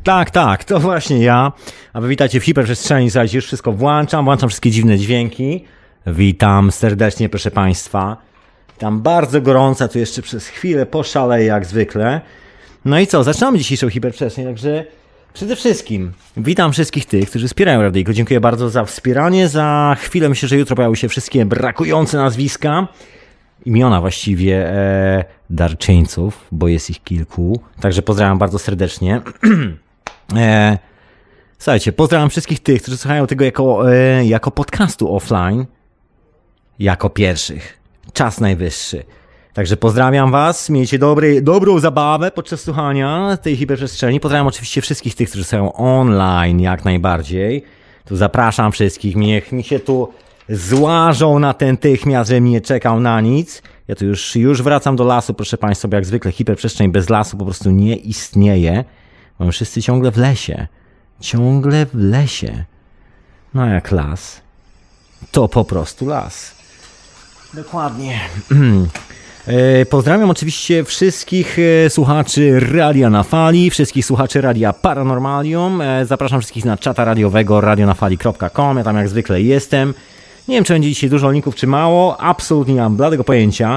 Tak, to właśnie ja. A wy witajcie w hiperprzestrzeni, słuchajcie, już wszystko włączam wszystkie dziwne dźwięki. Witam serdecznie, proszę Państwa. Tam bardzo gorąco, tu jeszcze przez chwilę poszaleję jak zwykle. No i co, zaczynamy dzisiejszą hiperprzestrzeń, także przede wszystkim witam wszystkich tych, którzy wspierają Radyjko. Dziękuję bardzo za wspieranie. Za chwilę myślę, że jutro pojawią się wszystkie brakujące nazwiska. Imiona właściwie darczyńców, bo jest ich kilku. Także pozdrawiam bardzo serdecznie. Słuchajcie, pozdrawiam wszystkich tych, którzy słuchają tego jako podcastu offline. Jako pierwszych. Czas najwyższy. Także pozdrawiam was. Miejcie dobrą zabawę podczas słuchania tej hiperprzestrzeni. Pozdrawiam oczywiście wszystkich tych, którzy słuchają online jak najbardziej. Tu zapraszam wszystkich. Niech mi się tu złażą natychmiast, żebym nie czekał na nic. Ja tu już wracam do lasu, proszę Państwa, bo jak zwykle hiperprzestrzeń bez lasu po prostu nie istnieje. Mamy wszyscy ciągle w lesie. Ciągle w lesie. No jak las, to po prostu las. Dokładnie. Pozdrawiam oczywiście wszystkich słuchaczy Radia na Fali, wszystkich słuchaczy Radia Paranormalium. Zapraszam wszystkich na czata radiowego radionafali.com. Ja tam jak zwykle jestem. Nie wiem, czy będzie dzisiaj dużo linków, czy mało. Absolutnie nie mam bladego pojęcia.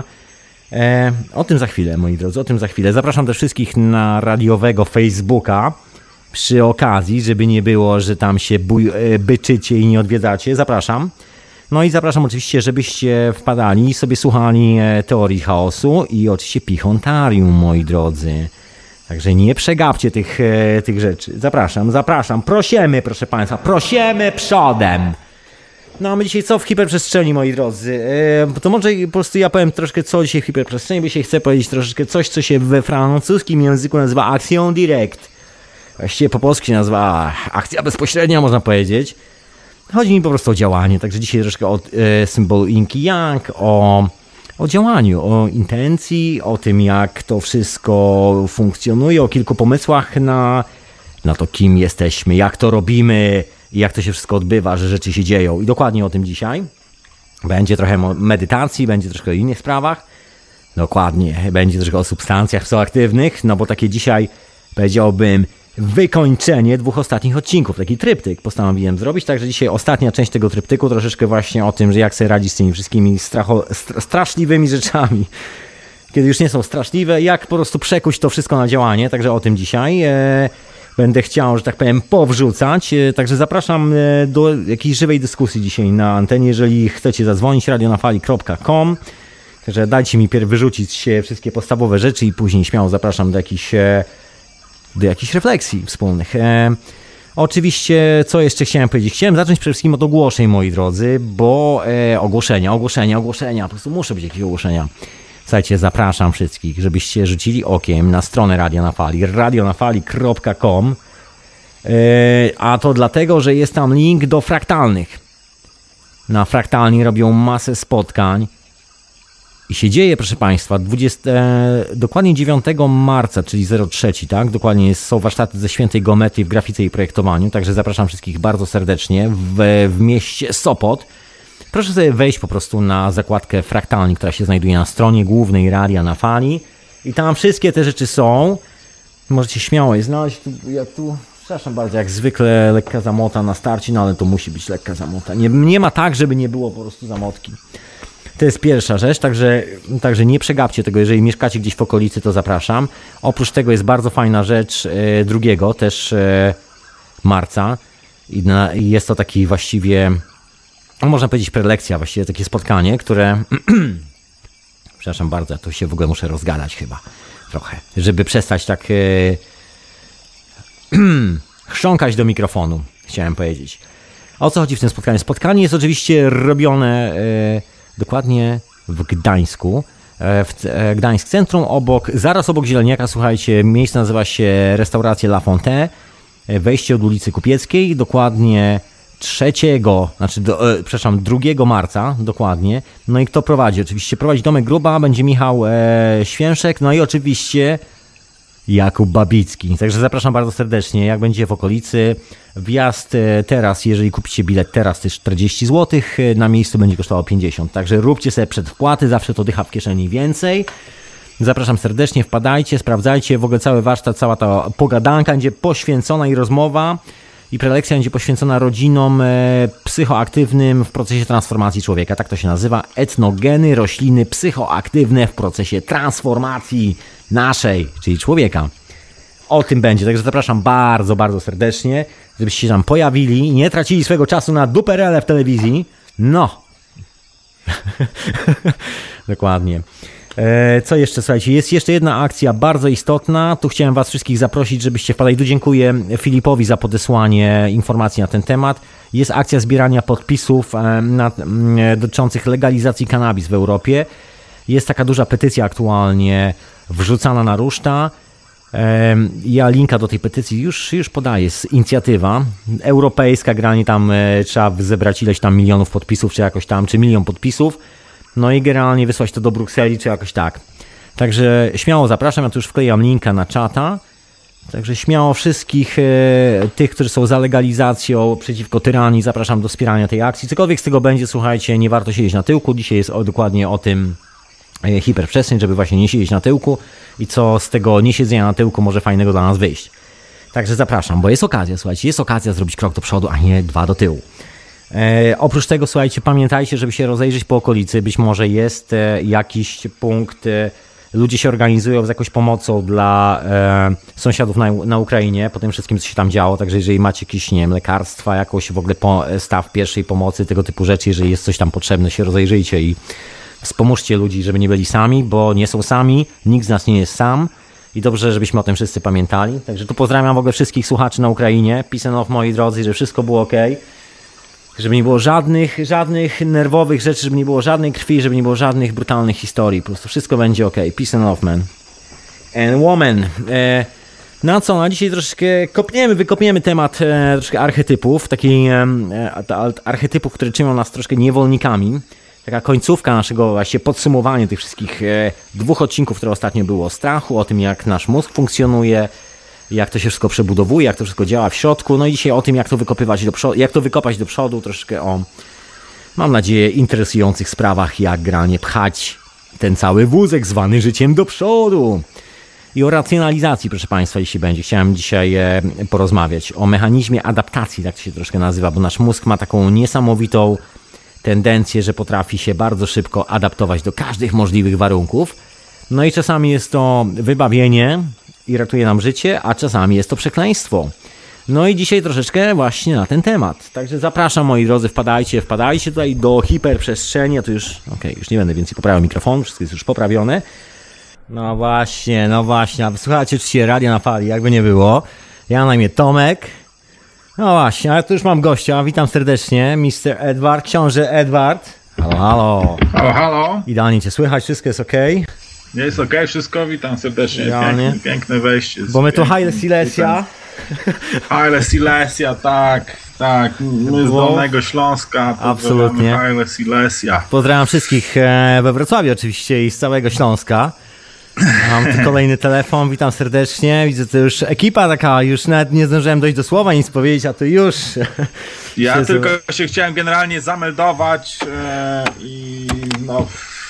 O tym za chwilę, moi drodzy, o tym za chwilę. Zapraszam też wszystkich na radiowego Facebooka. Przy okazji, żeby nie było, że tam się byczycie i nie odwiedzacie. Zapraszam. No i zapraszam oczywiście, żebyście wpadali i sobie słuchali Teorii Chaosu i oczywiście Pichontarium, moi drodzy. Także nie przegapcie tych rzeczy. Zapraszam. Prosimy, proszę Państwa, prosimy przodem. No a my dzisiaj co w hiperprzestrzeni, moi drodzy? To może po prostu ja powiem troszkę co dzisiaj w hiperprzestrzeni, bo dzisiaj chcę powiedzieć troszeczkę coś, co się we francuskim języku nazywa Action Directe. Właściwie po polsku się nazywa akcja bezpośrednia, można powiedzieć. Chodzi mi po prostu o działanie, także dzisiaj troszkę o symbolu Yin i Yang, o działaniu, o intencji, o tym jak to wszystko funkcjonuje, o kilku pomysłach na to, kim jesteśmy, jak to robimy i jak to się wszystko odbywa, że rzeczy się dzieją. I dokładnie o tym dzisiaj. Będzie trochę o medytacji, będzie troszkę o innych sprawach. Dokładnie, będzie troszkę o substancjach psychoaktywnych, no bo takie dzisiaj powiedziałbym wykończenie 2 ostatnich odcinków, taki tryptyk postanowiłem zrobić, także dzisiaj ostatnia część tego tryptyku, troszeczkę właśnie o tym, że jak sobie radzić z tymi wszystkimi straszliwymi rzeczami, kiedy już nie są straszliwe, jak po prostu przekuć to wszystko na działanie, także o tym dzisiaj będę chciał, że tak powiem, powrzucać, także zapraszam do jakiejś żywej dyskusji dzisiaj na antenie, jeżeli chcecie zadzwonić, radionafali.com, także dajcie mi pierw wyrzucić się wszystkie podstawowe rzeczy i później śmiało zapraszam do jakichś refleksji wspólnych. Oczywiście, co jeszcze chciałem powiedzieć? Chciałem zacząć przede wszystkim od ogłoszeń, moi drodzy, bo ogłoszenia, po prostu muszę być jakieś ogłoszenia. Słuchajcie, zapraszam wszystkich, żebyście rzucili okiem na stronę Radia na Fali, radionafali.com, a to dlatego, że jest tam link do fraktalnych. Na fraktalni robią masę spotkań. I się dzieje, proszę Państwa, dokładnie 9 marca, czyli 03, tak? Dokładnie są warsztaty ze świętej geometrii w grafice i projektowaniu, także zapraszam wszystkich bardzo serdecznie w mieście Sopot. Proszę sobie wejść po prostu na zakładkę fraktalni, która się znajduje na stronie głównej Radia na Fali i tam wszystkie te rzeczy są. Możecie śmiało je znaleźć. Przepraszam bardzo, jak zwykle lekka zamota na starcie, no ale to musi być lekka zamota. Nie ma tak, żeby nie było po prostu zamotki. To jest pierwsza rzecz, także nie przegapcie tego, jeżeli mieszkacie gdzieś w okolicy, to zapraszam. Oprócz tego jest bardzo fajna rzecz 2 też marca i jest to taki właściwie, można powiedzieć prelekcja, właściwie takie spotkanie, które, przepraszam bardzo, ja tu się w ogóle muszę rozgadać chyba trochę, żeby przestać tak chrząkać do mikrofonu, chciałem powiedzieć. O co chodzi w tym spotkaniu? Spotkanie jest oczywiście robione dokładnie w Gdańsku, w Gdańsk Centrum, zaraz obok Zieleniaka, słuchajcie, miejsce nazywa się restauracja La Fontaine, wejście od ulicy Kupieckiej, dokładnie 2 marca, dokładnie. No i kto prowadzi? Oczywiście prowadzi Tomek Gruba, będzie Michał Święszek, no i oczywiście Jakub Babicki. Także zapraszam bardzo serdecznie, jak będzie w okolicy. Wjazd teraz, jeżeli kupicie bilet teraz, to jest 40 zł, na miejscu będzie kosztowało 50. Także róbcie sobie przedwpłaty, zawsze to dycha w kieszeni więcej. Zapraszam serdecznie, wpadajcie, sprawdzajcie, w ogóle cały warsztat, cała ta pogadanka będzie poświęcona i rozmowa i prelekcja będzie poświęcona rodzinom psychoaktywnym w procesie transformacji człowieka. Tak to się nazywa, etnogeny, rośliny psychoaktywne w procesie transformacji naszej, czyli człowieka. O tym będzie, także zapraszam bardzo, bardzo serdecznie, żebyście się tam pojawili i nie tracili swojego czasu na duperele w telewizji. No. Dokładnie. Co jeszcze, słuchajcie, jest jeszcze jedna akcja bardzo istotna, tu chciałem was wszystkich zaprosić, żebyście wpadali, tu dziękuję Filipowi za podesłanie informacji na ten temat. Jest akcja zbierania podpisów dotyczących legalizacji cannabis w Europie. Jest taka duża petycja aktualnie wrzucana na ruszta. Ja linka do tej petycji już podaję, jest inicjatywa europejska, generalnie tam trzeba zebrać ileś tam milionów podpisów, czy jakoś tam, czy 1 milion podpisów, no i generalnie wysłać to do Brukseli, czy jakoś tak. Także śmiało zapraszam, ja tu już wklejam linka na czata, także śmiało wszystkich tych, którzy są za legalizacją, przeciwko tyranii, zapraszam do wspierania tej akcji. Cokolwiek z tego będzie, słuchajcie, nie warto siedzieć na tyłku, dzisiaj jest dokładnie o tym hiperprzestrzeń, żeby właśnie nie siedzieć na tyłku i co z tego niesiedzenia na tyłku może fajnego dla nas wyjść. Także zapraszam, bo jest okazja, słuchajcie, jest okazja zrobić krok do przodu, a nie 2 do tyłu. Oprócz tego, słuchajcie, pamiętajcie, żeby się rozejrzeć po okolicy, być może jest jakiś punkt, ludzie się organizują z jakąś pomocą dla sąsiadów na Ukrainie, po tym wszystkim, co się tam działo, także jeżeli macie jakieś, nie wiem, lekarstwa, jakąś w ogóle staw pierwszej pomocy, tego typu rzeczy, jeżeli jest coś tam potrzebne, się rozejrzyjcie i wspomóżcie ludzi, żeby nie byli sami, bo nie są sami, nikt z nas nie jest sam i dobrze, żebyśmy o tym wszyscy pamiętali. Także tu pozdrawiam w ogóle wszystkich słuchaczy na Ukrainie, peace and love, moi drodzy, żeby wszystko było ok, żeby nie było żadnych nerwowych rzeczy, żeby nie było żadnej krwi, żeby nie było żadnych brutalnych historii, po prostu wszystko będzie ok, peace and love, man and woman. Na co? Na dzisiaj troszeczkę wykopniemy temat troszkę archetypów, takich archetypów, które czynią nas troszkę niewolnikami. Taka końcówka naszego właśnie podsumowania tych wszystkich 2 odcinków, które ostatnio było o strachu, o tym jak nasz mózg funkcjonuje, jak to się wszystko przebudowuje, jak to wszystko działa w środku. No i dzisiaj o tym jak to wykopać do przodu, troszeczkę o, mam nadzieję, interesujących sprawach, jak generalnie pchać ten cały wózek zwany życiem do przodu. I o racjonalizacji, proszę Państwa, jeśli będzie. Chciałem dzisiaj porozmawiać o mechanizmie adaptacji, tak to się troszkę nazywa, bo nasz mózg ma taką niesamowitą tendencję, że potrafi się bardzo szybko adaptować do każdych możliwych warunków. No i czasami jest to wybawienie i ratuje nam życie, a czasami jest to przekleństwo. No i dzisiaj troszeczkę właśnie na ten temat. Także zapraszam, moi drodzy, wpadajcie tutaj do hiperprzestrzeni. Ja tu już nie będę więcej poprawiał mikrofonu, wszystko jest już poprawione. No właśnie, a wysłuchacie oczywiście Radia na Fali, jakby nie było. Ja na imię Tomek. No właśnie, ale tu już mam gościa, witam serdecznie, Mr. Edward, książę Edward. Halo. Halo. Idealnie cię słychać, wszystko jest okej? Jest okej, wszystko, witam serdecznie, piękne wejście. Bo my tu Haile Silesia. Haile Silesia, tak, my z Dolnego Śląska, absolutnie. Haile Silesia. Pozdrawiam wszystkich we Wrocławiu oczywiście i z całego Śląska. Mam tu kolejny telefon, witam serdecznie, widzę, to już ekipa taka, już nawet nie zdążyłem dojść do słowa, nic powiedzieć, a to już... Ja tylko się chciałem generalnie zameldować i no,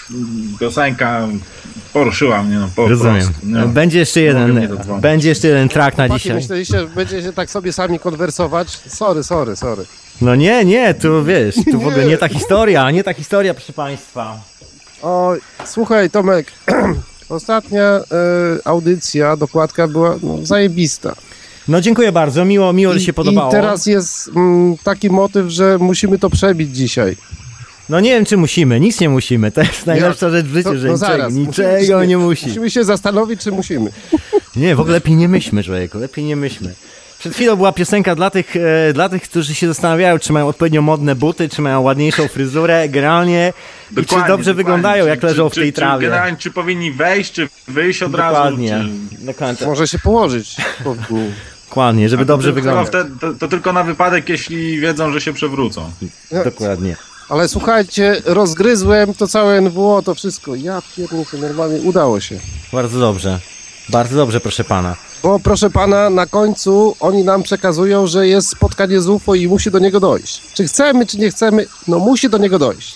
piosenka poruszyła mnie, no po rozumiem. prostu. No. Będzie jeszcze jeden track na dzisiaj. Myśleliście, że będziecie tak sobie sami konwersować? Sorry. No nie, tu wiesz, tu w ogóle nie ta historia, proszę Państwa. O, słuchaj Tomek, ostatnia audycja, dokładka była zajebista. No dziękuję bardzo, miło, że się podobało. I teraz jest taki motyw, że musimy to przebić dzisiaj. No nie wiem, czy musimy, nic nie musimy, to jest najlepsza rzecz w życiu, że niczego nie musi. Musimy się zastanowić, czy musimy. Nie, w ogóle lepiej nie myślmy, człowieku, lepiej nie myślmy. Przed chwilą była piosenka dla tych, którzy się zastanawiają, czy mają odpowiednio modne buty, czy mają ładniejszą fryzurę, generalnie, i czy dobrze wyglądają, jak leżą w tej trawie. Generalnie, czy powinni wejść, czy wyjść od dokładnie. razu. Dokładnie. Może się położyć. Dokładnie, żeby dobrze wyglądać. To tylko na wypadek, jeśli wiedzą, że się przewrócą. Dokładnie. Ale słuchajcie, rozgryzłem to całe NWO, to wszystko. Ja pierdolę, normalnie udało się. Bardzo dobrze, proszę pana. Bo proszę pana, na końcu oni nam przekazują, że jest spotkanie z UFO i musi do niego dojść. Czy chcemy, czy nie chcemy, no musi do niego dojść.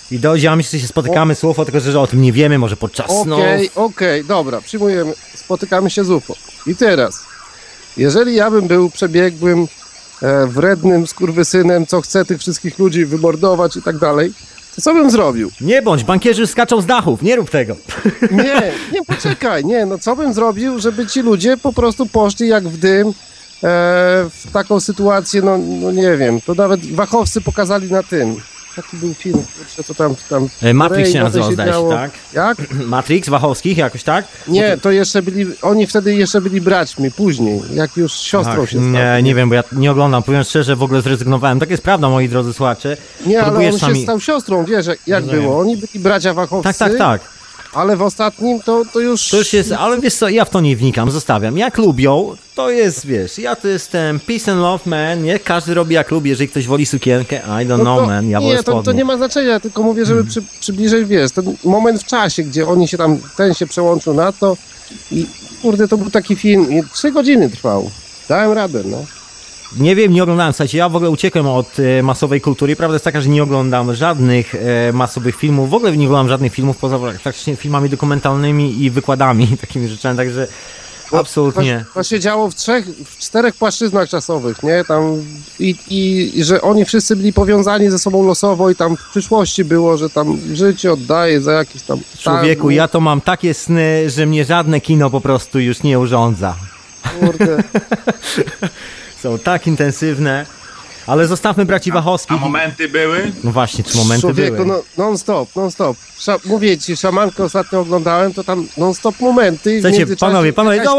I dojdzie, a my się spotykamy z UFO, tylko że o tym nie wiemy, może podczas snów. Okej, dobra, przyjmujemy, spotykamy się z UFO. I teraz, jeżeli ja bym był przebiegłym, wrednym skurwysynem, co chce tych wszystkich ludzi wymordować i tak dalej, to co bym zrobił? Nie bądź, bankierzy skaczą z dachów, nie rób tego. Nie, poczekaj, no co bym zrobił, żeby ci ludzie po prostu poszli jak w dym w taką sytuację, no nie wiem, to nawet Wachowcy pokazali na tym. Taki był film, kurczę, co tam Matrix się nazywał, zdaje się, tak? Jak? Matrix, Wachowskich jakoś, tak? Nie, to jeszcze byli, oni wtedy jeszcze byli braćmi, później, jak już siostrą się stał. Nie wiem, bo ja nie oglądam, powiem szczerze, w ogóle zrezygnowałem. Tak jest prawda, moi drodzy słuchacze. Nie, ale on się stał siostrą, wiesz, jak było, oni byli bracia Wachowcy. Tak. Ale w ostatnim to już... To już jest, ale wiesz co, ja w to nie wnikam, zostawiam. Jak lubią, to jest, wiesz, ja to jestem peace and love man, nie? Każdy robi jak lubi, jeżeli ktoś woli sukienkę, I don't know, man, ja wolę spodnie. To nie ma znaczenia, tylko mówię, żeby przybliżyć, wiesz, ten moment w czasie, gdzie oni się tam, ten się przełączył na to i kurde, to był taki film i 3 godziny trwał. Dałem radę, no. Nie wiem, nie oglądałem, słuchajcie, ja w ogóle uciekłem od masowej kultury. Prawda jest taka, że nie oglądam żadnych masowych filmów, w ogóle nie oglądam żadnych filmów poza praktycznie filmami dokumentalnymi i wykładami, takimi rzeczami, także absolutnie. To się działo w 4 płaszczyznach czasowych, nie? Tam i że oni wszyscy byli powiązani ze sobą losowo i tam w przyszłości było, że tam życie oddaje za jakiś tam... Człowieku, ja to mam takie sny, że mnie żadne kino po prostu już nie urządza. Kurde. Są tak intensywne, ale zostawmy braci Wachowskich. A momenty były? No właśnie, czy momenty Człowieku, były? no non-stop. Mówię ci, Szamankę ostatnio oglądałem, to tam non-stop momenty. Słuchajcie, panowie,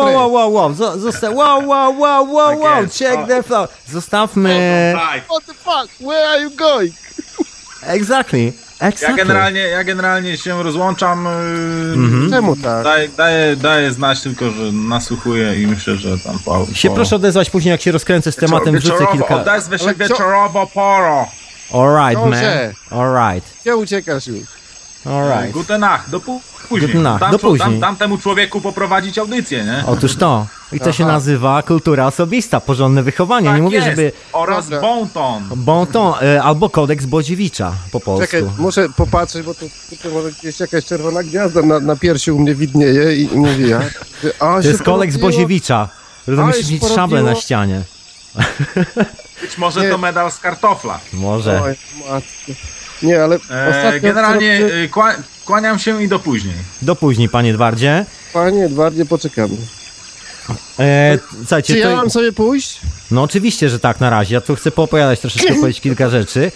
wow, check the flow. Zostawmy... What the fuck, where are you going? Exactly. Ja generalnie się rozłączam. Czemu tak? Daję znać tylko, że nasłuchuję i myślę, że tam proszę odezwać później, jak się rozkręcę z tematem, wrzucę kilka... Odezwę się wieczorowo poro. Alright, man. Alright. Gdzie uciekasz już? Alright. Gute Nacht, do później. Dam temu człowieku poprowadzić audycję, nie? Otóż to. I to się nazywa kultura osobista, porządne wychowanie. Tak nie mówię, jest. żeby... Oraz bon ton. Bon ton, albo kodeks Bodziewicza po polsku. Czekaj, muszę popatrzeć, bo to może gdzieś jakaś czerwona gwiazda na piersi u mnie widnieje i mówi ja. To jest kodeks Bodziewicza. Musisz mieć szablę na ścianie. Być może to medal z kartofla. Może. Oj, matko. Nie, ale ostatnio... Generalnie kłaniam się i do później. Do później, panie Edwardzie. Panie Edwardzie, poczekamy. Słuchajcie, Czy ja mam sobie pójść? No oczywiście, że tak, na razie. Ja tu chcę poopowiadać troszeczkę, powiedzieć kilka rzeczy.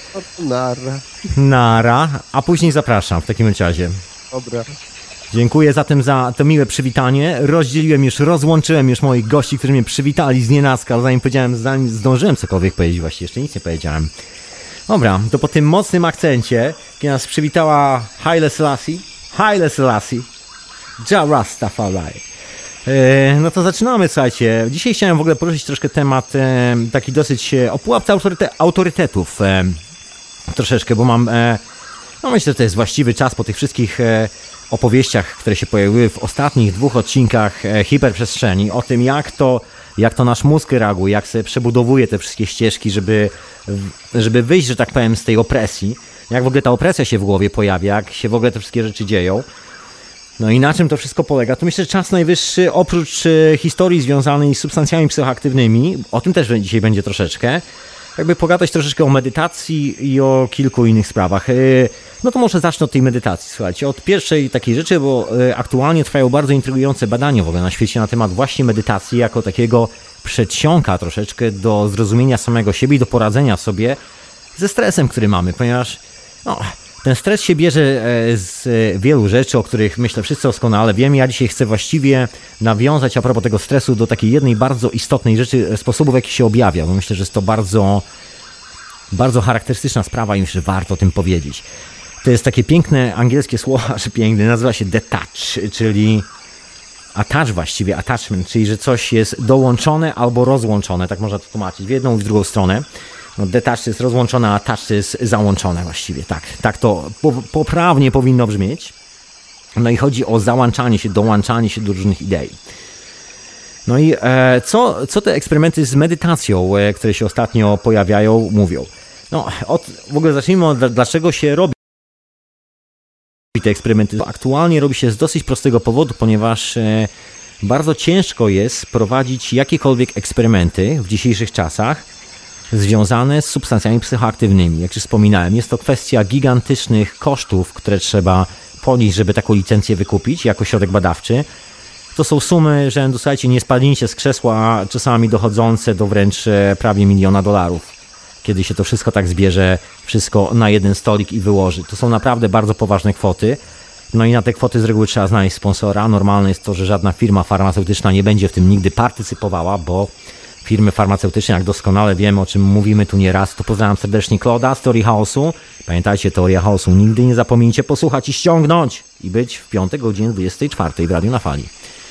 Nara. A później zapraszam w takim razie. Dobra. Dziękuję zatem za to miłe przywitanie. Rozłączyłem już moich gości, którzy mnie przywitali z nienacka, zanim zdążyłem cokolwiek powiedzieć, właściwie jeszcze nic nie powiedziałem. Dobra, to po tym mocnym akcencie, kiedy nas przywitała Haile Selassie, Jah Rastafari. No to zaczynamy, słuchajcie. Dzisiaj chciałem w ogóle poruszyć troszkę temat taki dosyć o pułapce autorytetów troszeczkę, bo mam, no myślę, że to jest właściwy czas po tych wszystkich opowieściach, które się pojawiły w ostatnich 2 odcinkach Hiperprzestrzeni, o tym jak to nasz mózg reaguje, jak sobie przebudowuje te wszystkie ścieżki, żeby wyjść, że tak powiem, z tej opresji, jak w ogóle ta opresja się w głowie pojawia, jak się w ogóle te wszystkie rzeczy dzieją. No i na czym to wszystko polega? To myślę, że czas najwyższy, oprócz historii związanej z substancjami psychoaktywnymi, o tym też dzisiaj będzie troszeczkę, jakby pogadać troszeczkę o medytacji i o kilku innych sprawach. No to może zacznę od tej medytacji, słuchajcie, od pierwszej takiej rzeczy, bo aktualnie trwają bardzo intrygujące badania w ogóle na świecie na temat właśnie medytacji jako takiego przedsionka troszeczkę do zrozumienia samego siebie i do poradzenia sobie ze stresem, który mamy, ponieważ ten stres się bierze z wielu rzeczy, o których myślę wszyscy doskonale wiemy. Ja dzisiaj chcę właściwie nawiązać a propos tego stresu do takiej jednej bardzo istotnej rzeczy, sposobu w jaki się objawia, bo myślę, że jest to bardzo, bardzo charakterystyczna sprawa i myślę, że warto o tym powiedzieć. To jest takie piękne angielskie słowo, że piękne, nazywa się detach, czyli attachment, czyli że coś jest dołączone albo rozłączone, tak można to tłumaczyć, w jedną i w drugą stronę. No, detach jest rozłączone, a attach jest załączone właściwie, tak to poprawnie powinno brzmieć. No i chodzi o załączanie się, dołączanie się do różnych idei. No i co te eksperymenty z medytacją, które się ostatnio pojawiają, mówią? No, w ogóle zacznijmy od dlaczego się robi te eksperymenty aktualnie robi się z dosyć prostego powodu, ponieważ bardzo ciężko jest prowadzić jakiekolwiek eksperymenty w dzisiejszych czasach związane z substancjami psychoaktywnymi. Jak już wspominałem, jest to kwestia gigantycznych kosztów, które trzeba ponieść, żeby taką licencję wykupić jako środek badawczy. To są sumy rzędu, słuchajcie, nie spadnijcie z krzesła, czasami dochodzące do wręcz prawie $1 milion, kiedy się to wszystko tak zbierze, wszystko na jeden stolik i wyłoży. To są naprawdę bardzo poważne kwoty. No i na te kwoty z reguły trzeba znaleźć sponsora. Normalne jest to, że żadna firma farmaceutyczna nie będzie w tym nigdy partycypowała, bo firmy farmaceutyczne, jak doskonale wiemy, o czym mówimy tu nieraz, to pozdrawiam serdecznie Claude'a z Teorii Chaosu. Pamiętajcie, Teoria Chaosu, nigdy nie zapomnijcie posłuchać i ściągnąć i być w piątek o godzinie 24 w Radiu na Fali.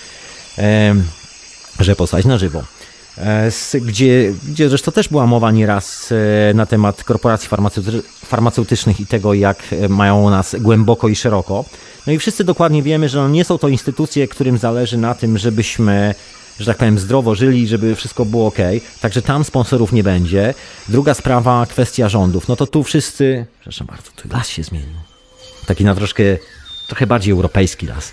Żeby posłać na żywo. Gdzie zresztą też była mowa nieraz na temat korporacji farmaceutycznych i tego, jak mają nas głęboko i szeroko. No i wszyscy dokładnie wiemy, że nie są to instytucje, którym zależy na tym, żebyśmy, że tak powiem, zdrowo żyli, żeby wszystko było ok. Także tam sponsorów nie będzie. Druga sprawa, kwestia rządów. No to tu wszyscy... Przepraszam bardzo, tu las się zmienił. Taki na trochę bardziej europejski las.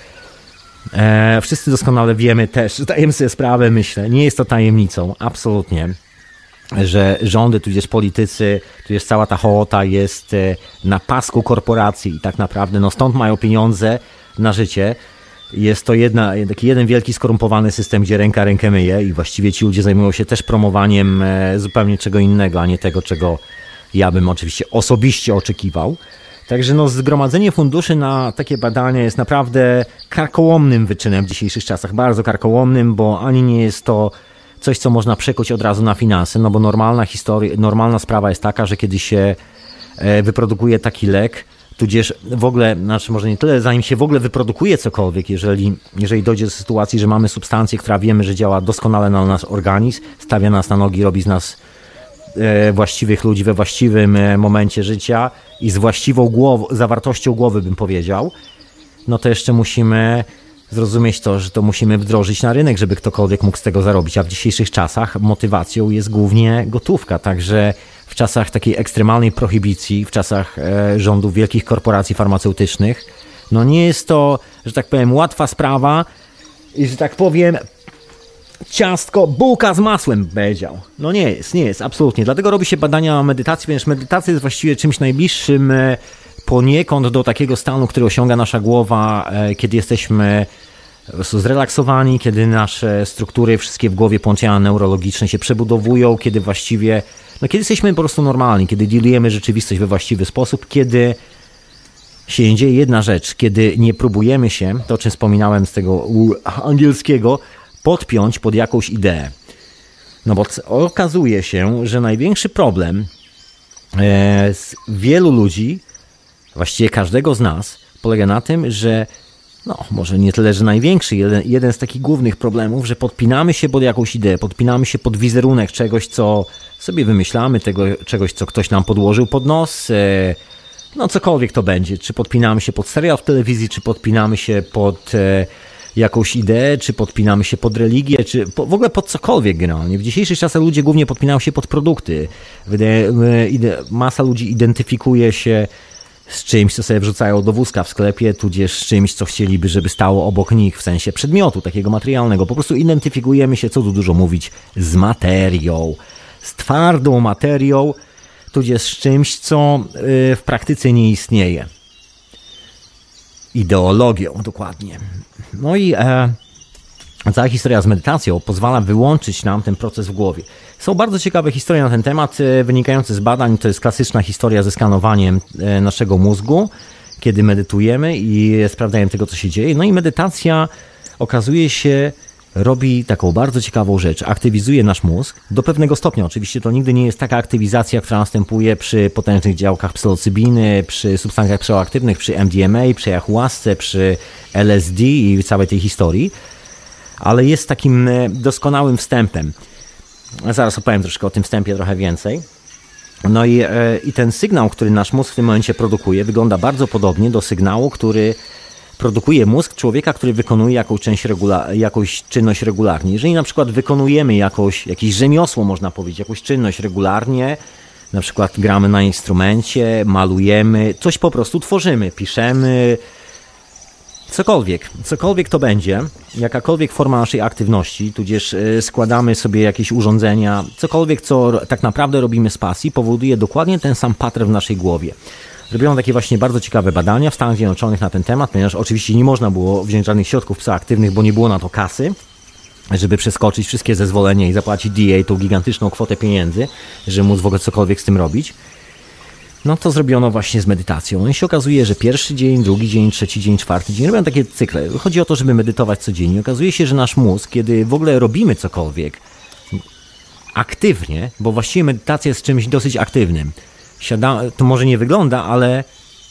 Wszyscy doskonale wiemy też, zdajemy sobie sprawę, myślę, nie jest to tajemnicą, absolutnie, że rządy, tudzież politycy, tudzież cała ta hołota jest na pasku korporacji i tak naprawdę no stąd mają pieniądze na życie. Jest to taki jeden wielki skorumpowany system, gdzie ręka rękę myje i właściwie ci ludzie zajmują się też promowaniem zupełnie czego innego, a nie tego, czego ja bym oczywiście osobiście oczekiwał. Także no, zgromadzenie funduszy na takie badania jest naprawdę karkołomnym wyczynem w dzisiejszych czasach, bardzo karkołomnym, bo ani nie jest to coś, co można przekuć od razu na finanse, no bo normalna sprawa jest taka, że kiedy się wyprodukuje taki lek, tudzież w ogóle, znaczy może nie tyle, zanim się w ogóle wyprodukuje cokolwiek, jeżeli dojdzie do sytuacji, że mamy substancję, która wiemy, że działa doskonale na nasz organizm, stawia nas na nogi, robi z nas właściwych ludzi we właściwym momencie życia i z właściwą zawartością głowy, bym powiedział, no to jeszcze musimy zrozumieć to, że to musimy wdrożyć na rynek, żeby ktokolwiek mógł z tego zarobić, a w dzisiejszych czasach motywacją jest głównie gotówka, także w czasach takiej ekstremalnej prohibicji, w czasach rządów wielkich korporacji farmaceutycznych, no nie jest to, że tak powiem, łatwa sprawa i, że tak powiem, ciastko, bułka z masłem, powiedział. No nie jest, absolutnie. Dlatego robi się badania na medytacji, ponieważ medytacja jest właściwie czymś najbliższym poniekąd do takiego stanu, który osiąga nasza głowa, kiedy jesteśmy po prostu zrelaksowani, kiedy nasze struktury wszystkie w głowie połączenia neurologiczne się przebudowują, kiedy właściwie, no kiedy jesteśmy po prostu normalni, kiedy dealujemy rzeczywistość we właściwy sposób, kiedy się dzieje jedna rzecz, kiedy nie próbujemy się, to o czym wspominałem z tego angielskiego, podpiąć pod jakąś ideę. No bo okazuje się, że największy problem z wielu ludzi, właściwie każdego z nas, polega na tym, że no może nie tyle, że największy, jeden z takich głównych problemów, że podpinamy się pod jakąś ideę, podpinamy się pod wizerunek czegoś, co sobie wymyślamy, czegoś, co ktoś nam podłożył pod nos, no cokolwiek to będzie, czy podpinamy się pod serial w telewizji, czy podpinamy się pod jakąś ideę, czy podpinamy się pod religię, czy w ogóle pod cokolwiek generalnie. W dzisiejszych czasach ludzie głównie podpinają się pod produkty. Masa ludzi identyfikuje się z czymś, co sobie wrzucają do wózka w sklepie, tudzież z czymś, co chcieliby, żeby stało obok nich, w sensie przedmiotu takiego materialnego. Po prostu identyfikujemy się, co tu dużo mówić, z materią, z twardą materią, tudzież z czymś, co w praktyce nie istnieje. Ideologią, dokładnie. No i cała historia z medytacją pozwala wyłączyć nam ten proces w głowie. Są bardzo ciekawe historie na ten temat, wynikające z badań. To jest klasyczna historia ze skanowaniem naszego mózgu, kiedy medytujemy i sprawdzają tego, co się dzieje. No i medytacja, okazuje się, robi taką bardzo ciekawą rzecz. Aktywizuje nasz mózg do pewnego stopnia. Oczywiście to nigdy nie jest taka aktywizacja, która następuje przy potężnych działkach psylocybiny, przy substancjach psychoaktywnych, przy MDMA, przy ayahuasce, przy LSD i całej tej historii, ale jest takim doskonałym wstępem. Zaraz opowiem troszkę o tym wstępie trochę więcej. No i ten sygnał, który nasz mózg w tym momencie produkuje, wygląda bardzo podobnie do sygnału, który produkuje mózg człowieka, który wykonuje jakąś czynność regularnie. Jeżeli na przykład wykonujemy jakieś rzemiosło, można powiedzieć, jakąś czynność regularnie, na przykład gramy na instrumencie, malujemy, coś po prostu tworzymy, piszemy, cokolwiek to będzie, jakakolwiek forma naszej aktywności, tudzież składamy sobie jakieś urządzenia, cokolwiek, co tak naprawdę robimy z pasji, powoduje dokładnie ten sam pattern w naszej głowie. Robiono takie właśnie bardzo ciekawe badania w Stanach Zjednoczonych na ten temat, ponieważ oczywiście nie można było wziąć żadnych środków psychoaktywnych, bo nie było na to kasy, żeby przeskoczyć wszystkie zezwolenia i zapłacić DA tą gigantyczną kwotę pieniędzy, żeby móc w ogóle cokolwiek z tym robić. No to zrobiono właśnie z medytacją. No i się okazuje, że pierwszy dzień, drugi dzień, trzeci dzień, czwarty dzień robią takie cykle. Chodzi o to, żeby medytować codziennie. Okazuje się, że nasz mózg, kiedy w ogóle robimy cokolwiek aktywnie, bo właściwie medytacja jest czymś dosyć aktywnym. To może nie wygląda, ale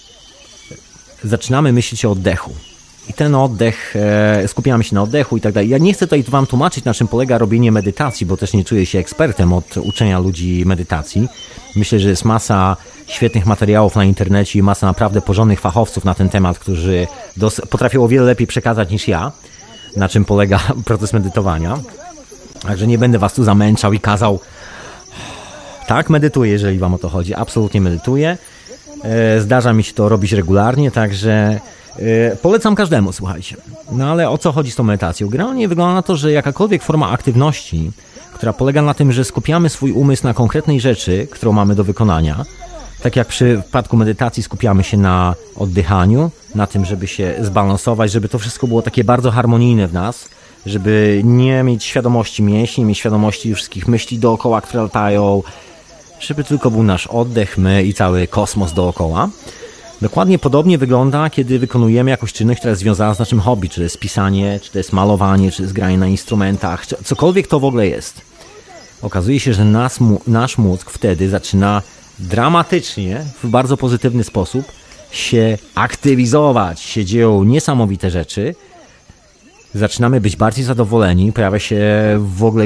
zaczynamy myśleć o oddechu. I ten oddech, skupiamy się na oddechu i tak dalej. Ja nie chcę tutaj wam tłumaczyć, na czym polega robienie medytacji, bo też nie czuję się ekspertem od uczenia ludzi medytacji. Myślę, że jest masa świetnych materiałów na internecie i masa naprawdę porządnych fachowców na ten temat, którzy potrafią o wiele lepiej przekazać niż ja, na czym polega proces medytowania. Także nie będę was tu zamęczał i kazał. Tak, medytuję, jeżeli wam o to chodzi. Absolutnie medytuję. Zdarza mi się to robić regularnie, także polecam każdemu, słuchajcie. No ale o co chodzi z tą medytacją? Generalnie wygląda na to, że jakakolwiek forma aktywności, która polega na tym, że skupiamy swój umysł na konkretnej rzeczy, którą mamy do wykonania, tak jak w przypadku medytacji skupiamy się na oddychaniu, na tym, żeby się zbalansować, żeby to wszystko było takie bardzo harmonijne w nas, żeby nie mieć świadomości mięśni, mieć świadomości wszystkich myśli dookoła, które latają, żeby tylko był nasz oddech, my i cały kosmos dookoła. Dokładnie podobnie wygląda, kiedy wykonujemy jakąś czynność, która jest związana z naszym hobby, czy to jest pisanie, czy to jest malowanie, czy to jest granie na instrumentach, cokolwiek to w ogóle jest. Okazuje się, że nasz mózg wtedy zaczyna dramatycznie, w bardzo pozytywny sposób się aktywizować. Się dzieją niesamowite rzeczy. Zaczynamy być bardziej zadowoleni, pojawia się w ogóle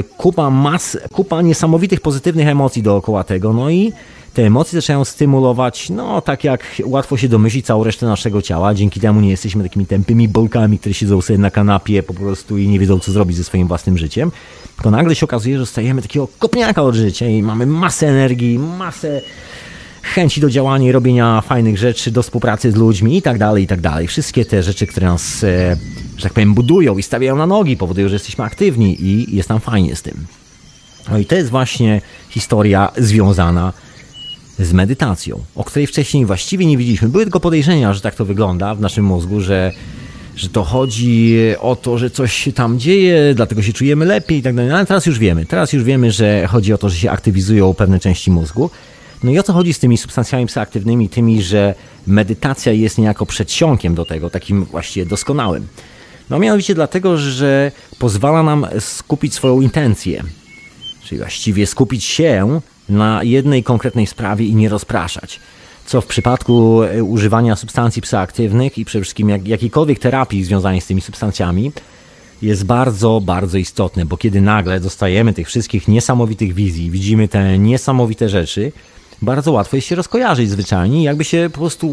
kupa niesamowitych pozytywnych emocji dookoła tego, no i te emocje zaczynają stymulować, no tak jak łatwo się domyślić, całą resztę naszego ciała, dzięki temu nie jesteśmy takimi tępymi bolkami, które siedzą sobie na kanapie po prostu i nie wiedzą, co zrobić ze swoim własnym życiem, tylko nagle się okazuje, że stajemy takiego kopniaka od życia i mamy masę energii, masę chęci do działania i robienia fajnych rzeczy, do współpracy z ludźmi i tak dalej, i tak dalej. Wszystkie te rzeczy, które nas, że tak powiem, budują i stawiają na nogi, powodują, że jesteśmy aktywni i jest nam fajnie z tym. No i to jest właśnie historia związana z medytacją, o której wcześniej właściwie nie widzieliśmy. Były tylko podejrzenia, że tak to wygląda w naszym mózgu, że to chodzi o to, że coś się tam dzieje, dlatego się czujemy lepiej i tak dalej. Ale teraz już wiemy, że chodzi o to, że się aktywizują pewne części mózgu. No i o co chodzi z tymi substancjami psychoaktywnymi, tymi, że medytacja jest niejako przedsionkiem do tego, takim właściwie doskonałym. No mianowicie dlatego, że pozwala nam skupić swoją intencję, czyli właściwie skupić się na jednej konkretnej sprawie i nie rozpraszać. Co w przypadku używania substancji psychoaktywnych i przede wszystkim jakiejkolwiek terapii związanej z tymi substancjami jest bardzo, bardzo istotne, bo kiedy nagle dostajemy tych wszystkich niesamowitych wizji, widzimy te niesamowite rzeczy, bardzo łatwo jest się rozkojarzyć zwyczajnie i jakby się po prostu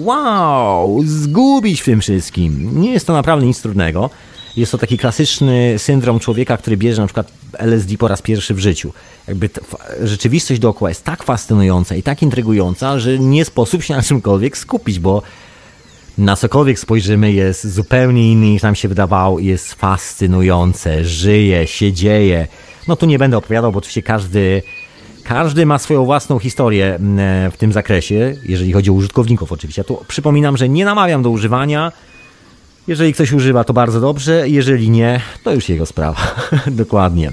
zgubić w tym wszystkim. Nie jest to naprawdę nic trudnego. Jest to taki klasyczny syndrom człowieka, który bierze na przykład LSD po raz pierwszy w życiu. Jakby rzeczywistość dookoła jest tak fascynująca i tak intrygująca, że nie sposób się na czymkolwiek skupić, bo na cokolwiek spojrzymy jest zupełnie inny niż nam się wydawało i jest fascynujące, żyje, się dzieje. No tu nie będę opowiadał, bo oczywiście każdy ma swoją własną historię w tym zakresie, jeżeli chodzi o użytkowników oczywiście. Ja tu przypominam, że nie namawiam do używania. Jeżeli ktoś używa, to bardzo dobrze. Jeżeli nie, to już jego sprawa. Dokładnie.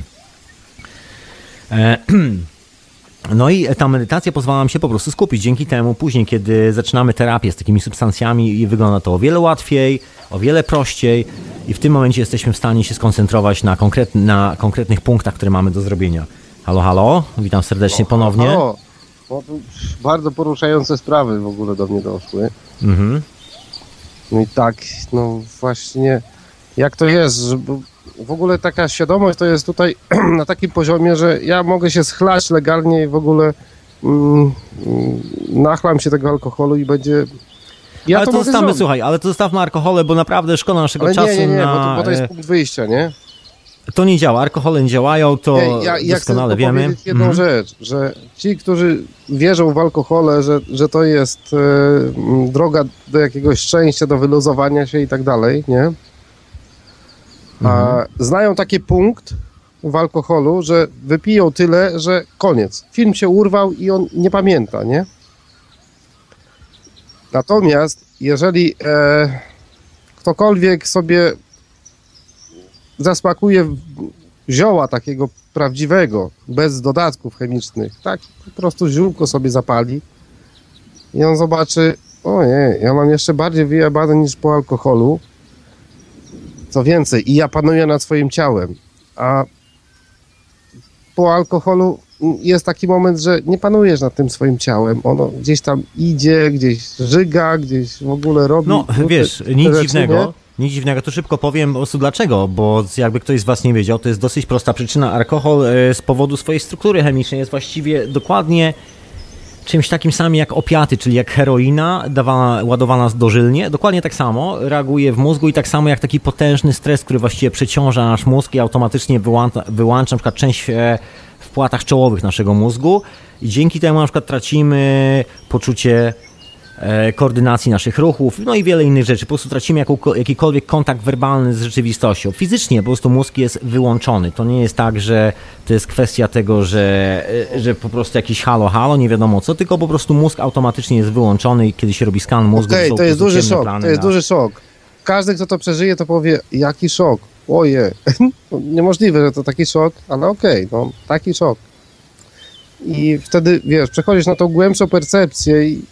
No i ta medytacja pozwala nam się po prostu skupić. Dzięki temu później, kiedy zaczynamy terapię z takimi substancjami, wygląda to o wiele łatwiej, o wiele prościej i w tym momencie jesteśmy w stanie się skoncentrować na konkretnych punktach, które mamy do zrobienia. Halo, halo, witam serdecznie ponownie. Halo. No, bardzo poruszające sprawy w ogóle do mnie doszły. Mhm. No i tak, no właśnie, jak to jest, że w ogóle taka świadomość to jest tutaj na takim poziomie, że ja mogę się schlać legalnie i w ogóle nachlam się tego alkoholu i będzie... Ja ale to zostawmy, słuchaj, ale to zostawmy alkohole, bo naprawdę szkoda naszego czasu nie, bo to jest punkt wyjścia, nie? To nie działa, alkohole nie działają, to doskonale wiemy. Ja chcę powiedzieć jedną rzecz, że ci, którzy wierzą w alkohole, że to jest droga do jakiegoś szczęścia, do wyluzowania się i tak dalej, nie? A znają taki punkt w alkoholu, że wypiją tyle, że koniec. Film się urwał i on nie pamięta, nie? Natomiast jeżeli ktokolwiek sobie zasmakuje zioła takiego prawdziwego, bez dodatków chemicznych, tak po prostu ziółko sobie zapali i on zobaczy, ojej, ja mam jeszcze bardziej wyjebane niż po alkoholu. Co więcej, i ja panuję nad swoim ciałem, a po alkoholu jest taki moment, że nie panujesz nad tym swoim ciałem. Ono gdzieś tam idzie, gdzieś żyga, gdzieś w ogóle robi. No wiesz, nic dziwnego, to szybko powiem po prostu dlaczego, bo jakby ktoś z was nie wiedział, to jest dosyć prosta przyczyna. Alkohol z powodu swojej struktury chemicznej jest właściwie dokładnie czymś takim samym jak opiaty, czyli jak heroina ładowana dożylnie, dokładnie tak samo reaguje w mózgu i tak samo jak taki potężny stres, który właściwie przeciąża nasz mózg i automatycznie wyłącza na przykład część w płatach czołowych naszego mózgu i dzięki temu na przykład tracimy poczucie koordynacji naszych ruchów, no i wiele innych rzeczy. Po prostu tracimy jakikolwiek kontakt werbalny z rzeczywistością. Fizycznie po prostu mózg jest wyłączony. To nie jest tak, że to jest kwestia tego, że po prostu jakiś halo, nie wiadomo co, tylko po prostu mózg automatycznie jest wyłączony i kiedy się robi skan mózgu... Okej, to jest duży szok, duży szok. Każdy, kto to przeżyje, to powie, jaki szok, oje. Niemożliwe, że to taki szok, ale okej, no taki szok. I wtedy, wiesz, przechodzisz na tą głębszą percepcję i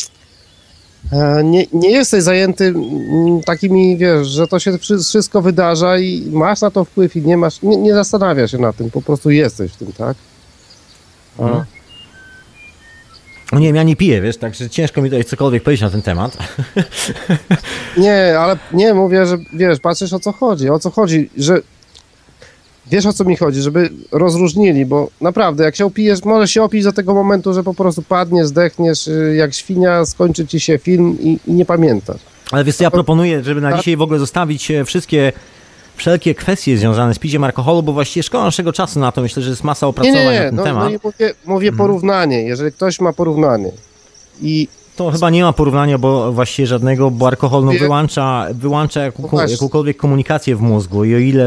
nie jesteś zajęty takimi, wiesz, że to się wszystko wydarza i masz na to wpływ i nie masz, nie zastanawiasz się na tym, po prostu jesteś w tym, tak? No nie wiem, ja nie piję, wiesz, także ciężko mi tutaj cokolwiek powiedzieć na ten temat. Nie, ale nie, mówię, że wiesz, patrzysz o co chodzi, że wiesz o co mi chodzi, żeby rozróżnili, bo naprawdę jak się opijesz, możesz się opić do tego momentu, że po prostu padniesz, zdechniesz jak świnia, skończy ci się film i nie pamiętasz. Ale wiesz co, ja proponuję, żeby na dzisiaj w ogóle zostawić wszelkie kwestie związane z piciem alkoholu, bo właściwie szkoda naszego czasu na to, myślę, że jest masa opracowań na ten temat. No i mówię porównanie, jeżeli ktoś ma porównanie i to chyba nie ma porównania, bo właściwie żadnego, bo alkohol wyłącza jakąkolwiek komunikację w mózgu i o ile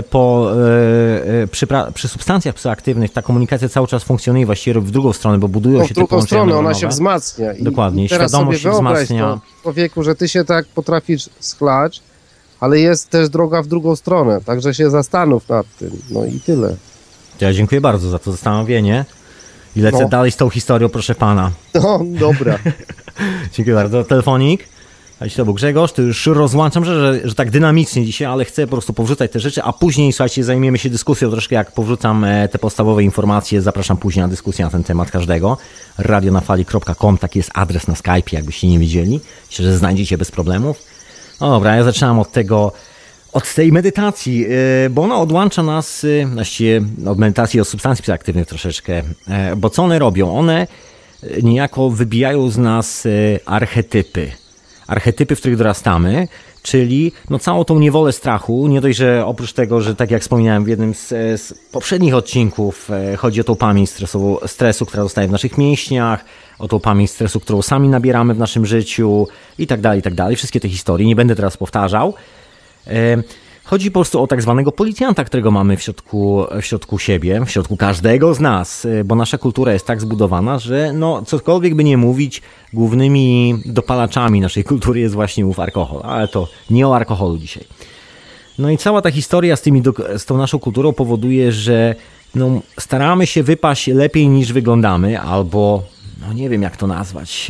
przy substancjach psychoaktywnych ta komunikacja cały czas funkcjonuje, właściwie robi w drugą stronę, bo budują się te połączenia neuronowe. Ona się wzmacnia. Dokładnie, i teraz świadomość się wzmacnia. Człowieku, że ty się tak potrafisz schlać, ale jest też droga w drugą stronę, także się zastanów nad tym, no i tyle. Ja dziękuję bardzo za to zastanowienie i lecę dalej z tą historią, proszę pana. No, dobra. Dziękuję bardzo. Telefonik. To był Grzegorz, to już rozłączam, że tak dynamicznie dzisiaj, ale chcę po prostu powrzucać te rzeczy, a później, słuchajcie, zajmiemy się dyskusją troszkę, jak powrzucam te podstawowe informacje, zapraszam później na dyskusję na ten temat każdego. radionafali.com, taki jest adres na Skype, jakbyście nie widzieli. Myślę, że znajdziecie bez problemów. No dobra, ja zaczynam od tej medytacji, bo ona odłącza nas właściwie od medytacji, od substancji psychoaktywnych troszeczkę, bo co one robią? One niejako wybijają z nas archetypy, w których dorastamy, czyli całą tą niewolę strachu. Nie dość, że oprócz tego, że tak jak wspominałem w jednym z poprzednich odcinków, chodzi o tą pamięć stresu, która zostaje w naszych mięśniach, o tą pamięć stresu, którą sami nabieramy w naszym życiu i tak dalej. Wszystkie te historie, nie będę teraz powtarzał. Chodzi po prostu o tak zwanego policjanta, którego mamy w środku siebie, w środku każdego z nas, bo nasza kultura jest tak zbudowana, że cokolwiek by nie mówić, głównymi dopalaczami naszej kultury jest właśnie alkohol, ale to nie o alkoholu dzisiaj. No i cała ta historia z tą naszą kulturą powoduje, że staramy się wypaść lepiej niż wyglądamy, albo nie wiem jak to nazwać,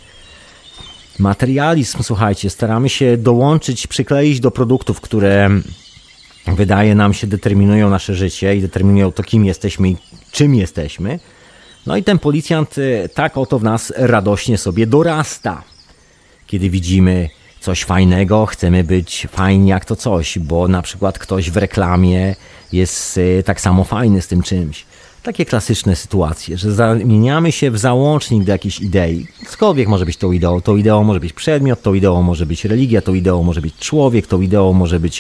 materializm, słuchajcie, staramy się przykleić do produktów, które wydaje nam się determinują nasze życie i determinują to, kim jesteśmy i czym jesteśmy. No i ten policjant tak oto w nas radośnie sobie dorasta. Kiedy widzimy coś fajnego, chcemy być fajni jak to coś, bo na przykład ktoś w reklamie jest tak samo fajny z tym czymś. Takie klasyczne sytuacje, że zamieniamy się w załącznik do jakiejś idei. Cokolwiek może być tą ideą. Tą ideą może być przedmiot, tą ideą może być religia, tą ideą może być człowiek, tą ideą może być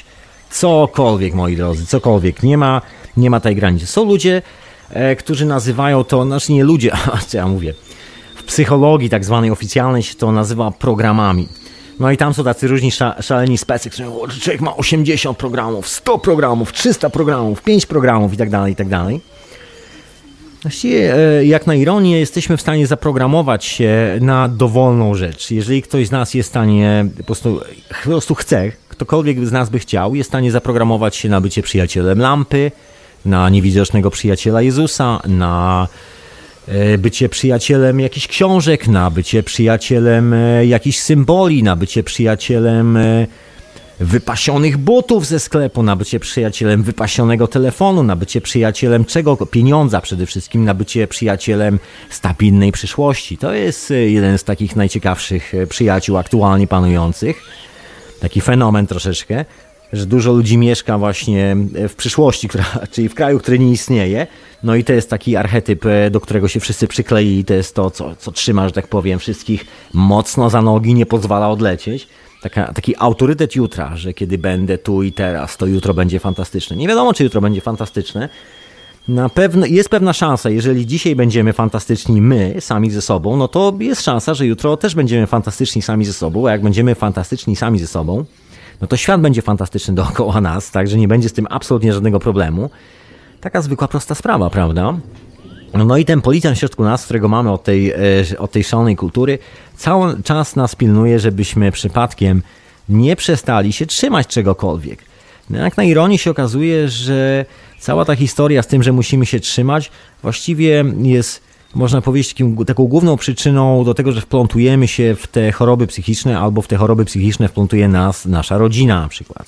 Cokolwiek, moi drodzy, cokolwiek. Nie ma tej granicy. Są ludzie, którzy nazywają to, znaczy nie ludzie, co ja mówię, w psychologii tak zwanej oficjalnej się to nazywa programami. No i tam są tacy różni szaleni specy, którzy mówią, że człowiek ma 80 programów, 100 programów, 300 programów, 5 programów i tak dalej, i tak dalej. Właściwie, jak na ironię, jesteśmy w stanie zaprogramować się na dowolną rzecz. Jeżeli ktoś z nas jest w stanie, po prostu chce, ktokolwiek z nas by chciał, jest w stanie zaprogramować się na bycie przyjacielem lampy, na niewidocznego przyjaciela Jezusa, na bycie przyjacielem jakichś książek, na bycie przyjacielem jakichś symboli, na bycie przyjacielem wypasionych butów ze sklepu, na bycie przyjacielem wypasionego telefonu, na bycie przyjacielem czego? Pieniądza przede wszystkim, na bycie przyjacielem stabilnej przyszłości. To jest jeden z takich najciekawszych przyjaciół aktualnie panujących. Taki fenomen troszeczkę, że dużo ludzi mieszka właśnie w przyszłości, czyli w kraju, który nie istnieje. No i to jest taki archetyp, do którego się wszyscy przykleili. To jest to, co trzyma, że tak powiem, wszystkich mocno za nogi, nie pozwala odlecieć. Taki autorytet jutra, że kiedy będę tu i teraz, to jutro będzie fantastyczne. Nie wiadomo, czy jutro będzie fantastyczne. Na pewno jest pewna szansa, jeżeli dzisiaj będziemy fantastyczni my, sami ze sobą, no to jest szansa, że jutro też będziemy fantastyczni sami ze sobą, a jak będziemy fantastyczni sami ze sobą, no to świat będzie fantastyczny dookoła nas, także nie będzie z tym absolutnie żadnego problemu. Taka zwykła, prosta sprawa, prawda? No i ten policjant w środku nas, którego mamy od tej szalonej kultury, cały czas nas pilnuje, żebyśmy przypadkiem nie przestali się trzymać czegokolwiek. No jak na ironię się okazuje, że cała ta historia z tym, że musimy się trzymać, właściwie jest, można powiedzieć, taką główną przyczyną do tego, że wplątujemy się w te choroby psychiczne, albo w te choroby psychiczne wplątuje nas nasza rodzina na przykład.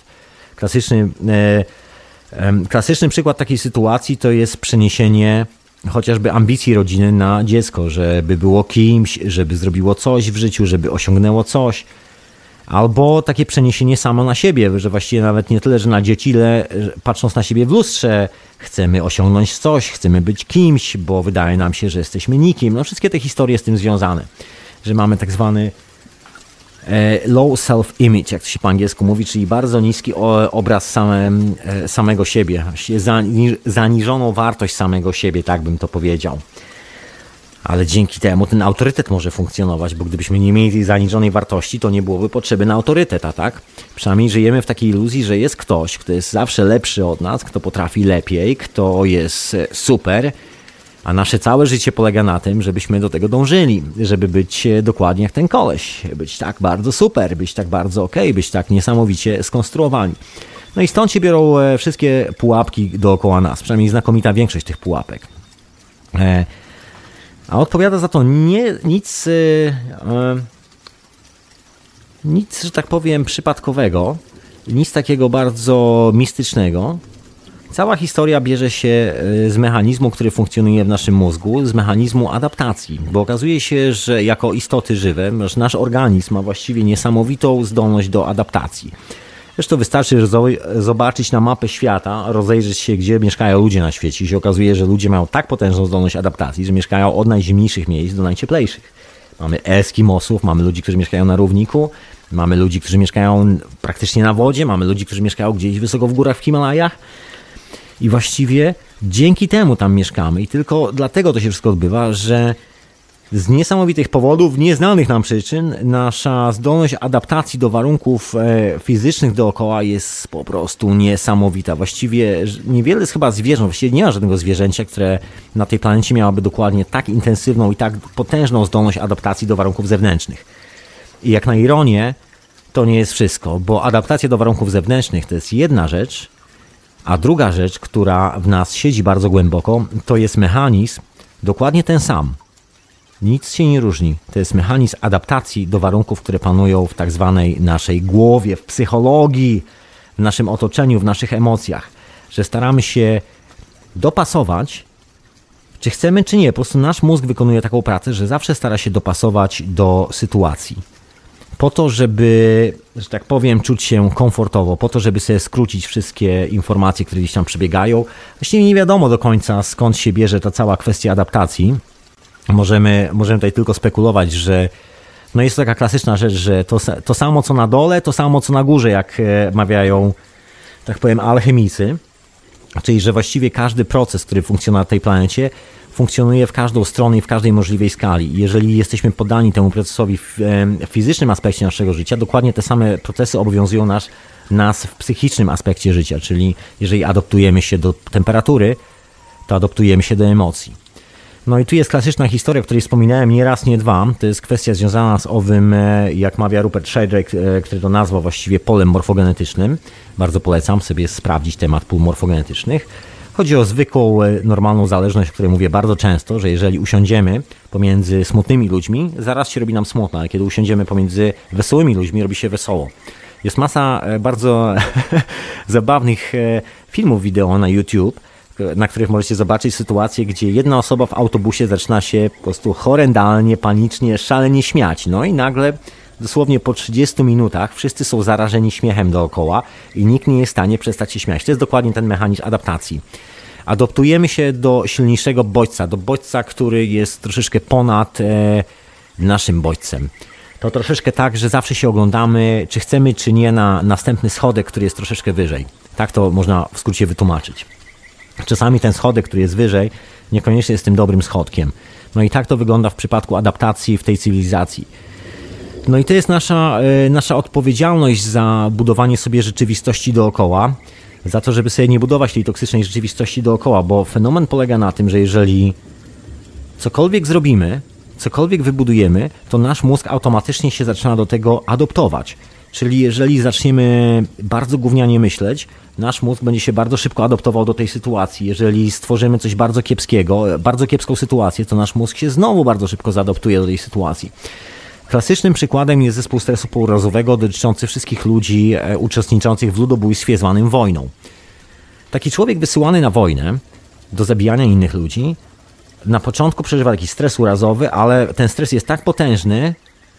Klasyczny przykład takiej sytuacji to jest przeniesienie chociażby ambicji rodziny na dziecko, żeby było kimś, żeby zrobiło coś w życiu, żeby osiągnęło coś. Albo takie przeniesienie samo na siebie, że właściwie nawet nie tyle, że na dzieci, ile patrząc na siebie w lustrze, chcemy osiągnąć coś, chcemy być kimś, bo wydaje nam się, że jesteśmy nikim. No wszystkie te historie z tym związane, że mamy tak zwany low self-image, jak to się po angielsku mówi, czyli bardzo niski obraz samego siebie, zaniżoną wartość samego siebie, tak bym to powiedział. Ale dzięki temu ten autorytet może funkcjonować, bo gdybyśmy nie mieli tej zaniżonej wartości, to nie byłoby potrzeby na autorytet, a tak? Przynajmniej żyjemy w takiej iluzji, że jest ktoś, kto jest zawsze lepszy od nas, kto potrafi lepiej, kto jest super, a nasze całe życie polega na tym, żebyśmy do tego dążyli, żeby być dokładnie jak ten koleś, być tak bardzo super, być tak bardzo okej, być tak niesamowicie skonstruowani. No i stąd się biorą wszystkie pułapki dookoła nas, przynajmniej znakomita większość tych pułapek. A odpowiada za to nic, że tak powiem, przypadkowego, nic takiego bardzo mistycznego. Cała historia bierze się z mechanizmu, który funkcjonuje w naszym mózgu, z mechanizmu adaptacji, bo okazuje się, że jako istoty żywe, nasz organizm ma właściwie niesamowitą zdolność do adaptacji. Zresztą wystarczy zobaczyć na mapę świata, rozejrzeć się, gdzie mieszkają ludzie na świecie i się okazuje, że ludzie mają tak potężną zdolność adaptacji, że mieszkają od najzimniejszych miejsc do najcieplejszych. Mamy Eskimosów, mamy ludzi, którzy mieszkają na równiku, mamy ludzi, którzy mieszkają praktycznie na wodzie, mamy ludzi, którzy mieszkają gdzieś wysoko w górach w Himalajach i właściwie dzięki temu tam mieszkamy i tylko dlatego to się wszystko odbywa, że z niesamowitych powodów, nieznanych nam przyczyn, nasza zdolność adaptacji do warunków fizycznych dookoła jest po prostu niesamowita. Właściwie niewiele jest chyba zwierząt, właściwie nie ma żadnego zwierzęcia, które na tej planecie miałoby dokładnie tak intensywną i tak potężną zdolność adaptacji do warunków zewnętrznych. I jak na ironię, to nie jest wszystko, bo adaptacja do warunków zewnętrznych to jest jedna rzecz, a druga rzecz, która w nas siedzi bardzo głęboko, to jest mechanizm dokładnie ten sam. Nic się nie różni. To jest mechanizm adaptacji do warunków, które panują w tak zwanej naszej głowie, w psychologii, w naszym otoczeniu, w naszych emocjach. Że staramy się dopasować, czy chcemy, czy nie. Po prostu nasz mózg wykonuje taką pracę, że zawsze stara się dopasować do sytuacji. Po to, żeby, że tak powiem, czuć się komfortowo, po to, żeby sobie skrócić wszystkie informacje, które gdzieś tam przebiegają. Właściwie nie wiadomo do końca, skąd się bierze ta cała kwestia adaptacji. Możemy tutaj tylko spekulować, że no jest to taka klasyczna rzecz, że to samo co na dole, to samo co na górze, jak mawiają tak powiem, alchemicy, czyli że właściwie każdy proces, który funkcjonuje na tej planecie, funkcjonuje w każdą stronę i w każdej możliwej skali. Jeżeli jesteśmy poddani temu procesowi w fizycznym aspekcie naszego życia, dokładnie te same procesy obowiązują nas w psychicznym aspekcie życia, czyli jeżeli adoptujemy się do temperatury, to adoptujemy się do emocji. No i tu jest klasyczna historia, o której wspominałem nie raz, nie dwa. To jest kwestia związana z owym, jak mawia Rupert Sheldrake, który to nazwał właściwie polem morfogenetycznym. Bardzo polecam sobie sprawdzić temat pól morfogenetycznych. Chodzi o zwykłą, normalną zależność, o której mówię bardzo często, że jeżeli usiądziemy pomiędzy smutnymi ludźmi, zaraz się robi nam smutno, ale kiedy usiądziemy pomiędzy wesołymi ludźmi, robi się wesoło. Jest masa bardzo zabawnych filmów wideo na YouTube, na których możecie zobaczyć sytuację, gdzie jedna osoba w autobusie zaczyna się po prostu horrendalnie, panicznie, szalenie śmiać. No i nagle, dosłownie po 30 minutach, wszyscy są zarażeni śmiechem dookoła i nikt nie jest w stanie przestać się śmiać. To jest dokładnie ten mechanizm adaptacji. Adoptujemy się do silniejszego bodźca, do bodźca, który jest troszeczkę ponad naszym bodźcem. To troszeczkę tak, że zawsze się oglądamy, czy chcemy, czy nie, na następny schodek, który jest troszeczkę wyżej. Tak to można w skrócie wytłumaczyć. Czasami ten schodek, który jest wyżej, niekoniecznie jest tym dobrym schodkiem. No i tak to wygląda w przypadku adaptacji w tej cywilizacji. No i to jest nasza odpowiedzialność za budowanie sobie rzeczywistości dookoła, za to, żeby sobie nie budować tej toksycznej rzeczywistości dookoła, bo fenomen polega na tym, że jeżeli cokolwiek zrobimy, cokolwiek wybudujemy, to nasz mózg automatycznie się zaczyna do tego adoptować. Czyli jeżeli zaczniemy bardzo gównianie myśleć, nasz mózg będzie się bardzo szybko adoptował do tej sytuacji. Jeżeli stworzymy coś bardzo kiepskiego, bardzo kiepską sytuację, to nasz mózg się znowu bardzo szybko zaadoptuje do tej sytuacji. Klasycznym przykładem jest zespół stresu pourazowego dotyczący wszystkich ludzi uczestniczących w ludobójstwie zwanym wojną. Taki człowiek wysyłany na wojnę do zabijania innych ludzi na początku przeżywa taki stres urazowy, ale ten stres jest tak potężny,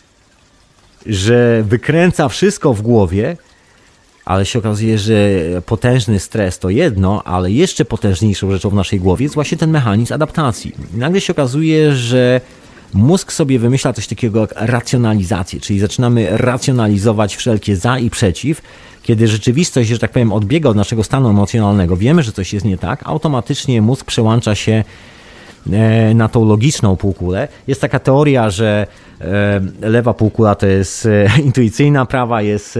że wykręca wszystko w głowie, ale się okazuje, że potężny stres to jedno, ale jeszcze potężniejszą rzeczą w naszej głowie jest właśnie ten mechanizm adaptacji. I nagle się okazuje, że mózg sobie wymyśla coś takiego jak racjonalizację, czyli zaczynamy racjonalizować wszelkie za i przeciw, kiedy rzeczywistość, że tak powiem, odbiega od naszego stanu emocjonalnego, wiemy, że coś jest nie tak, automatycznie mózg przełącza się na tą logiczną półkulę. Jest taka teoria, że lewa półkula to jest intuicyjna, prawa jest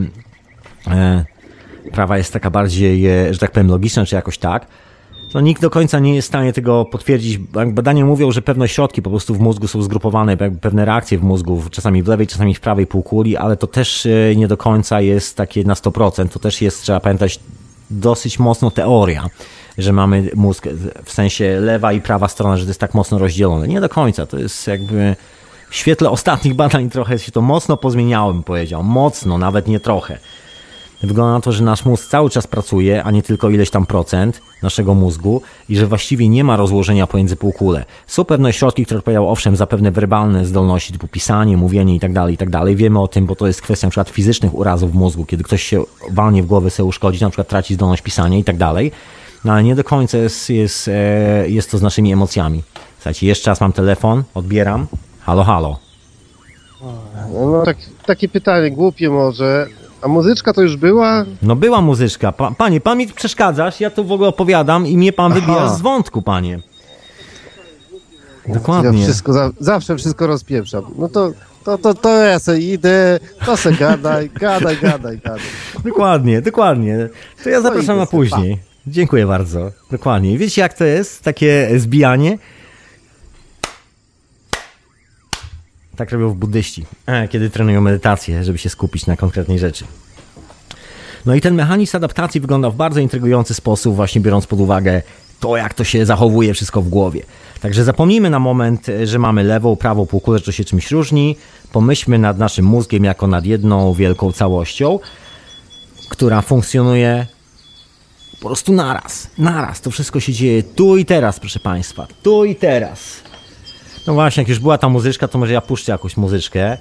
taka bardziej, że tak powiem, logiczna, czy jakoś tak. No, nikt do końca nie jest w stanie tego potwierdzić. Badania mówią, że pewne środki po prostu w mózgu są zgrupowane, pewne reakcje w mózgu, czasami w lewej, czasami w prawej półkuli, ale to też nie do końca jest takie na 100%. To też jest, trzeba pamiętać, dosyć mocno teoria, że mamy mózg w sensie lewa i prawa strona, że to jest tak mocno rozdzielone. Nie do końca. To jest jakby w świetle ostatnich badań trochę się to mocno pozmieniało, bym powiedział. Mocno, nawet nie trochę. Wygląda na to, że nasz mózg cały czas pracuje, a nie tylko ileś tam procent naszego mózgu i że właściwie nie ma rozłożenia pomiędzy półkule. Są pewne środki, które odpowiadają owszem za pewne werbalne zdolności typu pisanie, mówienie itd. Wiemy o tym, bo to jest kwestia na przykład fizycznych urazów w mózgu, kiedy ktoś się walnie w głowę, sobie uszkodzi, na przykład traci zdolność pisania itd. No ale nie do końca jest to z naszymi emocjami. Słuchajcie, jeszcze raz mam telefon, odbieram. Halo, halo. No, takie pytanie, głupie może. A muzyczka to już była? No była muzyczka. Panie, pan mi przeszkadzasz, ja tu w ogóle opowiadam i mnie pan wybijasz z wątku, panie. Dokładnie. Ja zawsze wszystko rozpieprzam. No to ja sobie idę, to se gadaj. Dokładnie. To ja zapraszam na później. Dziękuję bardzo. Dokładnie. Wiecie jak to jest? Takie zbijanie? Tak robią w buddyści, kiedy trenują medytację, żeby się skupić na konkretnej rzeczy. No i ten mechanizm adaptacji wygląda w bardzo intrygujący sposób, właśnie biorąc pod uwagę to, jak to się zachowuje wszystko w głowie. Także zapomnijmy na moment, że mamy lewą, prawą półkulę, że to się czymś różni. Pomyślmy nad naszym mózgiem jako nad jedną wielką całością, która funkcjonuje po prostu naraz. To wszystko się dzieje tu i teraz, proszę Państwa. Tu i teraz. No właśnie, jak już była ta muzyczka, to może ja puszczę jakąś muzyczkę.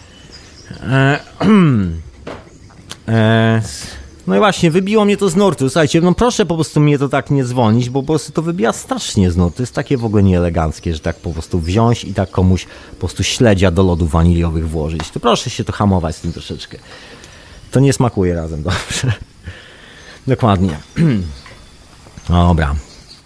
No i właśnie, wybiło mnie to z nurtu. Słuchajcie, no proszę po prostu mnie to tak nie dzwonić, bo po prostu to wybija strasznie z nurtu. To jest takie w ogóle nieeleganckie, że tak po prostu wziąć i tak komuś po prostu śledzia do lodów waniliowych włożyć. To proszę się to hamować z tym troszeczkę. To nie smakuje razem dobrze. Dokładnie. Dobra.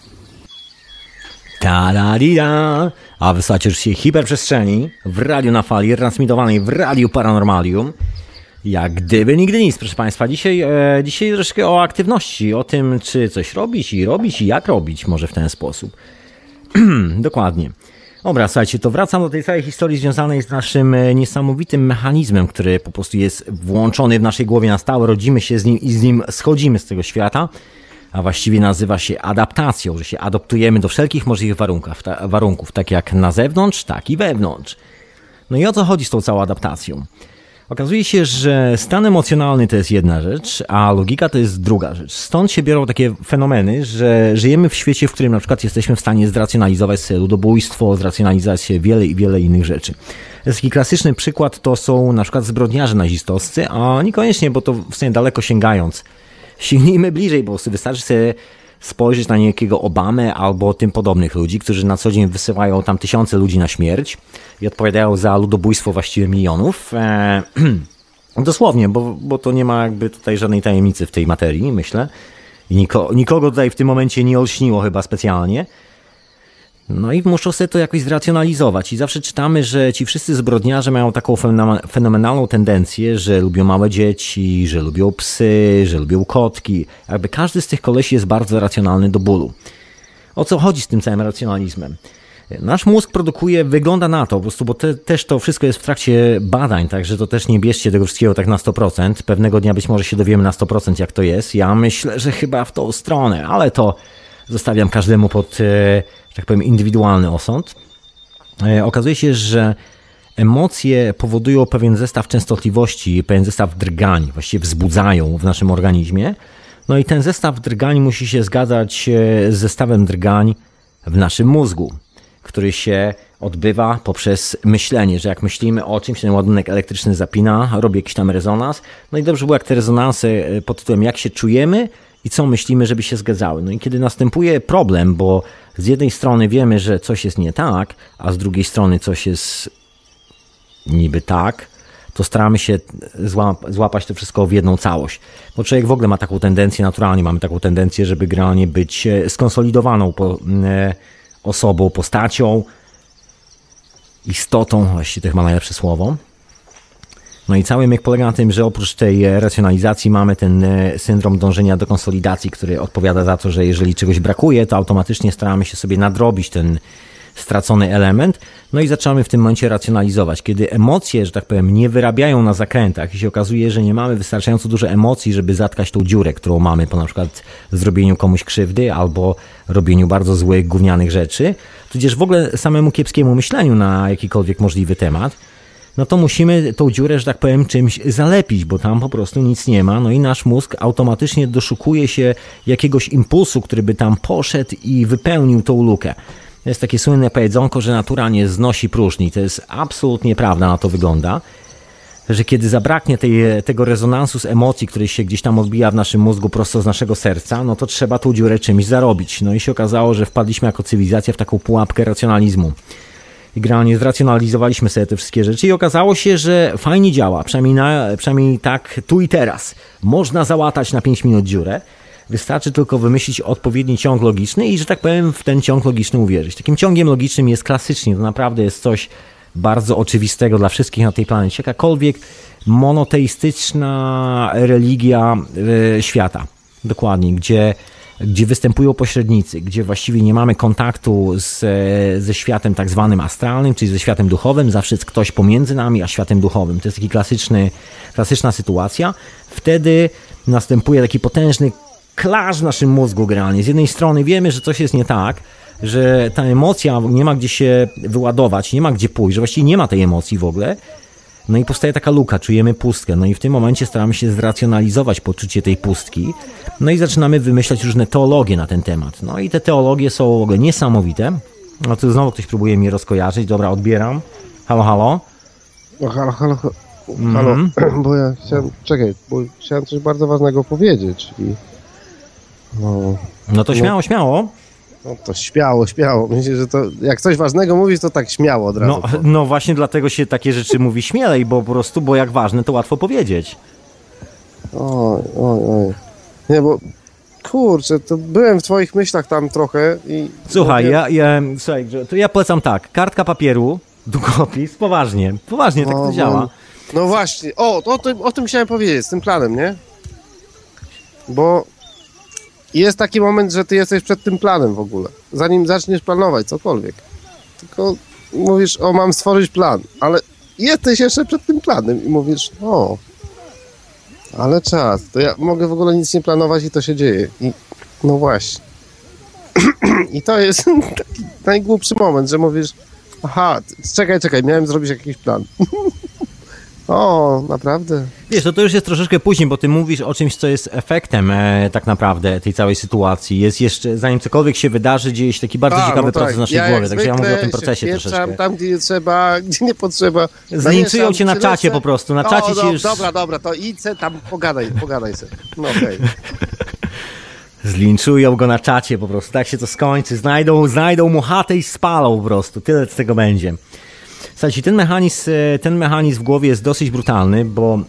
Ta-da-di-da. A wysłuchacie oczywiście Hiperprzestrzeni w radiu na fali, transmitowanej w Radiu Paranormalium. Jak gdyby nigdy nic, proszę Państwa. Dzisiaj troszkę o aktywności, o tym, czy coś robić i jak robić, może w ten sposób. Dokładnie. Dobra, słuchajcie, to wracam do tej całej historii związanej z naszym niesamowitym mechanizmem, który po prostu jest włączony w naszej głowie na stałe, rodzimy się z nim i z nim schodzimy z tego świata, a właściwie nazywa się adaptacją, że się adaptujemy do wszelkich możliwych warunków, tak jak na zewnątrz, tak i wewnątrz. No i o co chodzi z tą całą adaptacją? Okazuje się, że stan emocjonalny to jest jedna rzecz, a logika to jest druga rzecz. Stąd się biorą takie fenomeny, że żyjemy w świecie, w którym na przykład jesteśmy w stanie zracjonalizować sobie ludobójstwo, zracjonalizować się wiele i wiele innych rzeczy. Taki klasyczny przykład to są na przykład zbrodniarze nazistowscy, a niekoniecznie, bo to w sumie daleko sięgając. Sięgnijmy bliżej, bo wystarczy sobie spojrzeć na niejakiego Obamę albo tym podobnych ludzi, którzy na co dzień wysyłają tam tysiące ludzi na śmierć i odpowiadają za ludobójstwo właściwie milionów. Dosłownie, bo to nie ma jakby tutaj żadnej tajemnicy w tej materii, myślę. I nikogo tutaj w tym momencie nie olśniło chyba specjalnie. No i muszą sobie to jakoś zracjonalizować. I zawsze czytamy, że ci wszyscy zbrodniarze mają taką fenomenalną tendencję, że lubią małe dzieci, że lubią psy, że lubią kotki. Jakby każdy z tych kolesi jest bardzo racjonalny do bólu. O co chodzi z tym całym racjonalizmem? Nasz mózg wygląda na to, po prostu, bo też to wszystko jest w trakcie badań, także to też nie bierzcie tego wszystkiego tak na 100%. Pewnego dnia być może się dowiemy na 100% jak to jest. Ja myślę, że chyba w tą stronę, ale to zostawiam każdemu pod, tak powiem, indywidualny osąd. Okazuje się, że emocje powodują pewien zestaw częstotliwości, pewien zestaw drgań, właściwie wzbudzają w naszym organizmie. No i ten zestaw drgań musi się zgadzać z zestawem drgań w naszym mózgu, który się odbywa poprzez myślenie, że jak myślimy o czymś, ten ładunek elektryczny zapina, robi jakiś tam rezonans. No i dobrze było, jak te rezonansy pod tytułem jak się czujemy i co myślimy, żeby się zgadzały. No i kiedy następuje problem, bo z jednej strony wiemy, że coś jest nie tak, a z drugiej strony coś jest niby tak, to staramy się złapać to wszystko w jedną całość. Bo człowiek w ogóle ma taką tendencję, naturalnie mamy taką tendencję, żeby generalnie być skonsolidowaną osobą, postacią, istotą, właściwie to chyba najlepsze słowo. No i cały myk polega na tym, że oprócz tej racjonalizacji mamy ten syndrom dążenia do konsolidacji, który odpowiada za to, że jeżeli czegoś brakuje, to automatycznie staramy się sobie nadrobić ten stracony element, no i zaczynamy w tym momencie racjonalizować. Kiedy emocje, że tak powiem, nie wyrabiają na zakrętach i się okazuje, że nie mamy wystarczająco dużo emocji, żeby zatkać tą dziurę, którą mamy po na przykład zrobieniu komuś krzywdy albo robieniu bardzo złych, gównianych rzeczy, tudzież w ogóle samemu kiepskiemu myśleniu na jakikolwiek możliwy temat, no to musimy tą dziurę, że tak powiem, czymś zalepić, bo tam po prostu nic nie ma, no i nasz mózg automatycznie doszukuje się jakiegoś impulsu, który by tam poszedł i wypełnił tą lukę. To jest takie słynne powiedzonko, że natura nie znosi próżni. To jest absolutnie prawda, na to wygląda, że kiedy zabraknie tego rezonansu z emocji, który się gdzieś tam odbija w naszym mózgu prosto z naszego serca, no to trzeba tą dziurę czymś zarobić. No i się okazało, że wpadliśmy jako cywilizacja w taką pułapkę racjonalizmu. I generalnie zracjonalizowaliśmy sobie te wszystkie rzeczy i okazało się, że fajnie działa, przynajmniej tak tu i teraz. Można załatać na 5 minut dziurę. Wystarczy tylko wymyślić odpowiedni ciąg logiczny i, że tak powiem, w ten ciąg logiczny uwierzyć. Takim ciągiem logicznym jest klasycznie, to naprawdę jest coś bardzo oczywistego dla wszystkich na tej planecie. Jakakolwiek monoteistyczna religia świata, dokładnie, gdzie występują pośrednicy, gdzie właściwie nie mamy kontaktu ze światem tak zwanym astralnym, czyli ze światem duchowym, zawsze jest ktoś pomiędzy nami a światem duchowym. To jest taki klasyczna sytuacja. Wtedy następuje taki potężny clash w naszym mózgu generalnie. Z jednej strony wiemy, że coś jest nie tak, że ta emocja nie ma gdzie się wyładować, nie ma gdzie pójść, że właściwie nie ma tej emocji w ogóle. No i powstaje taka luka, czujemy pustkę. No i w tym momencie staramy się zracjonalizować poczucie tej pustki. No i zaczynamy wymyślać różne teologie na ten temat. No i te teologie są w ogóle niesamowite. No tu znowu ktoś próbuje mnie rozkojarzyć. Dobra, odbieram. Halo, halo. No, halo. Bo ja chciałem coś bardzo ważnego powiedzieć. No to śmiało. No to śmiało. Myślę, że to jak coś ważnego mówisz, to tak śmiało od razu. No właśnie dlatego się takie rzeczy mówi śmielej, bo po prostu, bo jak ważne, to łatwo powiedzieć. Oj. Nie, bo kurczę, to byłem w twoich myślach tam trochę i... Słuchaj, słuchaj, to ja polecam tak, kartka papieru, długopis, poważnie, tak to działa. No właśnie, o tym chciałem powiedzieć, z tym planem, nie? Bo jest taki moment, że ty jesteś przed tym planem w ogóle, zanim zaczniesz planować cokolwiek. Tylko mówisz, mam stworzyć plan, ale jesteś jeszcze przed tym planem i mówisz, ale czas, to ja mogę w ogóle nic nie planować i to się dzieje. I no właśnie. I to jest taki najgłupszy moment, że mówisz, czekaj, miałem zrobić jakiś plan. Naprawdę? Wiesz, to już jest troszeczkę później, bo ty mówisz o czymś, co jest efektem tak naprawdę tej całej sytuacji. Jest jeszcze, zanim cokolwiek się wydarzy, dzieje się taki bardzo ciekawy proces w naszej głowie, także ja mówię o tym procesie troszeczkę. Tam, gdzie nie trzeba, gdzie nie potrzeba. Zlinczują cię na czacie po prostu, na czacie ci już... Dobra, to idź tam, pogadaj sobie. No okej. Zlinczują go na czacie po prostu, tak się to skończy. Znajdą mu chatę i spalą po prostu, tyle z tego będzie. Słuchajcie, ten mechanizm w głowie jest dosyć brutalny, bo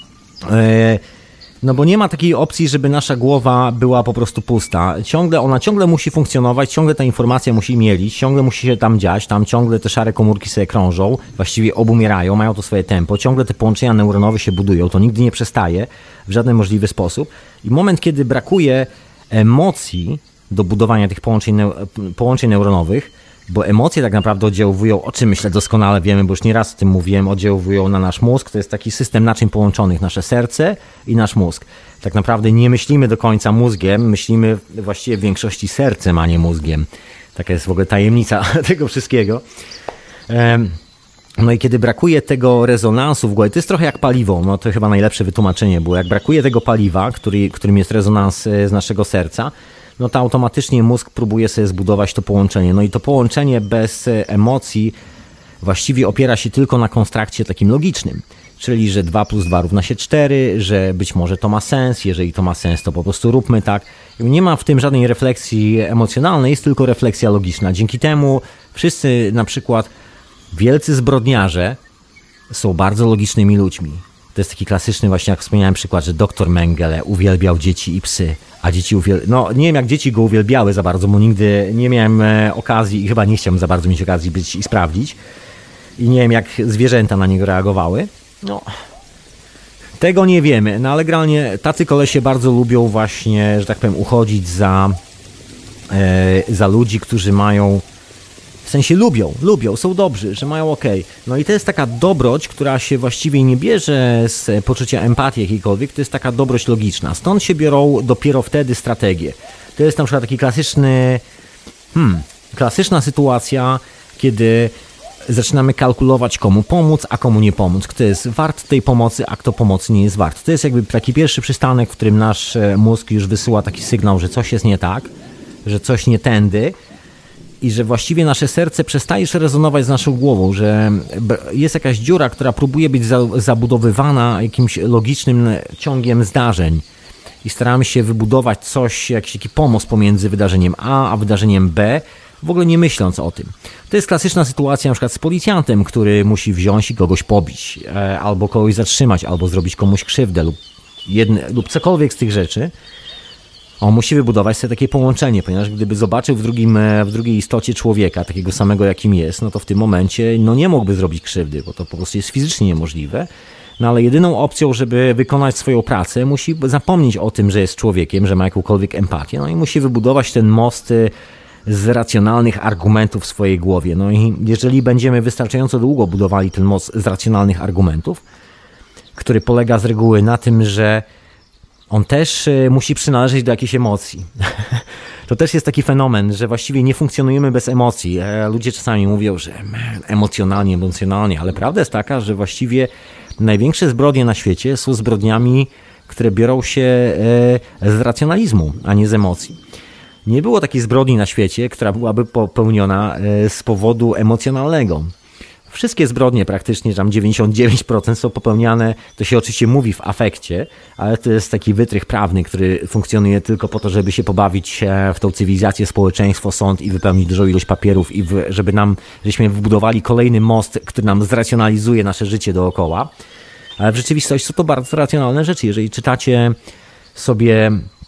nie ma takiej opcji, żeby nasza głowa była po prostu pusta. Ona ciągle musi funkcjonować, ciągle ta informacja musi mielić, ciągle musi się tam dziać, tam ciągle te szare komórki sobie krążą, właściwie obumierają, mają to swoje tempo, ciągle te połączenia neuronowe się budują, to nigdy nie przestaje w żaden możliwy sposób. I moment, kiedy brakuje emocji do budowania tych połączeń neuronowych, bo emocje tak naprawdę oddziałują, o czym myślę doskonale wiemy, bo już nieraz o tym mówiłem, oddziałują na nasz mózg. To jest taki system naczyń połączonych, nasze serce i nasz mózg. Tak naprawdę nie myślimy do końca mózgiem, myślimy właściwie w większości sercem, a nie mózgiem. Taka jest w ogóle tajemnica tego wszystkiego. No i kiedy brakuje tego rezonansu w głowie, to jest trochę jak paliwo, no to chyba najlepsze wytłumaczenie było, jak brakuje tego paliwa, którym jest rezonans z naszego serca, no to automatycznie mózg próbuje sobie zbudować to połączenie. No i to połączenie bez emocji właściwie opiera się tylko na konstrukcie takim logicznym. Czyli, że 2 + 2 równa się 4, że być może to ma sens, jeżeli to ma sens, to po prostu róbmy tak. Nie ma w tym żadnej refleksji emocjonalnej, jest tylko refleksja logiczna. Dzięki temu wszyscy na przykład wielcy zbrodniarze są bardzo logicznymi ludźmi. To jest taki klasyczny właśnie, jak wspomniałem przykład, że dr Mengele uwielbiał dzieci i psy, a dzieci nie wiem jak dzieci go uwielbiały za bardzo, bo nigdy nie miałem okazji i chyba nie chciałem za bardzo mieć okazji być i sprawdzić. I nie wiem jak zwierzęta na niego reagowały. No, tego nie wiemy, no ale generalnie tacy kolesie bardzo lubią właśnie, że tak powiem, uchodzić za ludzi, którzy mają, w sensie lubią, są dobrzy, że mają okej. No i to jest taka dobroć, która się właściwie nie bierze z poczucia empatii jakiejkolwiek, to jest taka dobroć logiczna. Stąd się biorą dopiero wtedy strategie. To jest na przykład taki klasyczna sytuacja, kiedy zaczynamy kalkulować, komu pomóc, a komu nie pomóc. Kto jest wart tej pomocy, a kto pomocy nie jest wart. To jest jakby taki pierwszy przystanek, w którym nasz mózg już wysyła taki sygnał, że coś jest nie tak, że coś nie tędy i że właściwie nasze serce przestaje rezonować z naszą głową, że jest jakaś dziura, która próbuje być zabudowywana jakimś logicznym ciągiem zdarzeń i staramy się wybudować coś, jakiś taki pomost pomiędzy wydarzeniem A a wydarzeniem B, w ogóle nie myśląc o tym. To jest klasyczna sytuacja na przykład z policjantem, który musi wziąć i kogoś pobić, albo kogoś zatrzymać, albo zrobić komuś krzywdę lub cokolwiek z tych rzeczy. On musi wybudować sobie takie połączenie, ponieważ gdyby zobaczył w drugiej istocie człowieka, takiego samego jakim jest, no to w tym momencie nie mógłby zrobić krzywdy, bo to po prostu jest fizycznie niemożliwe. No ale jedyną opcją, żeby wykonać swoją pracę, musi zapomnieć o tym, że jest człowiekiem, że ma jakąkolwiek empatię, no i musi wybudować ten most z racjonalnych argumentów w swojej głowie. No i jeżeli będziemy wystarczająco długo budowali ten most z racjonalnych argumentów, który polega z reguły na tym, że on też musi przynależeć do jakiejś emocji. To też jest taki fenomen, że właściwie nie funkcjonujemy bez emocji. Ludzie czasami mówią, że emocjonalnie, ale prawda jest taka, że właściwie największe zbrodnie na świecie są zbrodniami, które biorą się z racjonalizmu, a nie z emocji. Nie było takiej zbrodni na świecie, która byłaby popełniona z powodu emocjonalnego. Wszystkie zbrodnie praktycznie, tam 99% są popełniane, to się oczywiście mówi w afekcie, ale to jest taki wytrych prawny, który funkcjonuje tylko po to, żeby się pobawić w tą cywilizację, społeczeństwo, sąd i wypełnić dużą ilość papierów i żebyśmy wybudowali kolejny most, który nam zracjonalizuje nasze życie dookoła. Ale w rzeczywistości są to bardzo racjonalne rzeczy. Jeżeli czytacie sobie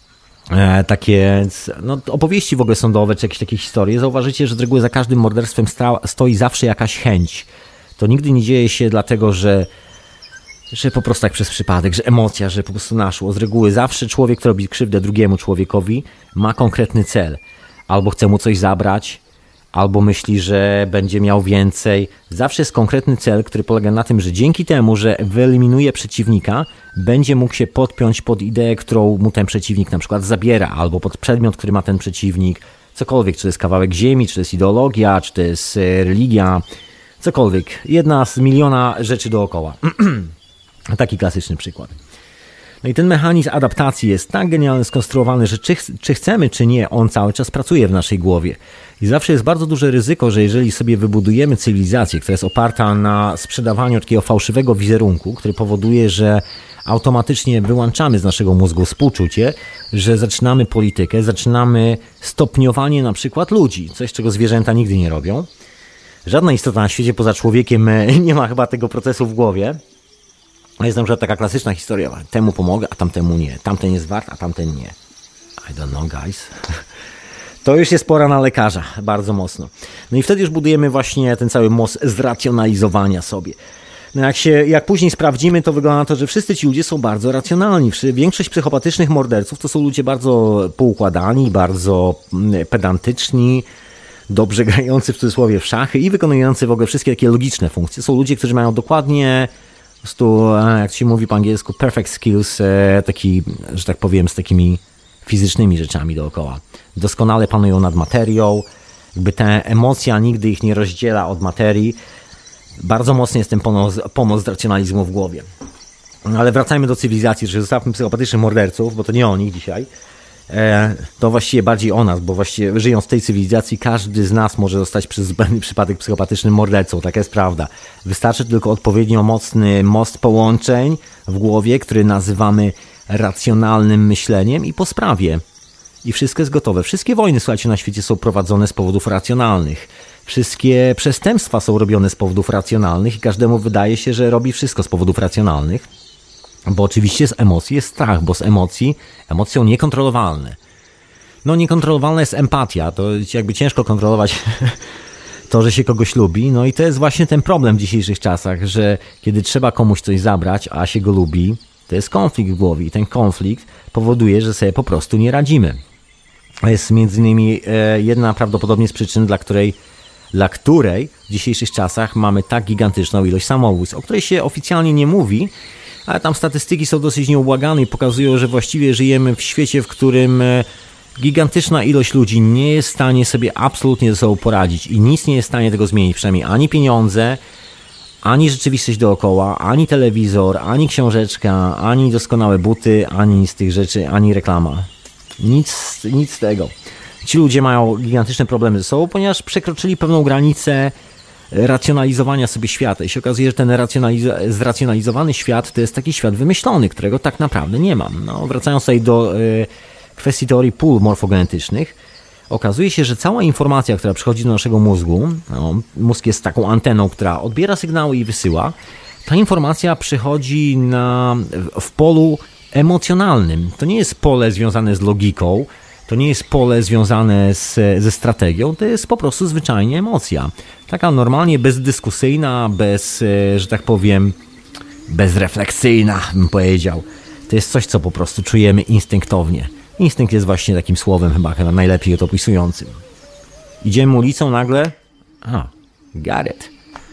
takie opowieści w ogóle sądowe, czy jakieś takie historie, zauważycie, że z reguły za każdym morderstwem stoi zawsze jakaś chęć. To nigdy nie dzieje się dlatego, że po prostu tak przez przypadek, że emocja, że po prostu naszło. Z reguły zawsze człowiek, który robi krzywdę drugiemu człowiekowi, ma konkretny cel. Albo chce mu coś zabrać, albo myśli, że będzie miał więcej. Zawsze jest konkretny cel, który polega na tym, że dzięki temu, że wyeliminuje przeciwnika, będzie mógł się podpiąć pod ideę, którą mu ten przeciwnik na przykład zabiera, albo pod przedmiot, który ma ten przeciwnik. Cokolwiek, czy to jest kawałek ziemi, czy to jest ideologia, czy to jest religia, cokolwiek. Jedna z miliona rzeczy dookoła. Taki klasyczny przykład. No i ten mechanizm adaptacji jest tak genialnie skonstruowany, że czy chcemy, czy nie, on cały czas pracuje w naszej głowie. I zawsze jest bardzo duże ryzyko, że jeżeli sobie wybudujemy cywilizację, która jest oparta na sprzedawaniu takiego fałszywego wizerunku, który powoduje, że automatycznie wyłączamy z naszego mózgu współczucie, że zaczynamy politykę, zaczynamy stopniowanie na przykład ludzi, coś czego zwierzęta nigdy nie robią. Żadna istota na świecie poza człowiekiem nie ma chyba tego procesu w głowie. Jest na przykład taka klasyczna historia, temu pomogę, a tamtemu nie. Tamten jest wart, a tamten nie. I don't know, guys. To już jest pora na lekarza, bardzo mocno. No i wtedy już budujemy właśnie ten cały most zracjonalizowania sobie. No jak później sprawdzimy, to wygląda na to, że wszyscy ci ludzie są bardzo racjonalni. Większość psychopatycznych morderców to są ludzie bardzo poukładani, bardzo pedantyczni, dobrze grający w cudzysłowie w szachy i wykonujący w ogóle wszystkie takie logiczne funkcje. Są ludzie, którzy mają dokładnie po prostu, jak się mówi po angielsku, perfect skills, taki, że tak powiem, z takimi fizycznymi rzeczami dookoła. Doskonale panują nad materią, jakby ta emocja nigdy ich nie rozdziela od materii. Bardzo mocny jest ten pomoc racjonalizmu w głowie. Ale wracajmy do cywilizacji, że zostawmy psychopatycznych morderców, bo to nie o nich dzisiaj. To właściwie bardziej o nas, bo właściwie żyjąc w tej cywilizacji każdy z nas może zostać przez zbędny przypadek psychopatycznym mordercą, taka jest prawda. Wystarczy tylko odpowiednio mocny most połączeń w głowie, który nazywamy racjonalnym myśleniem i po sprawie. I wszystko jest gotowe. Wszystkie wojny, słuchajcie, na świecie są prowadzone z powodów racjonalnych. Wszystkie przestępstwa są robione z powodów racjonalnych i każdemu wydaje się, że robi wszystko z powodów racjonalnych. Bo oczywiście z emocji jest strach, bo z emocją niekontrolowalne. No niekontrolowalna jest empatia, to jakby ciężko kontrolować to, że się kogoś lubi. No i to jest właśnie ten problem w dzisiejszych czasach, że kiedy trzeba komuś coś zabrać, a się go lubi, to jest konflikt w głowie i ten konflikt powoduje, że sobie po prostu nie radzimy. To jest między innymi jedna prawdopodobnie z przyczyn, dla której w dzisiejszych czasach mamy tak gigantyczną ilość samobójstw, o której się oficjalnie nie mówi, ale tam statystyki są dosyć nieubłagane i pokazują, że właściwie żyjemy w świecie, w którym gigantyczna ilość ludzi nie jest w stanie sobie absolutnie ze sobą poradzić i nic nie jest w stanie tego zmienić, przynajmniej ani pieniądze, ani rzeczywistość dookoła, ani telewizor, ani książeczka, ani doskonałe buty, ani nic z tych rzeczy, ani reklama. Nic z tego. Ci ludzie mają gigantyczne problemy ze sobą, ponieważ przekroczyli pewną granicę racjonalizowania sobie świata. I się okazuje, że ten zracjonalizowany świat to jest taki świat wymyślony, którego tak naprawdę nie ma. No, wracając tutaj do kwestii teorii pól morfogenetycznych, okazuje się, że cała informacja, która przychodzi do naszego mózgu, mózg jest taką anteną, która odbiera sygnały i wysyła, ta informacja przychodzi w polu emocjonalnym. To nie jest pole związane z logiką, to nie jest pole związane ze strategią, to jest po prostu zwyczajnie emocja. Taka normalnie bezdyskusyjna, że tak powiem, bezrefleksyjna, bym powiedział. To jest coś, co po prostu czujemy instynktownie. Instynkt jest właśnie takim słowem chyba najlepiej to opisującym. Idziemy ulicą nagle, got it.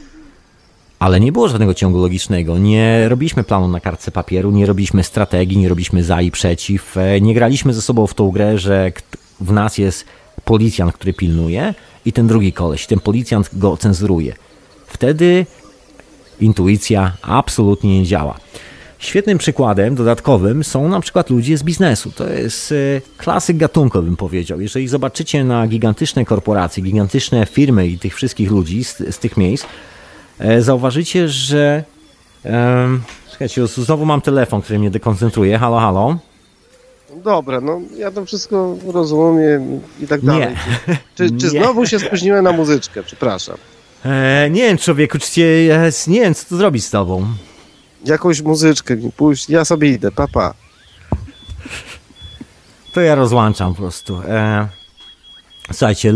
Ale nie było żadnego ciągu logicznego, nie robiliśmy planu na kartce papieru, nie robiliśmy strategii, nie robiliśmy za i przeciw, nie graliśmy ze sobą w tą grę, że w nas jest policjant, który pilnuje i ten drugi koleś, ten policjant go cenzuruje. Wtedy intuicja absolutnie nie działa. Świetnym przykładem dodatkowym są na przykład ludzie z biznesu. To jest klasyk gatunku, bym powiedział. Jeżeli zobaczycie na gigantyczne korporacje, gigantyczne firmy i tych wszystkich ludzi z tych miejsc, zauważycie, że... Słuchajcie, znowu mam telefon, który mnie dekoncentruje. Halo, halo? Dobra, no ja to wszystko rozumiem i tak dalej. Nie. Czy znowu się spóźniłem na muzyczkę? Przepraszam. Nie wiem, człowieku, nie wiem, co to zrobić z tobą. Jakąś muzyczkę mi puść, ja sobie idę, papa. To ja rozłączam po prostu. Słuchajcie,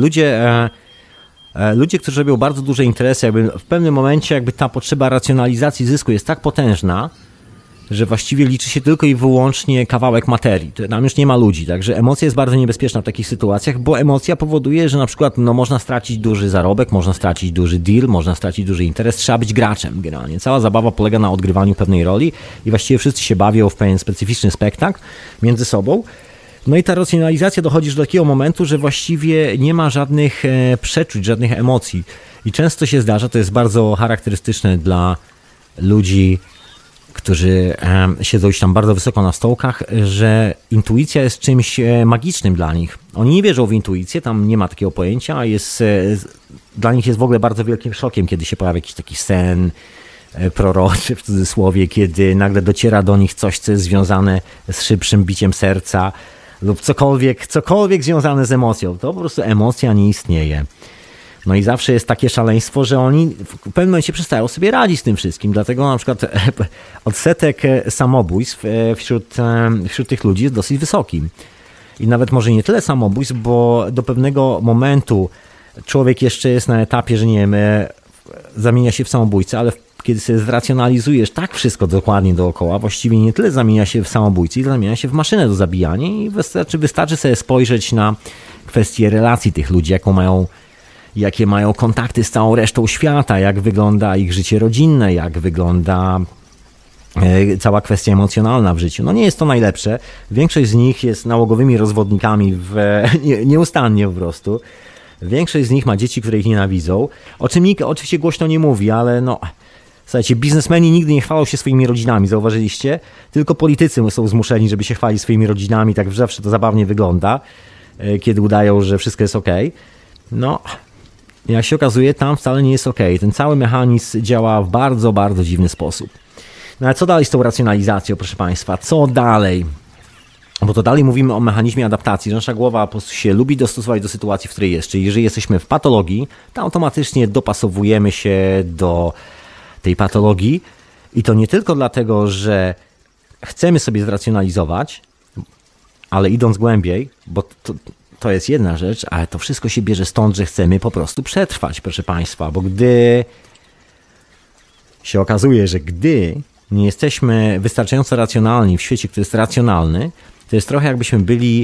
ludzie, którzy robią bardzo duże interesy, jakby w pewnym momencie jakby ta potrzeba racjonalizacji zysku jest tak potężna, że właściwie liczy się tylko i wyłącznie kawałek materii. Tam już nie ma ludzi, także emocja jest bardzo niebezpieczna w takich sytuacjach, bo emocja powoduje, że na przykład można stracić duży zarobek, można stracić duży deal, można stracić duży interes, trzeba być graczem generalnie. Cała zabawa polega na odgrywaniu pewnej roli i właściwie wszyscy się bawią w pewien specyficzny spektakl między sobą. No i ta racjonalizacja dochodzi do takiego momentu, że właściwie nie ma żadnych przeczuć, żadnych emocji. I często się zdarza, to jest bardzo charakterystyczne dla ludzi, którzy siedzą już tam bardzo wysoko na stołkach, że intuicja jest czymś magicznym dla nich. Oni nie wierzą w intuicję, tam nie ma takiego pojęcia, a dla nich jest w ogóle bardzo wielkim szokiem, kiedy się pojawia jakiś taki sen proroczy w cudzysłowie, kiedy nagle dociera do nich coś, co jest związane z szybszym biciem serca lub cokolwiek związane z emocją. To po prostu emocja nie istnieje. No i zawsze jest takie szaleństwo, że oni w pewnym momencie przestają sobie radzić z tym wszystkim. Dlatego na przykład odsetek samobójstw wśród tych ludzi jest dosyć wysoki. I nawet może nie tyle samobójstw, bo do pewnego momentu człowiek jeszcze jest na etapie, że nie wiem, zamienia się w samobójcę, ale kiedy sobie zracjonalizujesz tak wszystko dokładnie dookoła, właściwie nie tyle zamienia się w samobójcę, ile zamienia się w maszynę do zabijania i wystarczy sobie spojrzeć na kwestię relacji tych ludzi, jakie mają kontakty z całą resztą świata, jak wygląda ich życie rodzinne, jak wygląda cała kwestia emocjonalna w życiu. No nie jest to najlepsze. Większość z nich jest nałogowymi rozwodnikami nieustannie po prostu. Większość z nich ma dzieci, które ich nienawidzą, o czym nikt oczywiście głośno nie mówi, ale słuchajcie, biznesmeni nigdy nie chwalą się swoimi rodzinami, zauważyliście? Tylko politycy są zmuszeni, żeby się chwalić swoimi rodzinami, tak zawsze to zabawnie wygląda, kiedy udają, że wszystko jest okej. Jak się okazuje, tam wcale nie jest okej. Ten cały mechanizm działa w bardzo, bardzo dziwny sposób. No ale co dalej z tą racjonalizacją, proszę Państwa? Co dalej? Bo to dalej mówimy o mechanizmie adaptacji, że nasza głowa po prostu się lubi dostosować do sytuacji, w której jest. Czyli jeżeli jesteśmy w patologii, to automatycznie dopasowujemy się do tej patologii i to nie tylko dlatego, że chcemy sobie zracjonalizować, ale idąc głębiej, bo to jest jedna rzecz, ale to wszystko się bierze stąd, że chcemy po prostu przetrwać, proszę Państwa, bo gdy się okazuje, że gdy nie jesteśmy wystarczająco racjonalni w świecie, który jest racjonalny, to jest trochę jakbyśmy byli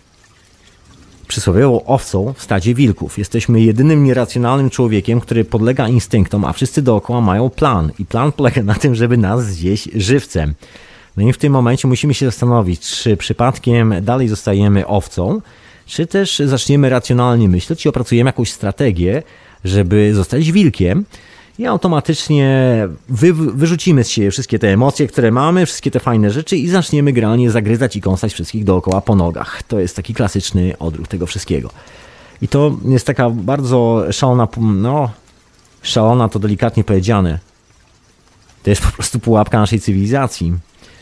przysłowiową owcą w stadzie wilków. Jesteśmy jedynym nieracjonalnym człowiekiem, który podlega instynktom, a wszyscy dookoła mają plan. I plan polega na tym, żeby nas zjeść żywcem. No i w tym momencie musimy się zastanowić, czy przypadkiem dalej zostajemy owcą, czy też zaczniemy racjonalnie myśleć i opracujemy jakąś strategię, żeby zostać wilkiem i automatycznie wyrzucimy z siebie wszystkie te emocje, które mamy, wszystkie te fajne rzeczy i zaczniemy generalnie zagryzać i kąsać wszystkich dookoła po nogach. To jest taki klasyczny odruch tego wszystkiego. I to jest taka bardzo szalona to delikatnie powiedziane. To jest po prostu pułapka naszej cywilizacji.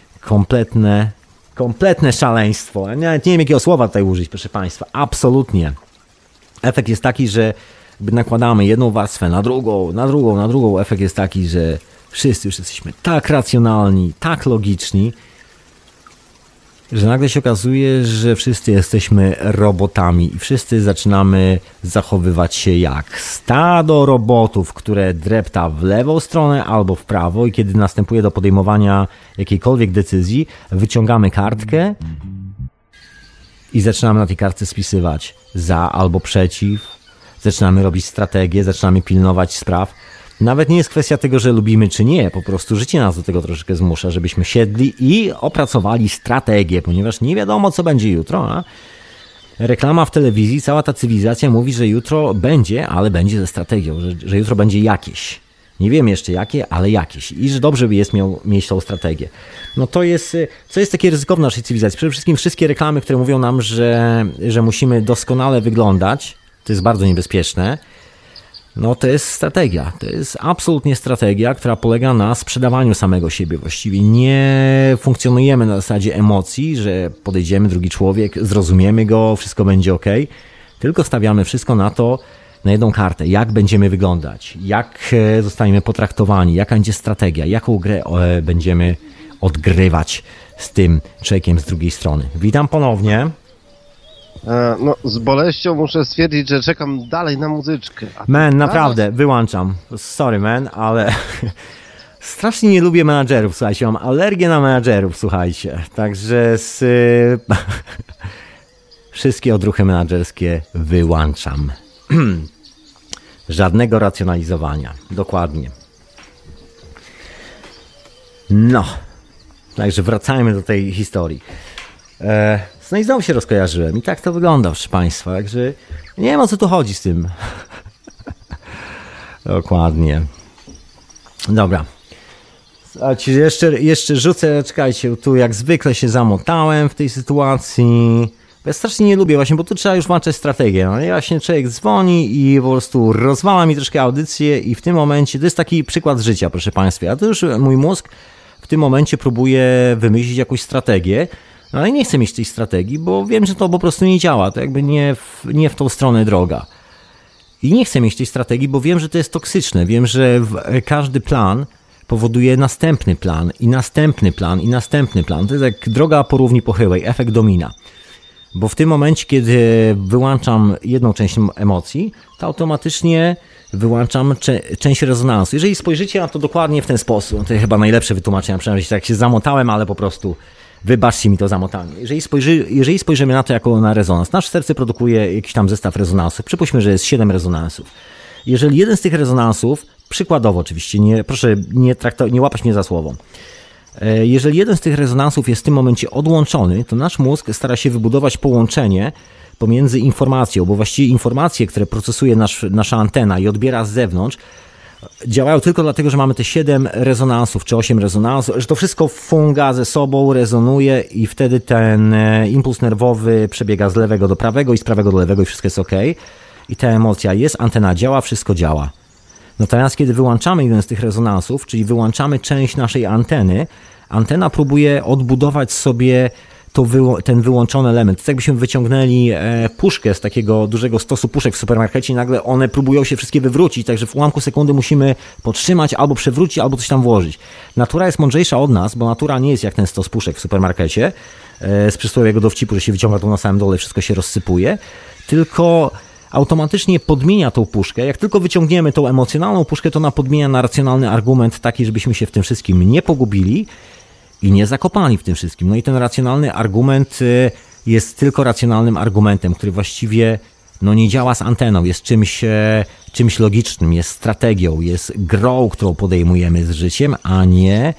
Kompletne szaleństwo. Ja nawet nie wiem, jakiego słowa tutaj użyć, proszę Państwa. Absolutnie. Efekt jest taki, że gdy nakładamy jedną warstwę na drugą, efekt jest taki, że wszyscy już jesteśmy tak racjonalni, tak logiczni, że nagle się okazuje, że wszyscy jesteśmy robotami i wszyscy zaczynamy zachowywać się jak stado robotów, które drepta w lewą stronę albo w prawo i kiedy następuje do podejmowania jakiejkolwiek decyzji, wyciągamy kartkę i zaczynamy na tej kartce spisywać za albo przeciw, zaczynamy robić strategię, zaczynamy pilnować spraw. Nawet nie jest kwestia tego, że lubimy czy nie, po prostu życie nas do tego troszeczkę zmusza, żebyśmy siedli i opracowali strategię, ponieważ nie wiadomo, co będzie jutro. A reklama w telewizji, cała ta cywilizacja mówi, że jutro będzie, ale będzie ze strategią, że jutro będzie jakieś. Nie wiem jeszcze jakie, ale jakieś. I że dobrze by jest mieć tą strategię. No to jest, co jest takie ryzykowne w naszej cywilizacji? Przede wszystkim wszystkie reklamy, które mówią nam, że musimy doskonale wyglądać, to jest bardzo niebezpieczne. No to jest strategia. To jest absolutnie strategia, która polega na sprzedawaniu samego siebie. Właściwie nie funkcjonujemy na zasadzie emocji, że podejdziemy, drugi człowiek, zrozumiemy go, wszystko będzie ok. Tylko stawiamy wszystko na to, na jedną kartę. Jak będziemy wyglądać, jak zostaniemy potraktowani, jaka będzie strategia, jaką grę będziemy odgrywać z tym człowiekiem z drugiej strony. Witam ponownie. No, z boleścią muszę stwierdzić, że czekam dalej na muzyczkę. Man, naprawdę, wyłączam. Sorry, man, ale strasznie nie lubię menadżerów, słuchajcie, mam alergię na menadżerów, słuchajcie. Także wszystkie odruchy menadżerskie wyłączam. Żadnego racjonalizowania, dokładnie. No, także wracajmy do tej historii. No i znowu się rozkojarzyłem i tak to wygląda, proszę Państwa, także nie wiem, o co tu chodzi z tym. Dokładnie. Dobra. Słuchajcie, jeszcze rzucę, czekajcie, tu jak zwykle się zamotałem w tej sytuacji. Ja strasznie nie lubię właśnie, bo tu trzeba już włączać strategię. No i właśnie człowiek dzwoni i po prostu rozwala mi troszkę audycję i w tym momencie, to jest taki przykład życia, proszę Państwa. A to już mój mózg w tym momencie próbuje wymyślić jakąś strategię, no ale nie chcę mieć tej strategii, bo wiem, że to po prostu nie działa, to jakby nie w tą stronę droga. I nie chcę mieć tej strategii, bo wiem, że to jest toksyczne. Wiem, że każdy plan powoduje następny plan i następny plan i następny plan. To jest jak droga po równi pochyłej, efekt domina. Bo w tym momencie, kiedy wyłączam jedną część emocji, to automatycznie wyłączam część rezonansu. Jeżeli spojrzycie na to dokładnie w ten sposób, to jest chyba najlepsze wytłumaczenie, przynajmniej tak się zamotałem, ale po prostu wybaczcie mi to zamotanie. Jeżeli spojrzymy na to jako na rezonans, nasze serce produkuje jakiś tam zestaw rezonansów. Przypuśćmy, że jest 7 rezonansów. Jeżeli jeden z tych rezonansów, przykładowo oczywiście, proszę nie łapać mnie za słowo, jeżeli jeden z tych rezonansów jest w tym momencie odłączony, to nasz mózg stara się wybudować połączenie pomiędzy informacją, bo właściwie informacje, które procesuje nasza antena i odbiera z zewnątrz, działają tylko dlatego, że mamy te 7 rezonansów czy 8 rezonansów, że to wszystko funga ze sobą, rezonuje i wtedy ten impuls nerwowy przebiega z lewego do prawego i z prawego do lewego i wszystko jest ok. I ta emocja jest, antena działa, wszystko działa. Natomiast kiedy wyłączamy jeden z tych rezonansów, czyli wyłączamy część naszej anteny, antena próbuje odbudować sobie ten wyłączony element. To jakbyśmy wyciągnęli puszkę z takiego dużego stosu puszek w supermarkecie i nagle one próbują się wszystkie wywrócić, także w ułamku sekundy musimy podtrzymać, albo przewrócić, albo coś tam włożyć. Natura jest mądrzejsza od nas, bo natura nie jest jak ten stos puszek w supermarkecie z przysłowiowego dowcipu, że się wyciąga tu na samym dole, wszystko się rozsypuje, tylko automatycznie podmienia tą puszkę. Jak tylko wyciągniemy tą emocjonalną puszkę, to ona podmienia na racjonalny argument taki, żebyśmy się w tym wszystkim nie pogubili i nie zakopali w tym wszystkim. No i ten racjonalny argument jest tylko racjonalnym argumentem, który właściwie nie działa z anteną, jest czymś logicznym, jest strategią, jest grą, którą podejmujemy z życiem, a nie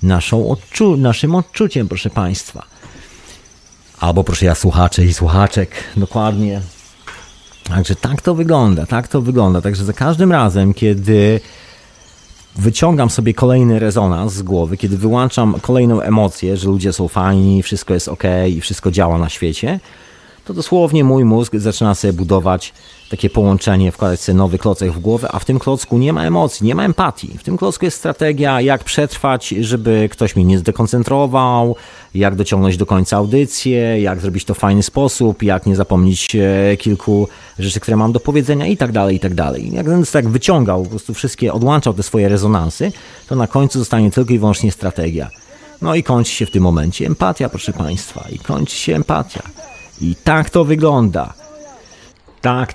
naszym odczuciem, proszę Państwa. Albo proszę ja słuchaczy i słuchaczek, dokładnie. Także tak to wygląda. Także za każdym razem, kiedy wyciągam sobie kolejny rezonans z głowy, kiedy wyłączam kolejną emocję, że ludzie są fajni, wszystko jest ok i wszystko działa na świecie, to dosłownie mój mózg zaczyna sobie budować takie połączenie, wkładać sobie nowy klocek w głowę, a w tym klocku nie ma emocji, nie ma empatii. W tym klocku jest strategia, jak przetrwać, żeby ktoś mnie nie zdekoncentrował, jak dociągnąć do końca audycję, jak zrobić to w fajny sposób, jak nie zapomnieć kilku rzeczy, które mam do powiedzenia i tak dalej, i tak dalej. Jak będę tak wyciągał, po prostu odłączał te swoje rezonansy, to na końcu zostanie tylko i wyłącznie strategia. No i kończy się w tym momencie empatia, proszę Państwa, i kończy się empatia. I tak to wygląda. Tak.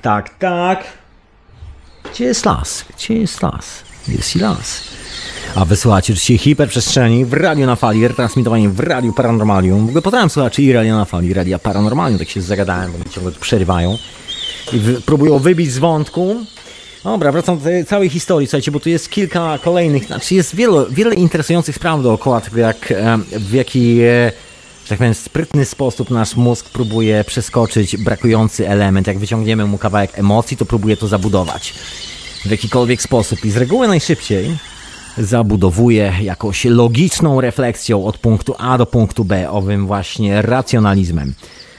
Gdzie jest las? Jest i las. A wysłuchacie oczywiście Hiperprzestrzeni w radiu na fali, retransmitowanie w radiu Paranormalium. W ogóle pozdrawiam słuchaczy i radia na fali, radia Paranormalium. Tak się zagadałem, bo mi ciągle tu przerywają. I próbują wybić z wątku. Dobra, wracam do tej całej historii, słuchajcie, bo tu jest kilka kolejnych, jest wiele interesujących spraw dookoła tego, w jaki że tak powiem, sprytny sposób nasz mózg próbuje przeskoczyć brakujący element. Jak wyciągniemy mu kawałek emocji, to próbuje to zabudować w jakikolwiek sposób. I z reguły najszybciej zabudowuje jakąś logiczną refleksją od punktu A do punktu B, owym właśnie racjonalizmem.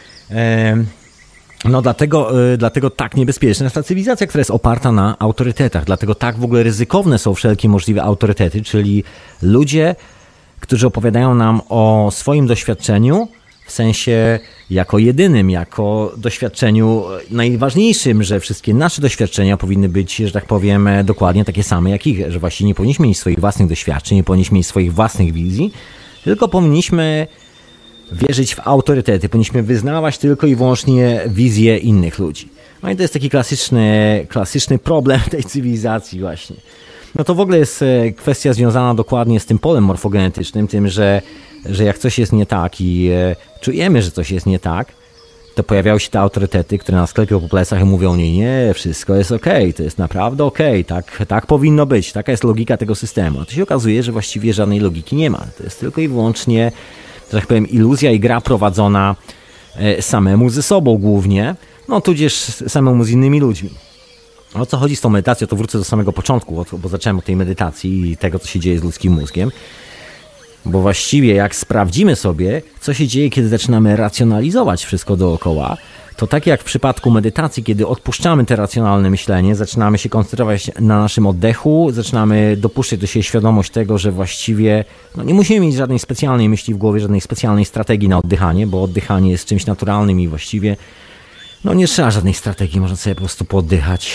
No dlatego tak niebezpieczna jest ta cywilizacja, która jest oparta na autorytetach. Dlatego tak w ogóle ryzykowne są wszelkie możliwe autorytety, czyli ludzie, którzy opowiadają nam o swoim doświadczeniu, w sensie jako jedynym, jako doświadczeniu najważniejszym, że wszystkie nasze doświadczenia powinny być, że tak powiem, dokładnie takie same jak ich, że właściwie nie powinniśmy mieć swoich własnych doświadczeń, nie powinniśmy mieć swoich własnych wizji, tylko powinniśmy wierzyć w autorytety, powinniśmy wyznawać tylko i wyłącznie wizję innych ludzi. No i to jest taki klasyczny problem tej cywilizacji właśnie. No to w ogóle jest kwestia związana dokładnie z tym polem morfogenetycznym, tym, że jak coś jest nie tak i czujemy, że coś jest nie tak, to pojawiają się te autorytety, które nas klepią po plecach i mówią, nie, wszystko jest okej, to jest naprawdę okej, tak powinno być, taka jest logika tego systemu. A to się okazuje, że właściwie żadnej logiki nie ma. To jest tylko i wyłącznie, że tak powiem, iluzja i gra prowadzona samemu ze sobą głównie, no tudzież samemu z innymi ludźmi. O co chodzi z tą medytacją, to wrócę do samego początku, bo zacząłem od tej medytacji i tego, co się dzieje z ludzkim mózgiem. Bo właściwie jak sprawdzimy sobie, co się dzieje, kiedy zaczynamy racjonalizować wszystko dookoła, to tak jak w przypadku medytacji, kiedy odpuszczamy te racjonalne myślenie, zaczynamy się koncentrować na naszym oddechu, zaczynamy dopuszczać do siebie świadomość tego, że właściwie nie musimy mieć żadnej specjalnej myśli w głowie, żadnej specjalnej strategii na oddychanie, bo oddychanie jest czymś naturalnym i właściwie nie trzeba żadnej strategii, można sobie po prostu pooddychać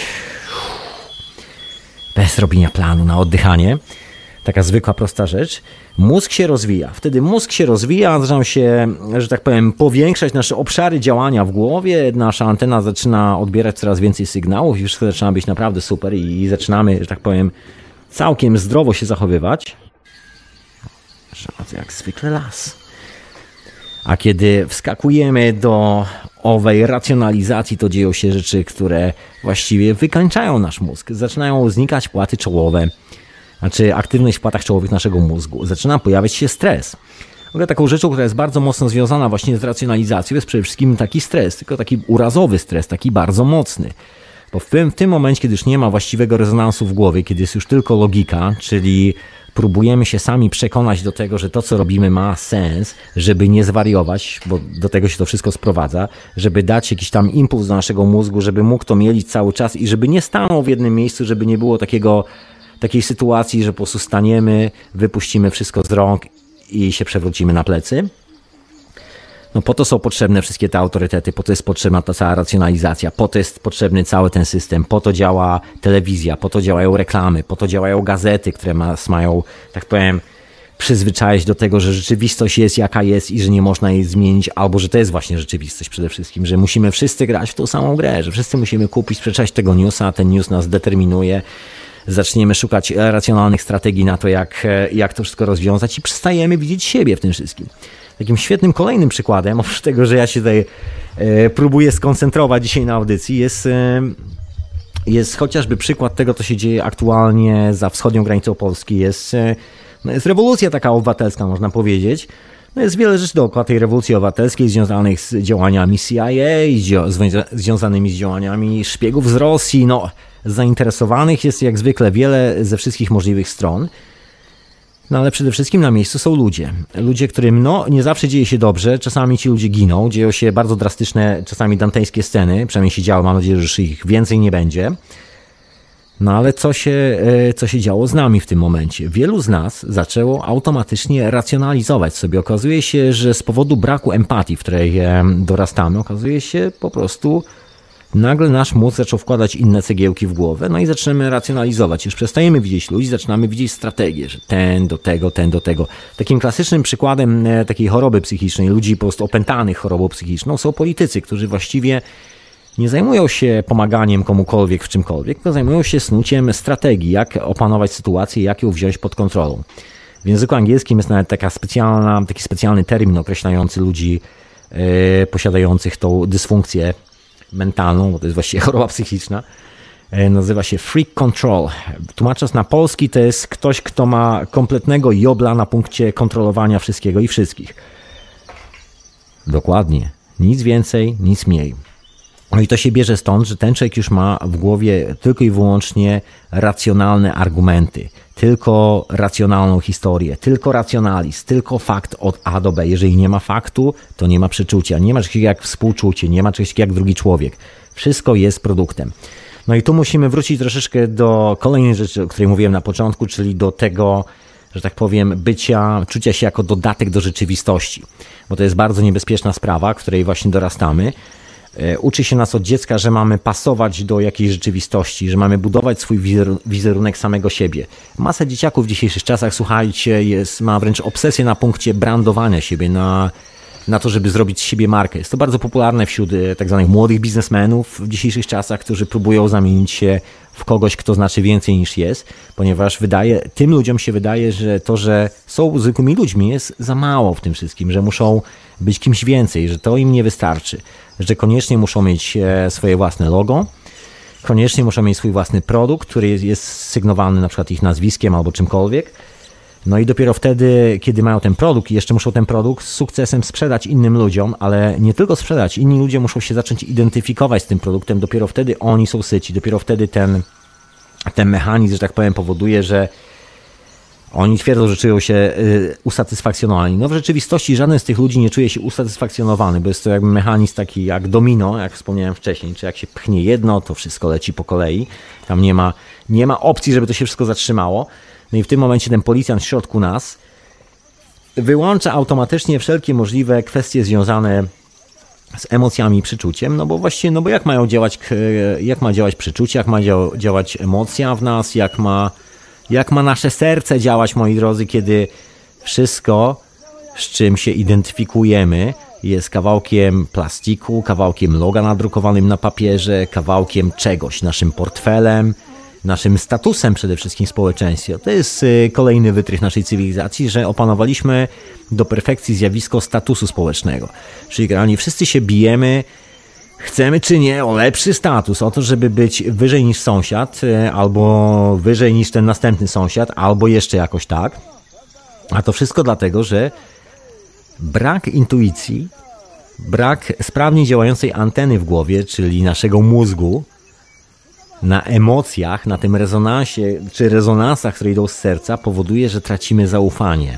bez robienia planu na oddychanie. Taka zwykła, prosta rzecz. Mózg się rozwija. Wtedy mózg się rozwija, zaczynają się, że tak powiem, powiększać nasze obszary działania w głowie. Nasza antena zaczyna odbierać coraz więcej sygnałów i wszystko zaczyna być naprawdę super i zaczynamy, że tak powiem, całkiem zdrowo się zachowywać. Jak zwykle las. A kiedy wskakujemy do owej racjonalizacji, to dzieją się rzeczy, które właściwie wykańczają nasz mózg. Zaczynają znikać płaty czołowe. Znaczy aktywność w płatach czołowych naszego mózgu. Zaczyna pojawiać się stres. W ogóle taką rzeczą, która jest bardzo mocno związana właśnie z racjonalizacją, jest przede wszystkim taki stres, tylko taki urazowy stres, taki bardzo mocny. Bo w tym momencie, kiedy już nie ma właściwego rezonansu w głowie, kiedy jest już tylko logika, czyli próbujemy się sami przekonać do tego, że to, co robimy, ma sens, żeby nie zwariować, bo do tego się to wszystko sprowadza, żeby dać jakiś tam impuls do naszego mózgu, żeby mógł to mielić cały czas i żeby nie stanął w jednym miejscu, żeby nie było takiej sytuacji, że po prostu staniemy, wypuścimy wszystko z rąk i się przewrócimy na plecy. No po to są potrzebne wszystkie te autorytety, po to jest potrzebna ta cała racjonalizacja, po to jest potrzebny cały ten system, po to działa telewizja, po to działają reklamy, po to działają gazety, które mają, tak powiem, przyzwyczaić do tego, że rzeczywistość jest jaka jest i że nie można jej zmienić, albo że to jest właśnie rzeczywistość przede wszystkim, że musimy wszyscy grać w tą samą grę, że wszyscy musimy kupić, przeczytać tego newsa, a ten news nas determinuje. Zaczniemy szukać racjonalnych strategii na to, jak to wszystko rozwiązać i przestajemy widzieć siebie w tym wszystkim. Takim świetnym kolejnym przykładem, oprócz tego, że ja się tutaj próbuję skoncentrować dzisiaj na audycji, jest chociażby przykład tego, co się dzieje aktualnie za wschodnią granicą Polski. Jest rewolucja taka obywatelska, można powiedzieć. Jest wiele rzeczy dookoła tej rewolucji obywatelskiej związanych z działaniami CIA, związanymi z działaniami szpiegów z Rosji. Zainteresowanych jest jak zwykle wiele ze wszystkich możliwych stron. Ale przede wszystkim na miejscu są ludzie. Ludzie, którym nie zawsze dzieje się dobrze, czasami ci ludzie giną, dzieją się bardzo drastyczne, czasami dantejskie sceny, przynajmniej się działo, mam nadzieję, że już ich więcej nie będzie. Ale co się działo z nami w tym momencie? Wielu z nas zaczęło automatycznie racjonalizować sobie. Okazuje się, że z powodu braku empatii, w której dorastamy, okazuje się po prostu nagle nasz mózg zaczął wkładać inne cegiełki w głowę, i zaczynamy racjonalizować. Już przestajemy widzieć ludzi, zaczynamy widzieć strategię, że ten do tego. Takim klasycznym przykładem takiej choroby psychicznej, ludzi po prostu opętanych chorobą psychiczną, są politycy, którzy właściwie nie zajmują się pomaganiem komukolwiek w czymkolwiek, tylko zajmują się snuciem strategii, jak opanować sytuację, jak ją wziąć pod kontrolą. W języku angielskim jest nawet taki specjalny termin określający ludzi posiadających tą dysfunkcję mentalną, bo to jest właściwie choroba psychiczna, nazywa się freak control. Tłumacząc na polski, to jest ktoś, kto ma kompletnego jobla na punkcie kontrolowania wszystkiego i wszystkich. Dokładnie. Nic więcej, nic mniej. I to się bierze stąd, że ten człowiek już ma w głowie tylko i wyłącznie racjonalne argumenty, tylko racjonalną historię, tylko racjonalizm, tylko fakt od A do B. Jeżeli nie ma faktu, to nie ma przeczucia, nie ma czegoś takiego jak współczucie, nie ma czegoś takiego jak drugi człowiek. Wszystko jest produktem. I tu musimy wrócić troszeczkę do kolejnej rzeczy, o której mówiłem na początku, czyli do tego, że tak powiem, czucia się jako dodatek do rzeczywistości. Bo to jest bardzo niebezpieczna sprawa, w której właśnie dorastamy. Uczy się nas od dziecka, że mamy pasować do jakiejś rzeczywistości, że mamy budować swój wizerunek samego siebie. Masa dzieciaków w dzisiejszych czasach, słuchajcie, ma wręcz obsesję na punkcie brandowania siebie, na na to, żeby zrobić z siebie markę. Jest to bardzo popularne wśród tak zwanych młodych biznesmenów w dzisiejszych czasach, którzy próbują zamienić się w kogoś, kto znaczy więcej niż jest, ponieważ tym ludziom się wydaje, że to, że są zwykłymi ludźmi, jest za mało w tym wszystkim, że muszą być kimś więcej, że to im nie wystarczy, że koniecznie muszą mieć swoje własne logo, koniecznie muszą mieć swój własny produkt, który jest sygnowany na przykład ich nazwiskiem albo czymkolwiek. No i dopiero wtedy, kiedy mają ten produkt i jeszcze muszą ten produkt z sukcesem sprzedać innym ludziom, ale nie tylko sprzedać, inni ludzie muszą się zacząć identyfikować z tym produktem, dopiero wtedy oni są syci, dopiero wtedy ten mechanizm, że tak powiem, powoduje, że oni twierdzą, że czują się usatysfakcjonowani. No w rzeczywistości żaden z tych ludzi nie czuje się usatysfakcjonowany, bo jest to jakby mechanizm taki jak domino, jak wspomniałem wcześniej, czy jak się pchnie jedno, to wszystko leci po kolei. Tam nie ma opcji, żeby to się wszystko zatrzymało. No i w tym momencie ten policjant w środku nas wyłącza automatycznie wszelkie możliwe kwestie związane z emocjami i przeczuciem, no bo właściwie, no bo jak ma działać przeczucie, jak ma działać emocja w nas, jak ma nasze serce działać, moi drodzy, kiedy wszystko, z czym się identyfikujemy, jest kawałkiem plastiku, kawałkiem loga nadrukowanym na papierze, kawałkiem czegoś, naszym portfelem, naszym statusem przede wszystkim w społeczeństwie. To jest kolejny wytrych naszej cywilizacji, że opanowaliśmy do perfekcji zjawisko statusu społecznego. Czyli generalnie wszyscy się bijemy, chcemy czy nie, o lepszy status, o to, żeby być wyżej niż sąsiad, albo wyżej niż ten następny sąsiad, albo jeszcze jakoś tak. A to wszystko dlatego, że brak intuicji, brak sprawnie działającej anteny w głowie, czyli naszego mózgu, na emocjach, na tym rezonansie, czy rezonansach, które idą z serca, powoduje, że tracimy zaufanie.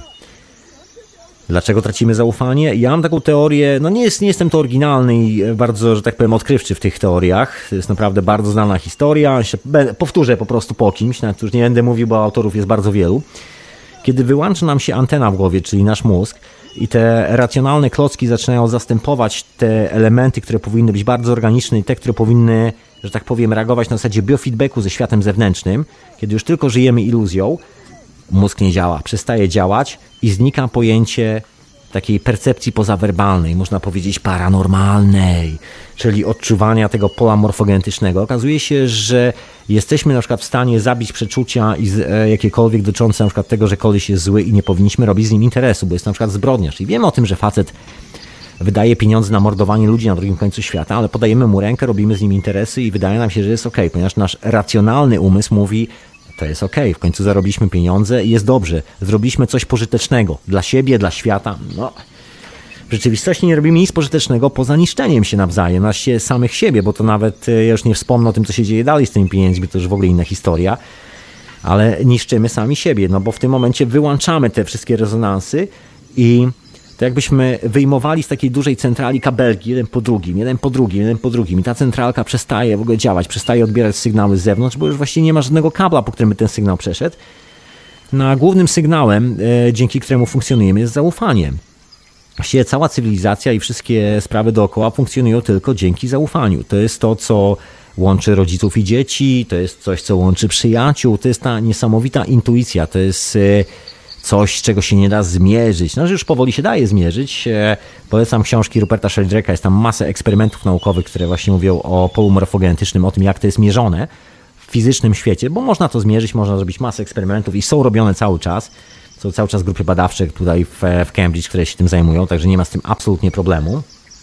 Dlaczego tracimy zaufanie? Ja mam taką teorię, no nie jestem to oryginalny i bardzo, że tak powiem, odkrywczy w tych teoriach. To jest naprawdę bardzo znana historia. Powtórzę po prostu po kimś, nawet już nie będę mówił, bo autorów jest bardzo wielu. Kiedy wyłącza nam się antena w głowie, czyli nasz mózg, i te racjonalne klocki zaczynają zastępować te elementy, które powinny być bardzo organiczne i te, które powinny, że tak powiem, reagować na zasadzie biofeedbacku ze światem zewnętrznym, kiedy już tylko żyjemy iluzją, mózg nie działa, przestaje działać i znika pojęcie takiej percepcji pozawerbalnej, można powiedzieć paranormalnej, czyli odczuwania tego pola morfogenetycznego. Okazuje się, że jesteśmy na przykład w stanie zabić przeczucia i jakiekolwiek dotyczące na przykład tego, że koleś jest zły i nie powinniśmy robić z nim interesu, bo jest na przykład zbrodniarz. I wiemy o tym, że facet wydaje pieniądze na mordowanie ludzi na drugim końcu świata, ale podajemy mu rękę, robimy z nim interesy i wydaje nam się, że jest okej, ponieważ nasz racjonalny umysł mówi, to jest okej, w końcu zarobiliśmy pieniądze i jest dobrze, zrobiliśmy coś pożytecznego dla siebie, dla świata. No, w rzeczywistości nie robimy nic pożytecznego poza niszczeniem się nawzajem, samych siebie, bo to nawet, ja już nie wspomnę o tym, co się dzieje dalej z tymi pieniędzmi, to już w ogóle inna historia, ale niszczymy sami siebie, no bo w tym momencie wyłączamy te wszystkie rezonansy i to jakbyśmy wyjmowali z takiej dużej centrali kabelki, jeden po drugim i ta centralka przestaje w ogóle działać, przestaje odbierać sygnały z zewnątrz, bo już właściwie nie ma żadnego kabla, po którym by ten sygnał przeszedł. No a głównym sygnałem, dzięki któremu funkcjonujemy, jest zaufanie. Właściwie cała cywilizacja i wszystkie sprawy dookoła funkcjonują tylko dzięki zaufaniu. To jest to, co łączy rodziców i dzieci, to jest coś, co łączy przyjaciół, to jest ta niesamowita intuicja, to jest coś, czego się nie da zmierzyć. No, że już powoli się daje zmierzyć. Polecam książki Ruperta Sheldrake'a. Jest tam masę eksperymentów naukowych, które właśnie mówią o polu morfogenetycznym, o tym, jak to jest mierzone w fizycznym świecie, bo można to zmierzyć, można zrobić masę eksperymentów i są robione cały czas. Są cały czas grupy badawcze tutaj w Cambridge, które się tym zajmują, także nie ma z tym absolutnie problemu.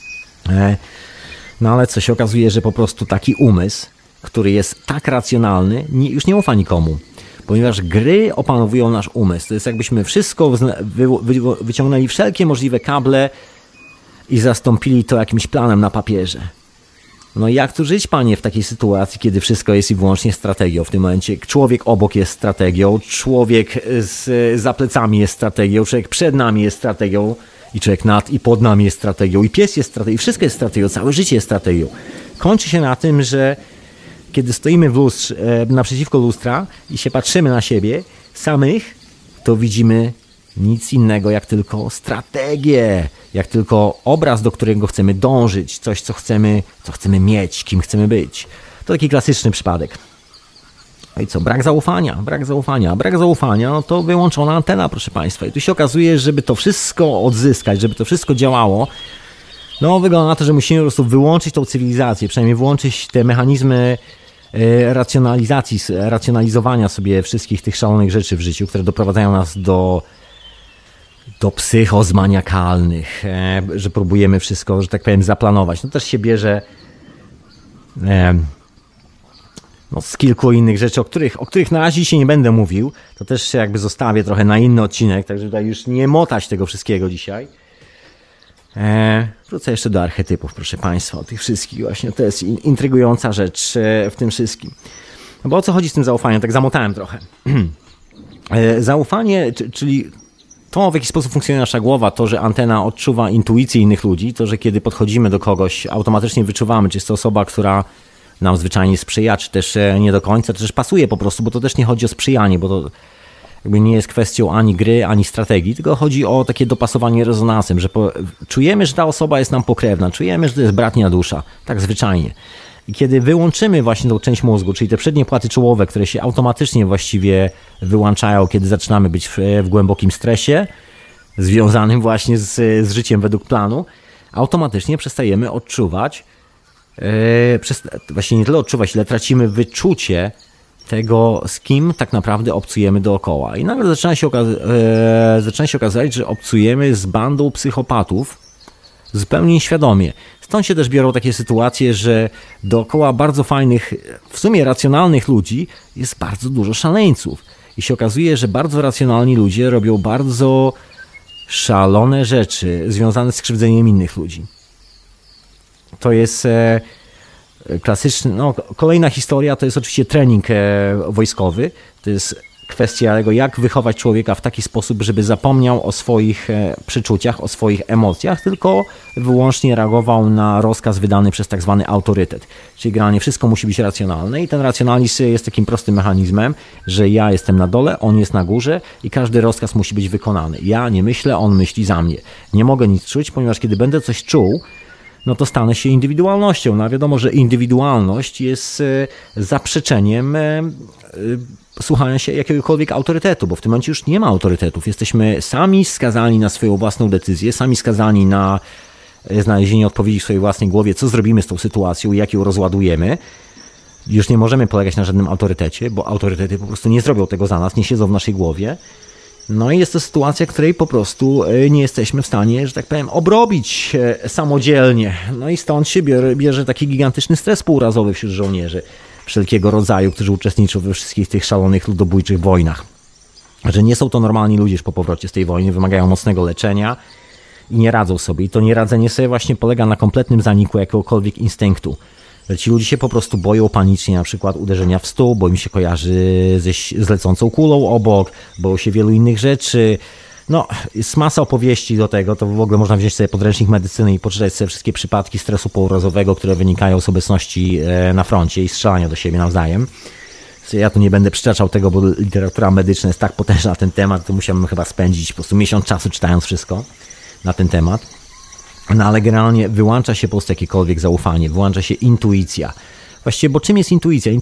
No ale co się okazuje, że po prostu taki umysł, który jest tak racjonalny, już nie ufa nikomu. Ponieważ gry opanowują nasz umysł. To jest jakbyśmy wszystko wyciągnęli wszelkie możliwe kable i zastąpili to jakimś planem na papierze. No i jak tu żyć, panie, w takiej sytuacji, kiedy wszystko jest i wyłącznie strategią? W tym momencie człowiek obok jest strategią, człowiek za plecami jest strategią, człowiek przed nami jest strategią i człowiek nad i pod nami jest strategią i pies jest strategią i wszystko jest strategią, całe życie jest strategią. Kończy się na tym, że kiedy stoimy w lustrze, naprzeciwko lustra i się patrzymy na siebie samych, to widzimy nic innego jak tylko strategię, jak tylko obraz, do którego chcemy dążyć, coś, co chcemy mieć, kim chcemy być. To taki klasyczny przypadek. No i co? Brak zaufania, no to wyłączona antena, proszę Państwa. I tu się okazuje, żeby to wszystko odzyskać, żeby to wszystko działało, no wygląda na to, że musimy po prostu wyłączyć tą cywilizację, przynajmniej wyłączyć te mechanizmy racjonalizowania sobie wszystkich tych szalonych rzeczy w życiu, które doprowadzają nas do psychoz maniakalnych, że próbujemy wszystko, że tak powiem, zaplanować. No też się bierze z kilku innych rzeczy, o których na razie się nie będę mówił. To też się jakby zostawię trochę na inny odcinek, także tutaj już nie motać tego wszystkiego dzisiaj. Wrócę jeszcze do archetypów, proszę Państwa, o tych wszystkich właśnie. To jest intrygująca rzecz w tym wszystkim. No bo o co chodzi z tym zaufaniem? Tak zamotałem trochę. Zaufanie, czyli to, w jaki sposób funkcjonuje nasza głowa, to, że antena odczuwa intuicję innych ludzi, to, że kiedy podchodzimy do kogoś, automatycznie wyczuwamy, czy jest to osoba, która nam zwyczajnie sprzyja, czy też nie do końca, czy też pasuje po prostu, bo to też nie chodzi o sprzyjanie, bo to jakby nie jest kwestią ani gry, ani strategii, tylko chodzi o takie dopasowanie rezonansem, że czujemy, że ta osoba jest nam pokrewna, czujemy, że to jest bratnia dusza, tak zwyczajnie. I kiedy wyłączymy właśnie tą część mózgu, czyli te przednie płaty czołowe, które się automatycznie właściwie wyłączają, kiedy zaczynamy być w głębokim stresie, związanym właśnie z życiem według planu, automatycznie przestajemy odczuwać, właśnie nie tyle odczuwać, ile tracimy wyczucie tego, z kim tak naprawdę obcujemy dookoła. I nagle zaczyna się okazać, że obcujemy z bandą psychopatów zupełnie nieświadomie. Stąd się też biorą takie sytuacje, że dookoła bardzo fajnych, w sumie racjonalnych ludzi jest bardzo dużo szaleńców. I się okazuje, że bardzo racjonalni ludzie robią bardzo szalone rzeczy związane z krzywdzeniem innych ludzi. To jest klasyczny, kolejna historia to jest oczywiście trening wojskowy. To jest kwestia tego, jak wychować człowieka w taki sposób, żeby zapomniał o swoich przeczuciach, o swoich emocjach, tylko wyłącznie reagował na rozkaz wydany przez tak zwany autorytet. Czyli generalnie wszystko musi być racjonalne i ten racjonalizm jest takim prostym mechanizmem, że ja jestem na dole, on jest na górze i każdy rozkaz musi być wykonany. Ja nie myślę, on myśli za mnie. Nie mogę nic czuć, ponieważ kiedy będę coś czuł, no to stanę się indywidualnością. No a wiadomo, że indywidualność jest zaprzeczeniem słuchania się jakiegokolwiek autorytetu, bo w tym momencie już nie ma autorytetów. Jesteśmy sami skazani na swoją własną decyzję, sami skazani na znalezienie odpowiedzi w swojej własnej głowie, co zrobimy z tą sytuacją, jak ją rozładujemy. Już nie możemy polegać na żadnym autorytecie, bo autorytety po prostu nie zrobią tego za nas, nie siedzą w naszej głowie. No i jest to sytuacja, której po prostu nie jesteśmy w stanie, że tak powiem, obrobić samodzielnie. No i stąd się bierze taki gigantyczny stres półrazowy wśród żołnierzy wszelkiego rodzaju, którzy uczestniczą we wszystkich tych szalonych ludobójczych wojnach. Że nie są to normalni ludzie już po powrocie z tej wojny, wymagają mocnego leczenia i nie radzą sobie. I to nieradzenie sobie właśnie polega na kompletnym zaniku jakiegokolwiek instynktu. Że ci ludzie się po prostu boją panicznie na przykład uderzenia w stół, bo im się kojarzy z lecącą kulą obok, boją się wielu innych rzeczy. No, jest masa opowieści do tego, to w ogóle można wziąć sobie podręcznik medycyny i poczytać sobie wszystkie przypadki stresu pourazowego, które wynikają z obecności na froncie i strzelania do siebie nawzajem. Ja tu nie będę przytaczał tego, bo literatura medyczna jest tak potężna na ten temat, to musiałbym chyba spędzić po prostu miesiąc czasu czytając wszystko na ten temat. No ale generalnie wyłącza się po prostu jakiekolwiek zaufanie, wyłącza się intuicja. Właściwie, bo czym jest intuicja?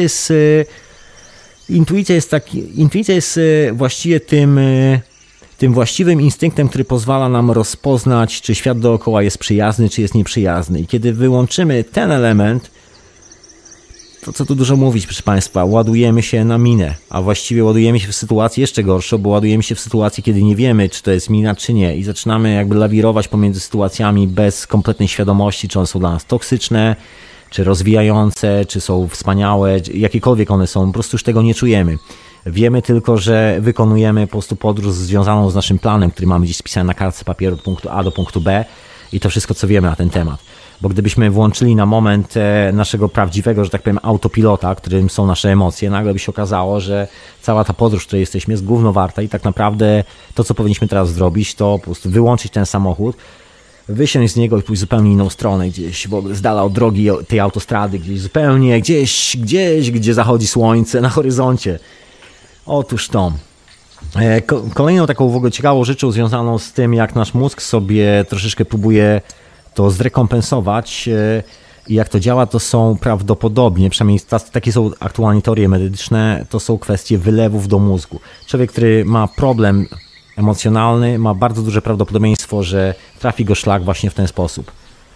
Intuicja jest właściwie tym właściwym instynktem, który pozwala nam rozpoznać, czy świat dookoła jest przyjazny, czy jest nieprzyjazny. I kiedy wyłączymy ten element, to co tu dużo mówić, proszę Państwa, ładujemy się na minę, a właściwie ładujemy się w sytuację jeszcze gorszą, bo ładujemy się w sytuacji, kiedy nie wiemy, czy to jest mina, czy nie i zaczynamy jakby lawirować pomiędzy sytuacjami bez kompletnej świadomości, czy one są dla nas toksyczne, czy rozwijające, czy są wspaniałe, jakiekolwiek one są, po prostu już tego nie czujemy. Wiemy tylko, że wykonujemy po prostu podróż związaną z naszym planem, który mamy gdzieś spisany na kartce papieru od punktu A do punktu B i to wszystko, co wiemy na ten temat. Bo gdybyśmy włączyli na moment naszego prawdziwego, że tak powiem, autopilota, którym są nasze emocje, nagle by się okazało, że cała ta podróż, w której jesteśmy, jest gówno warta i tak naprawdę to, co powinniśmy teraz zrobić, to po prostu wyłączyć ten samochód, wysiąść z niego i pójść zupełnie inną stronę, gdzieś w ogóle z dala od drogi tej autostrady, gdzieś zupełnie, gdzieś, gdzie zachodzi słońce na horyzoncie. Otóż to. Kolejną taką w ogóle ciekawą rzeczą związaną z tym, jak nasz mózg sobie troszeczkę próbuje to zrekompensować, I jak to działa, to są prawdopodobnie, przynajmniej takie są aktualnie teorie medyczne, to są kwestie wylewów do mózgu. Człowiek, który ma problem emocjonalny, ma bardzo duże prawdopodobieństwo, że trafi go szlak właśnie w ten sposób.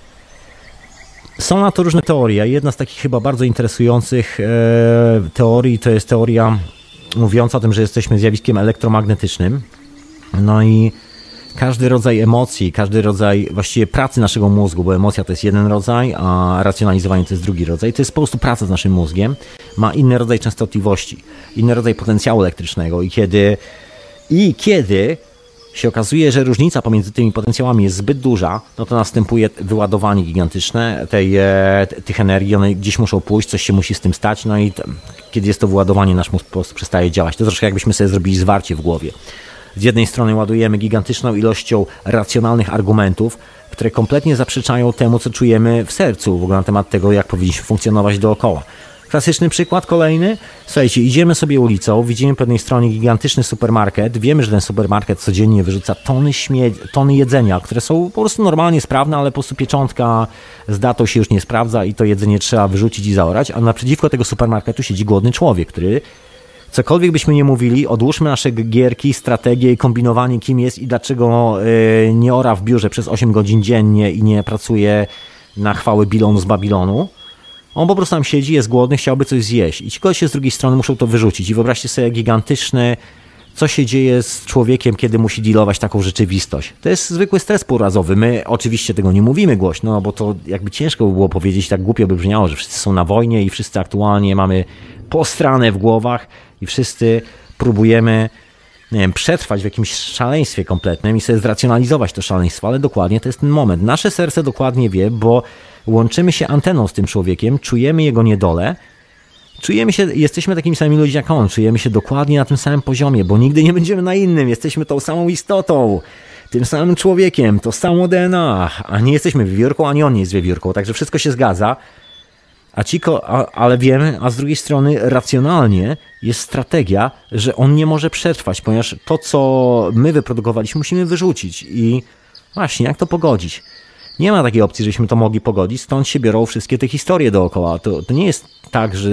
Są na to różne teorie. Jedna z takich chyba bardzo interesujących teorii to jest teoria mówiąca o tym, że jesteśmy zjawiskiem elektromagnetycznym. No i każdy rodzaj emocji, każdy rodzaj właściwie pracy naszego mózgu, bo emocja to jest jeden rodzaj, a racjonalizowanie to jest drugi rodzaj, to jest po prostu praca z naszym mózgiem, ma inny rodzaj częstotliwości, inny rodzaj potencjału elektrycznego i kiedy się okazuje, że różnica pomiędzy tymi potencjałami jest zbyt duża, no to następuje wyładowanie gigantyczne tych energii, one gdzieś muszą pójść, coś się musi z tym stać, no i kiedy jest to wyładowanie, nasz mózg po prostu przestaje działać. To troszkę jakbyśmy sobie zrobili zwarcie w głowie. Z jednej strony ładujemy gigantyczną ilością racjonalnych argumentów, które kompletnie zaprzeczają temu, co czujemy w sercu w ogóle na temat tego, jak powinniśmy funkcjonować dookoła. Klasyczny przykład kolejny. Słuchajcie, idziemy sobie ulicą, widzimy po jednej stronie gigantyczny supermarket, wiemy, że ten supermarket codziennie wyrzuca tony jedzenia, które są po prostu normalnie sprawne, ale po prostu pieczątka z datą się już nie sprawdza i to jedzenie trzeba wyrzucić i zaorać, a naprzeciwko tego supermarketu siedzi głodny człowiek, który cokolwiek byśmy nie mówili, odłóżmy nasze gierki, strategie i kombinowanie, kim jest i dlaczego nie ora w biurze przez 8 godzin dziennie i nie pracuje na chwałę Bilonu z Babilonu. On po prostu tam siedzi, jest głodny, chciałby coś zjeść. I ci goście z drugiej strony muszą to wyrzucić. I wyobraźcie sobie gigantyczne, co się dzieje z człowiekiem, kiedy musi dealować taką rzeczywistość. To jest zwykły stres półrazowy. My oczywiście tego nie mówimy głośno, bo to jakby ciężko by było powiedzieć, tak głupio by brzmiało, że wszyscy są na wojnie i wszyscy aktualnie mamy postrane w głowach i wszyscy próbujemy, nie wiem, przetrwać w jakimś szaleństwie kompletnym i sobie zracjonalizować to szaleństwo, ale dokładnie to jest ten moment. Nasze serce dokładnie wie, bo łączymy się anteną z tym człowiekiem, czujemy jego niedolę, jesteśmy takimi samymi ludźmi jak on, czujemy się dokładnie na tym samym poziomie, bo nigdy nie będziemy na innym, jesteśmy tą samą istotą, tym samym człowiekiem, to samo DNA, a nie jesteśmy wiewiórką, ani on nie jest wiewiórką, także wszystko się zgadza. Ale wiemy, a z drugiej strony racjonalnie jest strategia, że on nie może przetrwać, ponieważ to, co my wyprodukowaliśmy, musimy wyrzucić. I właśnie, jak to pogodzić? Nie ma takiej opcji, żebyśmy to mogli pogodzić, stąd się biorą wszystkie te historie dookoła. To nie jest tak, że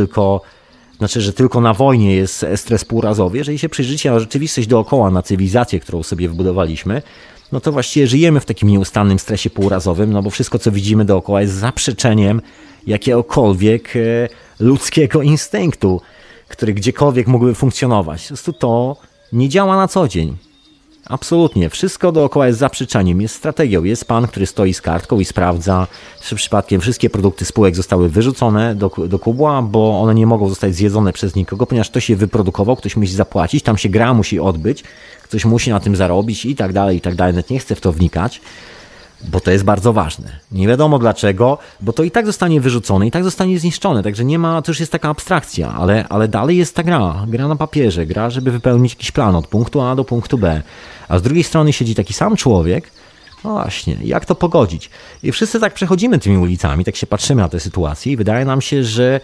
że tylko na wojnie jest stres półrazowy. Jeżeli się przyjrzycie na rzeczywistość dookoła, na cywilizację, którą sobie wybudowaliśmy, no to właściwie żyjemy w takim nieustannym stresie półrazowym, no bo wszystko, co widzimy dookoła, jest zaprzeczeniem jakiegokolwiek ludzkiego instynktu, który gdziekolwiek mógłby funkcjonować. Po prostu to nie działa na co dzień. Absolutnie. Wszystko dookoła jest zaprzeczeniem, jest strategią. Jest pan, który stoi z kartką i sprawdza, czy przypadkiem wszystkie produkty spółek zostały wyrzucone do kubła, bo one nie mogą zostać zjedzone przez nikogo, ponieważ ktoś je wyprodukował, ktoś musi zapłacić, tam się gra musi odbyć, ktoś musi na tym zarobić i tak dalej, i tak dalej. Nawet nie chcę w to wnikać, bo to jest bardzo ważne. Nie wiadomo dlaczego, bo to i tak zostanie wyrzucone, i tak zostanie zniszczone, także nie ma, to już jest taka abstrakcja, ale dalej jest ta gra na papierze, gra, żeby wypełnić jakiś plan od punktu A do punktu B, a z drugiej strony siedzi taki sam człowiek, no właśnie, jak to pogodzić? I wszyscy tak przechodzimy tymi ulicami, tak się patrzymy na tę sytuację i wydaje nam się, że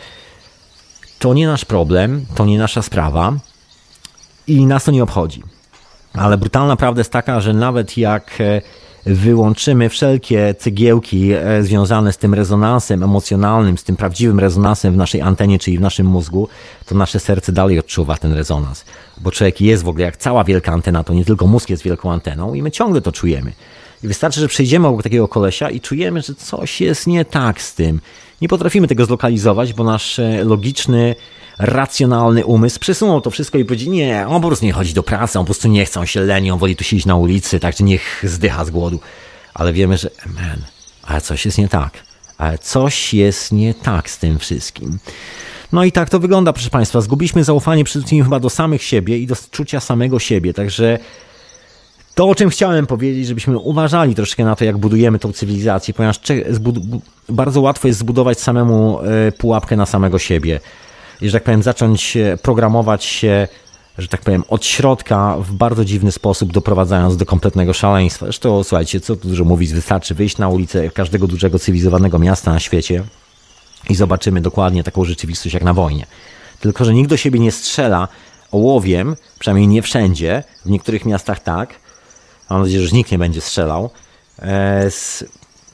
to nie nasz problem, to nie nasza sprawa i nas to nie obchodzi. Ale brutalna prawda jest taka, że nawet jak wyłączymy wszelkie cegiełki związane z tym rezonansem emocjonalnym, z tym prawdziwym rezonansem w naszej antenie, czyli w naszym mózgu, to nasze serce dalej odczuwa ten rezonans. Bo człowiek jest w ogóle jak cała wielka antena, to nie tylko mózg jest wielką anteną i my ciągle to czujemy. I wystarczy, że przejdziemy obok takiego kolesia i czujemy, że coś jest nie tak z tym. Nie potrafimy tego zlokalizować, bo nasz logiczny, racjonalny umysł przesunął to wszystko i powiedział, nie, on po prostu nie chodzi do pracy, on po prostu nie chce, on się leni, on woli tu siedzieć na ulicy, także niech zdycha z głodu. Ale wiemy, że ale coś jest nie tak. Ale coś jest nie tak z tym wszystkim. No i tak to wygląda, proszę Państwa. Zgubiliśmy zaufanie przede wszystkim chyba do samych siebie i do czucia samego siebie, także to, o czym chciałem powiedzieć, żebyśmy uważali troszkę na to, jak budujemy tą cywilizację, ponieważ bardzo łatwo jest zbudować samemu pułapkę na samego siebie. I, że tak powiem, zacząć programować się, że tak powiem, od środka w bardzo dziwny sposób, doprowadzając do kompletnego szaleństwa. Zresztą, słuchajcie, co tu dużo mówić, wystarczy wyjść na ulicę każdego dużego cywilizowanego miasta na świecie i zobaczymy dokładnie taką rzeczywistość jak na wojnie. Tylko że nikt do siebie nie strzela ołowiem, przynajmniej nie wszędzie, w niektórych miastach tak, mam nadzieję, że nikt nie będzie strzelał,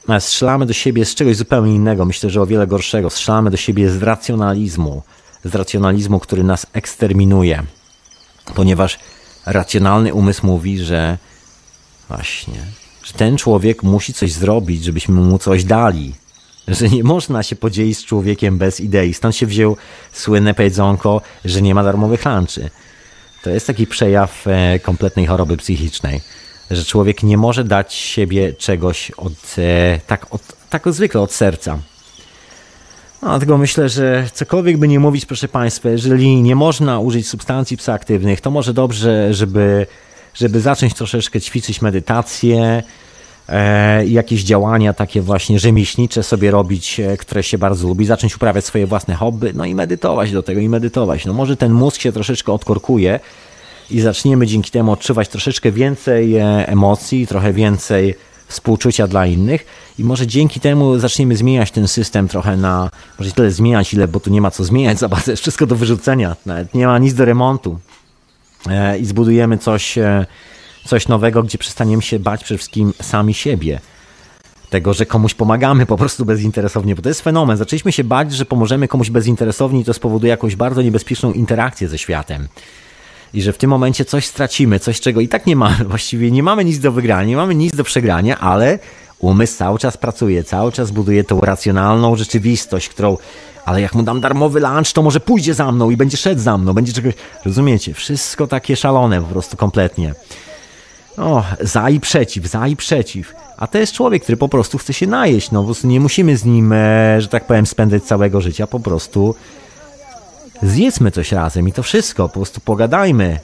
strzelamy do siebie z czegoś zupełnie innego, myślę, że o wiele gorszego. Strzelamy do siebie z racjonalizmu, który nas eksterminuje, ponieważ racjonalny umysł mówi, że właśnie, że ten człowiek musi coś zrobić, żebyśmy mu coś dali, że nie można się podzielić z człowiekiem bez idei. Stąd się wziął słynne powiedzonko, że nie ma darmowych lunchy. To jest taki przejaw kompletnej choroby psychicznej, że człowiek nie może dać siebie czegoś tak zwykle od serca. No, dlatego myślę, że cokolwiek by nie mówić, proszę Państwa, jeżeli nie można użyć substancji psychoaktywnych, to może dobrze, żeby zacząć troszeczkę ćwiczyć medytację, jakieś działania takie właśnie rzemieślnicze sobie robić, które się bardzo lubi, zacząć uprawiać swoje własne hobby, no i medytować do tego i medytować. No może ten mózg się troszeczkę odkorkuje i zaczniemy dzięki temu odczuwać troszeczkę więcej emocji, trochę więcej współczucia dla innych i może dzięki temu zaczniemy zmieniać ten system trochę na, może nie tyle zmieniać, bo tu nie ma co zmieniać, zobacz, jest wszystko do wyrzucenia, nawet nie ma nic do remontu i zbudujemy coś nowego, gdzie przestaniemy się bać przede wszystkim sami siebie. Tego, że komuś pomagamy po prostu bezinteresownie, bo to jest fenomen. Zaczęliśmy się bać, że pomożemy komuś bezinteresownie i to spowoduje jakąś bardzo niebezpieczną interakcję ze światem. I że w tym momencie coś stracimy, coś czego i tak nie mamy. Właściwie nie mamy nic do wygrania, nie mamy nic do przegrania, ale umysł cały czas pracuje, cały czas buduje tą racjonalną rzeczywistość, ale jak mu dam darmowy lunch, to może pójdzie za mną i będzie szedł za mną, będzie czegoś... Rozumiecie? Wszystko takie szalone po prostu kompletnie. Za i przeciw. A to jest człowiek, który po prostu chce się najeść. No po prostu nie musimy z nim, że tak powiem, spędzać całego życia. Po prostu zjedzmy coś razem i to wszystko. Po prostu pogadajmy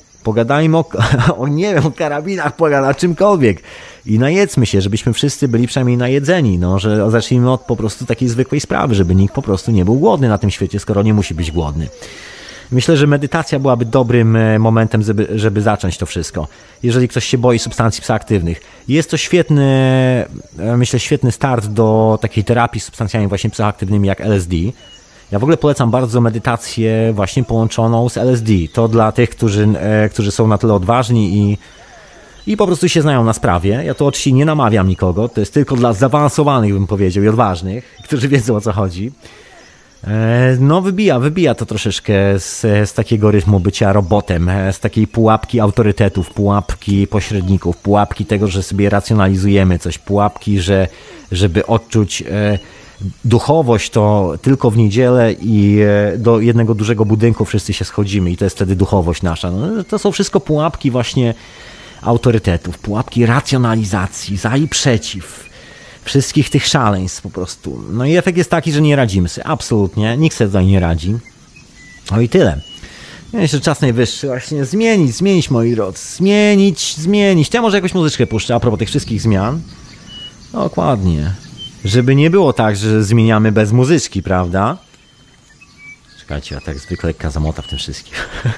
o karabinach, o czymkolwiek. I najedzmy się, żebyśmy wszyscy byli przynajmniej najedzeni. No, że zacznijmy od po prostu takiej zwykłej sprawy, żeby nikt po prostu nie był głodny na tym świecie, skoro nie musi być głodny. Myślę, że medytacja byłaby dobrym momentem, żeby zacząć to wszystko. Jeżeli ktoś się boi substancji psychoaktywnych. Jest to świetny start do takiej terapii z substancjami właśnie psychoaktywnymi jak LSD. Ja w ogóle polecam bardzo medytację właśnie połączoną z LSD. To dla tych, którzy są na tyle odważni i po prostu się znają na sprawie. Ja tu oczywiście nie namawiam nikogo, to jest tylko dla zaawansowanych, bym powiedział, i odważnych, którzy wiedzą, o co chodzi. No wybija to troszeczkę z takiego rytmu bycia robotem, z takiej pułapki autorytetów, pułapki pośredników, pułapki tego, że sobie racjonalizujemy coś, pułapki, żeby odczuć duchowość, to tylko w niedzielę i do jednego dużego budynku wszyscy się schodzimy i to jest wtedy duchowość nasza. No, to są wszystko pułapki właśnie autorytetów, pułapki racjonalizacji, za i przeciw. Wszystkich tych szaleństw po prostu. No i efekt jest taki, że nie radzimy sobie. Absolutnie. Nikt sobie tutaj nie radzi. No i tyle. Myślę, że czas najwyższy właśnie zmienić moi drodzy. Zmienić. Ja może jakąś muzyczkę puszczę a propos tych wszystkich zmian. Dokładnie. Żeby nie było tak, że zmieniamy bez muzyczki, prawda? Czekajcie, ja tak zwykle lekka zamota w tym wszystkim.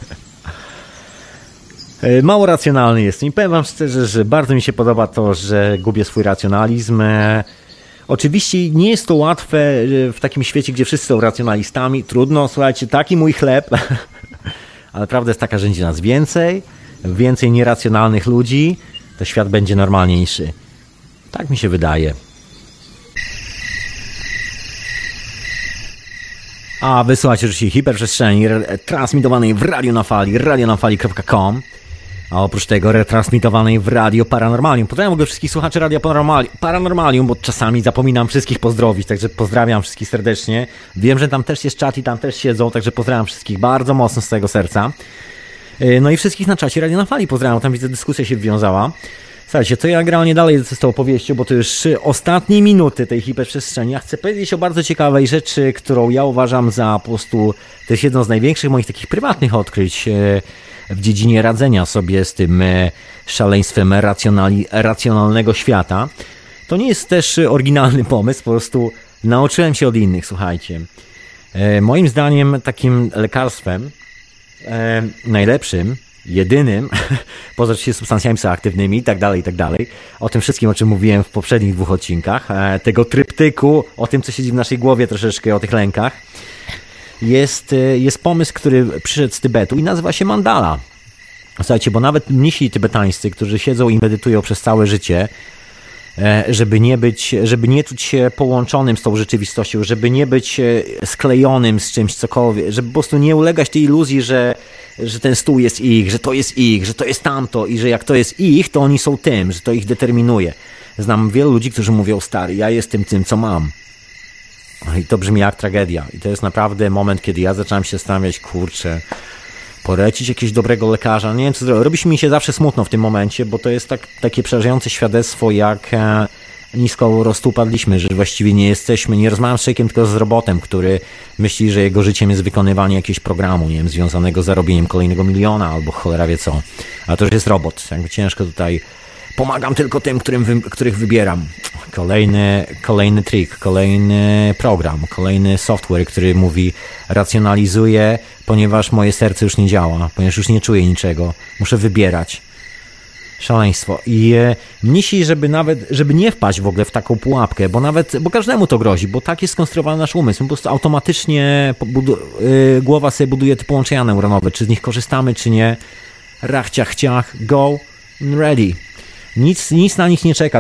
Mało racjonalny jestem i powiem wam szczerze, że bardzo mi się podoba to, że gubię swój racjonalizm. Oczywiście nie jest to łatwe w takim świecie, gdzie wszyscy są racjonalistami. Trudno, słuchajcie, taki mój chleb. Ale prawda jest taka, że będzie nas więcej nieracjonalnych ludzi, to świat będzie normalniejszy. Tak mi się wydaje. A wysłuchacie oczywiście hiperprzestrzeni transmitowanej w Radio na Fali, radionafali.com. A oprócz tego retransmitowanej w Radio Paranormalium. Pozdrawiam w ogóle wszystkich słuchaczy Radio Paranormalium, bo czasami zapominam wszystkich pozdrowić, także pozdrawiam wszystkich serdecznie. Wiem, że tam też jest czat i tam też siedzą, także pozdrawiam wszystkich bardzo mocno z całego serca. No i wszystkich na czacie Radio na Fali pozdrawiam, tam widzę, dyskusja się wwiązała. Słuchajcie, to ja grałem nie dalej z tą opowieścią, bo to już ostatnie minuty tej hiperprzestrzeni. Ja chcę powiedzieć o bardzo ciekawej rzeczy, którą ja uważam za po prostu, to jest jedno z największych moich takich prywatnych odkryć w dziedzinie radzenia sobie z tym szaleństwem racjonalnego świata. To nie jest też oryginalny pomysł, po prostu nauczyłem się od innych, słuchajcie. Moim zdaniem takim lekarstwem najlepszym, jedynym, poza oczywiście substancjami psychoaktywnymi i tak dalej, o tym wszystkim, o czym mówiłem w poprzednich 2 odcinkach, tego tryptyku, o tym, co siedzi w naszej głowie troszeczkę, o tych lękach, jest pomysł, który przyszedł z Tybetu i nazywa się mandala. Słuchajcie, bo nawet mnisi tybetańscy, którzy siedzą i medytują przez całe życie, żeby nie czuć się połączonym z tą rzeczywistością, żeby nie być sklejonym z czymś cokolwiek, żeby po prostu nie ulegać tej iluzji, że ten stół jest ich, że to jest ich, że to jest tamto i że jak to jest ich, to oni są tym, że to ich determinuje. Znam wielu ludzi, którzy mówią, stary, ja jestem tym, co mam. I to brzmi jak tragedia. I to jest naprawdę moment, kiedy ja zacząłem się zastanawiać, kurczę, polecić jakiegoś dobrego lekarza. Nie wiem, co zrobić. Robi mi się zawsze smutno w tym momencie, bo to jest takie przerażające świadectwo, jak nisko roztupadliśmy, że właściwie nie rozmawiam z człowiekiem, tylko z robotem, który myśli, że jego życiem jest wykonywanie jakiegoś programu, nie wiem, związanego z zarobieniem kolejnego miliona albo cholera wie co. A to już jest robot. Jakby ciężko tutaj. Pomagam tylko tym, których wybieram. Kolejny trik, kolejny program, kolejny software, który mówi racjonalizuje, ponieważ moje serce już nie działa, ponieważ już nie czuję niczego. Muszę wybierać. Szaleństwo. I mnisi, żeby nie wpaść w ogóle w taką pułapkę, bo każdemu to grozi, bo tak jest skonstruowany nasz umysł. Po prostu automatycznie głowa sobie buduje te połączenia neuronowe. Czy z nich korzystamy, czy nie. Rach, ciach, ciach, go, ready. Nic na nich nie czeka.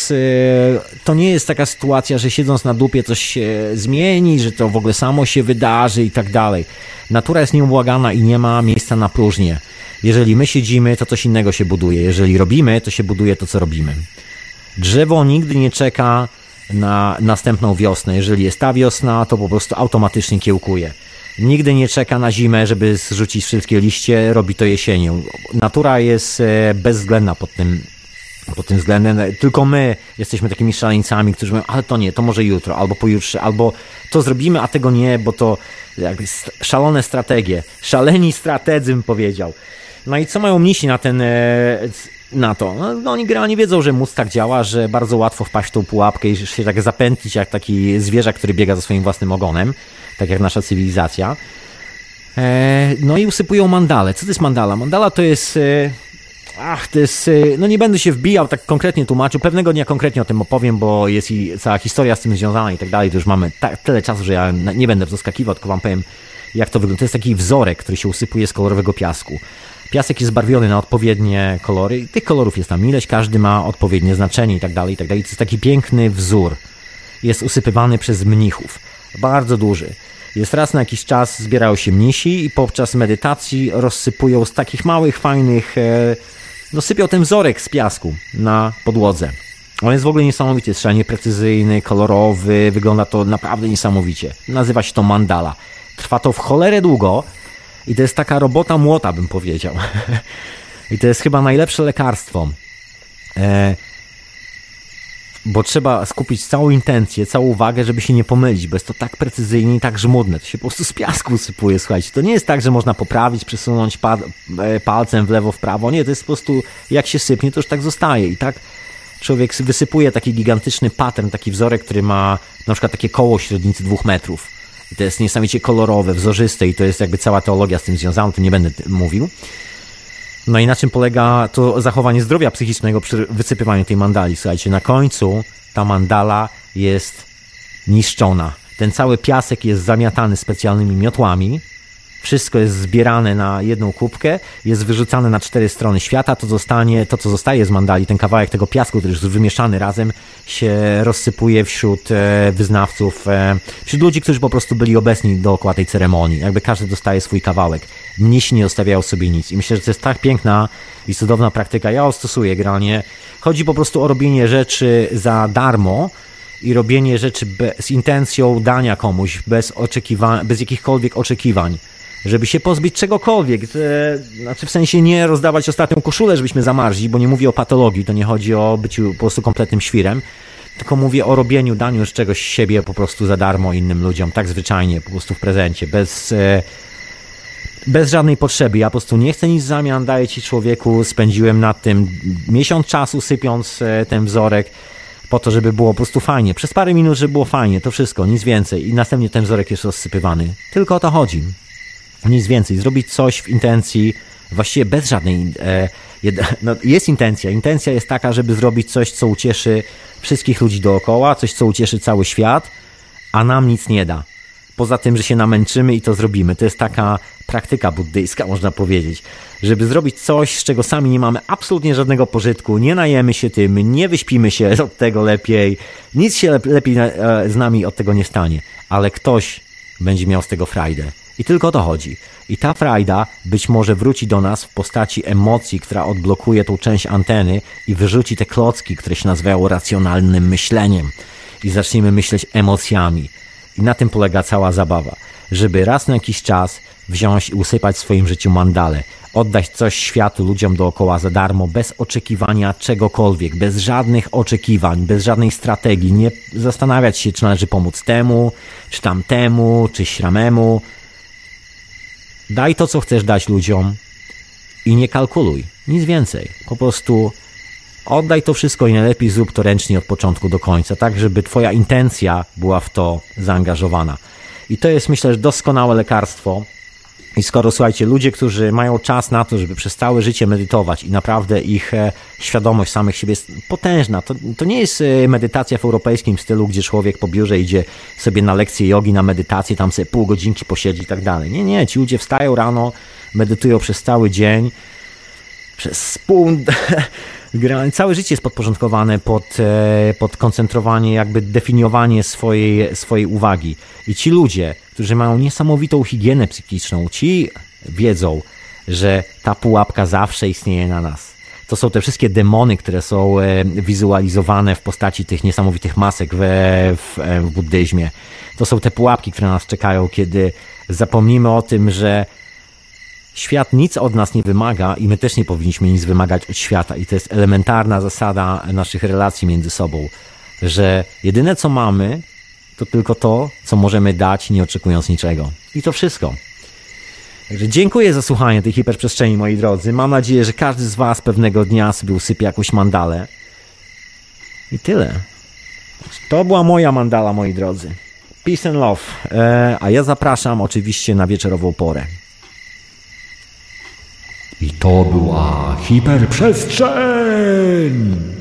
To nie jest taka sytuacja, że siedząc na dupie coś się zmieni, że to w ogóle samo się wydarzy i tak dalej. Natura jest nieubłagana i nie ma miejsca na próżnię. Jeżeli my siedzimy, to coś innego się buduje. Jeżeli robimy, to się buduje to, co robimy. Drzewo nigdy nie czeka na następną wiosnę. Jeżeli jest ta wiosna, to po prostu automatycznie kiełkuje. Nigdy nie czeka na zimę, żeby zrzucić wszystkie liście, robi to jesienią. Natura jest bezwzględna pod tym względem. Tylko my jesteśmy takimi szaleńcami, którzy mówią, ale to nie, to może jutro, albo pojutrze, albo to zrobimy, a tego nie, bo to jakby szalone strategie. Szaleni strategzy bym powiedział. No i co mają mnisi na to? No, oni generalnie wiedzą, że mózg tak działa, że bardzo łatwo wpaść w tą pułapkę i się tak zapętlić jak taki zwierzak, który biega za swoim własnym ogonem, tak jak nasza cywilizacja. No i usypują mandale. Co to jest mandala? Mandala to jest... no nie będę się wbijał, tak konkretnie tłumaczył. Pewnego dnia konkretnie o tym opowiem, bo jest i cała historia z tym związana i tak dalej. To już mamy tyle czasu, że ja nie będę zaskakiwał, tylko wam powiem, jak to wygląda. To jest taki wzorek, który się usypuje z kolorowego piasku. Piasek jest zbarwiony na odpowiednie kolory i tych kolorów jest tam ileś, każdy ma odpowiednie znaczenie i tak dalej, i tak dalej. To jest taki piękny wzór. Jest usypywany przez mnichów. Bardzo duży. Jest raz na jakiś czas zbierają się mnisi i podczas medytacji rozsypują z takich małych, fajnych... sypią ten wzorek z piasku na podłodze. On jest w ogóle niesamowity, jest szalenie precyzyjny, kolorowy, wygląda to naprawdę niesamowicie. Nazywa się to mandala. Trwa to w cholerę długo i to jest taka robota młota, bym powiedział. I to jest chyba najlepsze lekarstwo. Bo trzeba skupić całą intencję, całą uwagę, żeby się nie pomylić, bo jest to tak precyzyjnie i tak żmudne. To się po prostu z piasku sypuje, słuchajcie. To nie jest tak, że można poprawić, przesunąć palcem w lewo, w prawo. Nie, to jest po prostu, jak się sypnie, to już tak zostaje. I tak człowiek wysypuje taki gigantyczny pattern, taki wzorek, który ma na przykład takie koło średnicy 2 metrów. I to jest niesamowicie kolorowe, wzorzyste i to jest jakby cała teologia z tym związana, to nie będę mówił. No i na czym polega to zachowanie zdrowia psychicznego przy wysypywaniu tej mandali? Słuchajcie, na końcu ta mandala jest niszczona. Ten cały piasek jest zamiatany specjalnymi miotłami. Wszystko jest zbierane na jedną kubkę, jest wyrzucane na 4 strony świata. To, co zostaje z mandali, ten kawałek tego piasku, który jest wymieszany razem, się rozsypuje wśród wyznawców, wśród ludzi, którzy po prostu byli obecni dookoła tej ceremonii. Jakby każdy dostaje swój kawałek. Mnisi nie zostawiają sobie nic. I myślę, że to jest tak piękna i cudowna praktyka. Ja ją stosuję generalnie. Chodzi po prostu o robienie rzeczy za darmo i robienie rzeczy z intencją dania komuś, bez jakichkolwiek oczekiwań. Żeby się pozbyć czegokolwiek, znaczy w sensie nie rozdawać ostatnią koszulę, żebyśmy zamarzli, bo nie mówię o patologii, to nie chodzi o byciu po prostu kompletnym świrem, tylko mówię o robieniu, daniu z czegoś siebie po prostu za darmo innym ludziom, tak zwyczajnie, po prostu w prezencie, bez żadnej potrzeby. Ja po prostu nie chcę nic w zamian, daję ci człowieku, spędziłem nad tym miesiąc czasu sypiąc ten wzorek, po to, żeby było po prostu fajnie, przez parę minut, żeby było fajnie, to wszystko, nic więcej i następnie ten wzorek jest rozsypywany. Tylko o to chodzi. Nic więcej. Zrobić coś w intencji, właściwie bez żadnej... jest intencja. Intencja jest taka, żeby zrobić coś, co ucieszy wszystkich ludzi dookoła, coś, co ucieszy cały świat, a nam nic nie da. poza tym, że się namęczymy i to zrobimy. To jest taka praktyka buddyjska, można powiedzieć, żeby zrobić coś, z czego sami nie mamy absolutnie żadnego pożytku, nie najemy się tym, nie wyśpimy się od tego lepiej, nic się lepiej z nami od tego nie stanie, ale ktoś będzie miał z tego frajdę. I tylko o to chodzi. I ta frajda być może wróci do nas w postaci emocji, która odblokuje tą część anteny i wyrzuci te klocki, które się nazywają racjonalnym myśleniem. I zaczniemy myśleć emocjami. I na tym polega cała zabawa. Żeby raz na jakiś czas wziąć i usypać w swoim życiu mandale. Oddać coś światu, ludziom dookoła za darmo, bez oczekiwania czegokolwiek, bez żadnych oczekiwań, bez żadnej strategii. Nie zastanawiać się, czy należy pomóc temu, czy tamtemu, czy śramemu. Daj to, co chcesz dać ludziom i nie kalkuluj. Nic więcej. Po prostu oddaj to wszystko i najlepiej zrób to ręcznie od początku do końca, tak żeby twoja intencja była w to zaangażowana. I to jest, myślę, że doskonałe lekarstwo. I skoro, słuchajcie, ludzie, którzy mają czas na to, żeby przez całe życie medytować i naprawdę ich świadomość samych siebie jest potężna. To nie jest medytacja w europejskim stylu, gdzie człowiek po biurze idzie sobie na lekcję jogi, na medytację, tam sobie pół godzinki posiedzi i tak dalej. Nie, ci ludzie wstają rano, medytują przez cały dzień, przez całe życie jest podporządkowane pod koncentrowanie, jakby definiowanie swojej uwagi. I ci ludzie, którzy mają niesamowitą higienę psychiczną, ci wiedzą, że ta pułapka zawsze istnieje na nas. To są te wszystkie demony, które są wizualizowane w postaci tych niesamowitych masek w buddyzmie. To są te pułapki, które nas czekają, kiedy zapomnimy o tym, że świat nic od nas nie wymaga i my też nie powinniśmy nic wymagać od świata. I to jest elementarna zasada naszych relacji między sobą, że jedyne co mamy, to tylko to, co możemy dać, nie oczekując niczego. I to wszystko. Także dziękuję za słuchanie tej hiperprzestrzeni, moi drodzy. Mam nadzieję, że każdy z was pewnego dnia sobie usypie jakąś mandalę. I tyle. To była moja mandala, moi drodzy. Peace and love. A ja zapraszam oczywiście na wieczorową porę. I to była hiperprzestrzeń!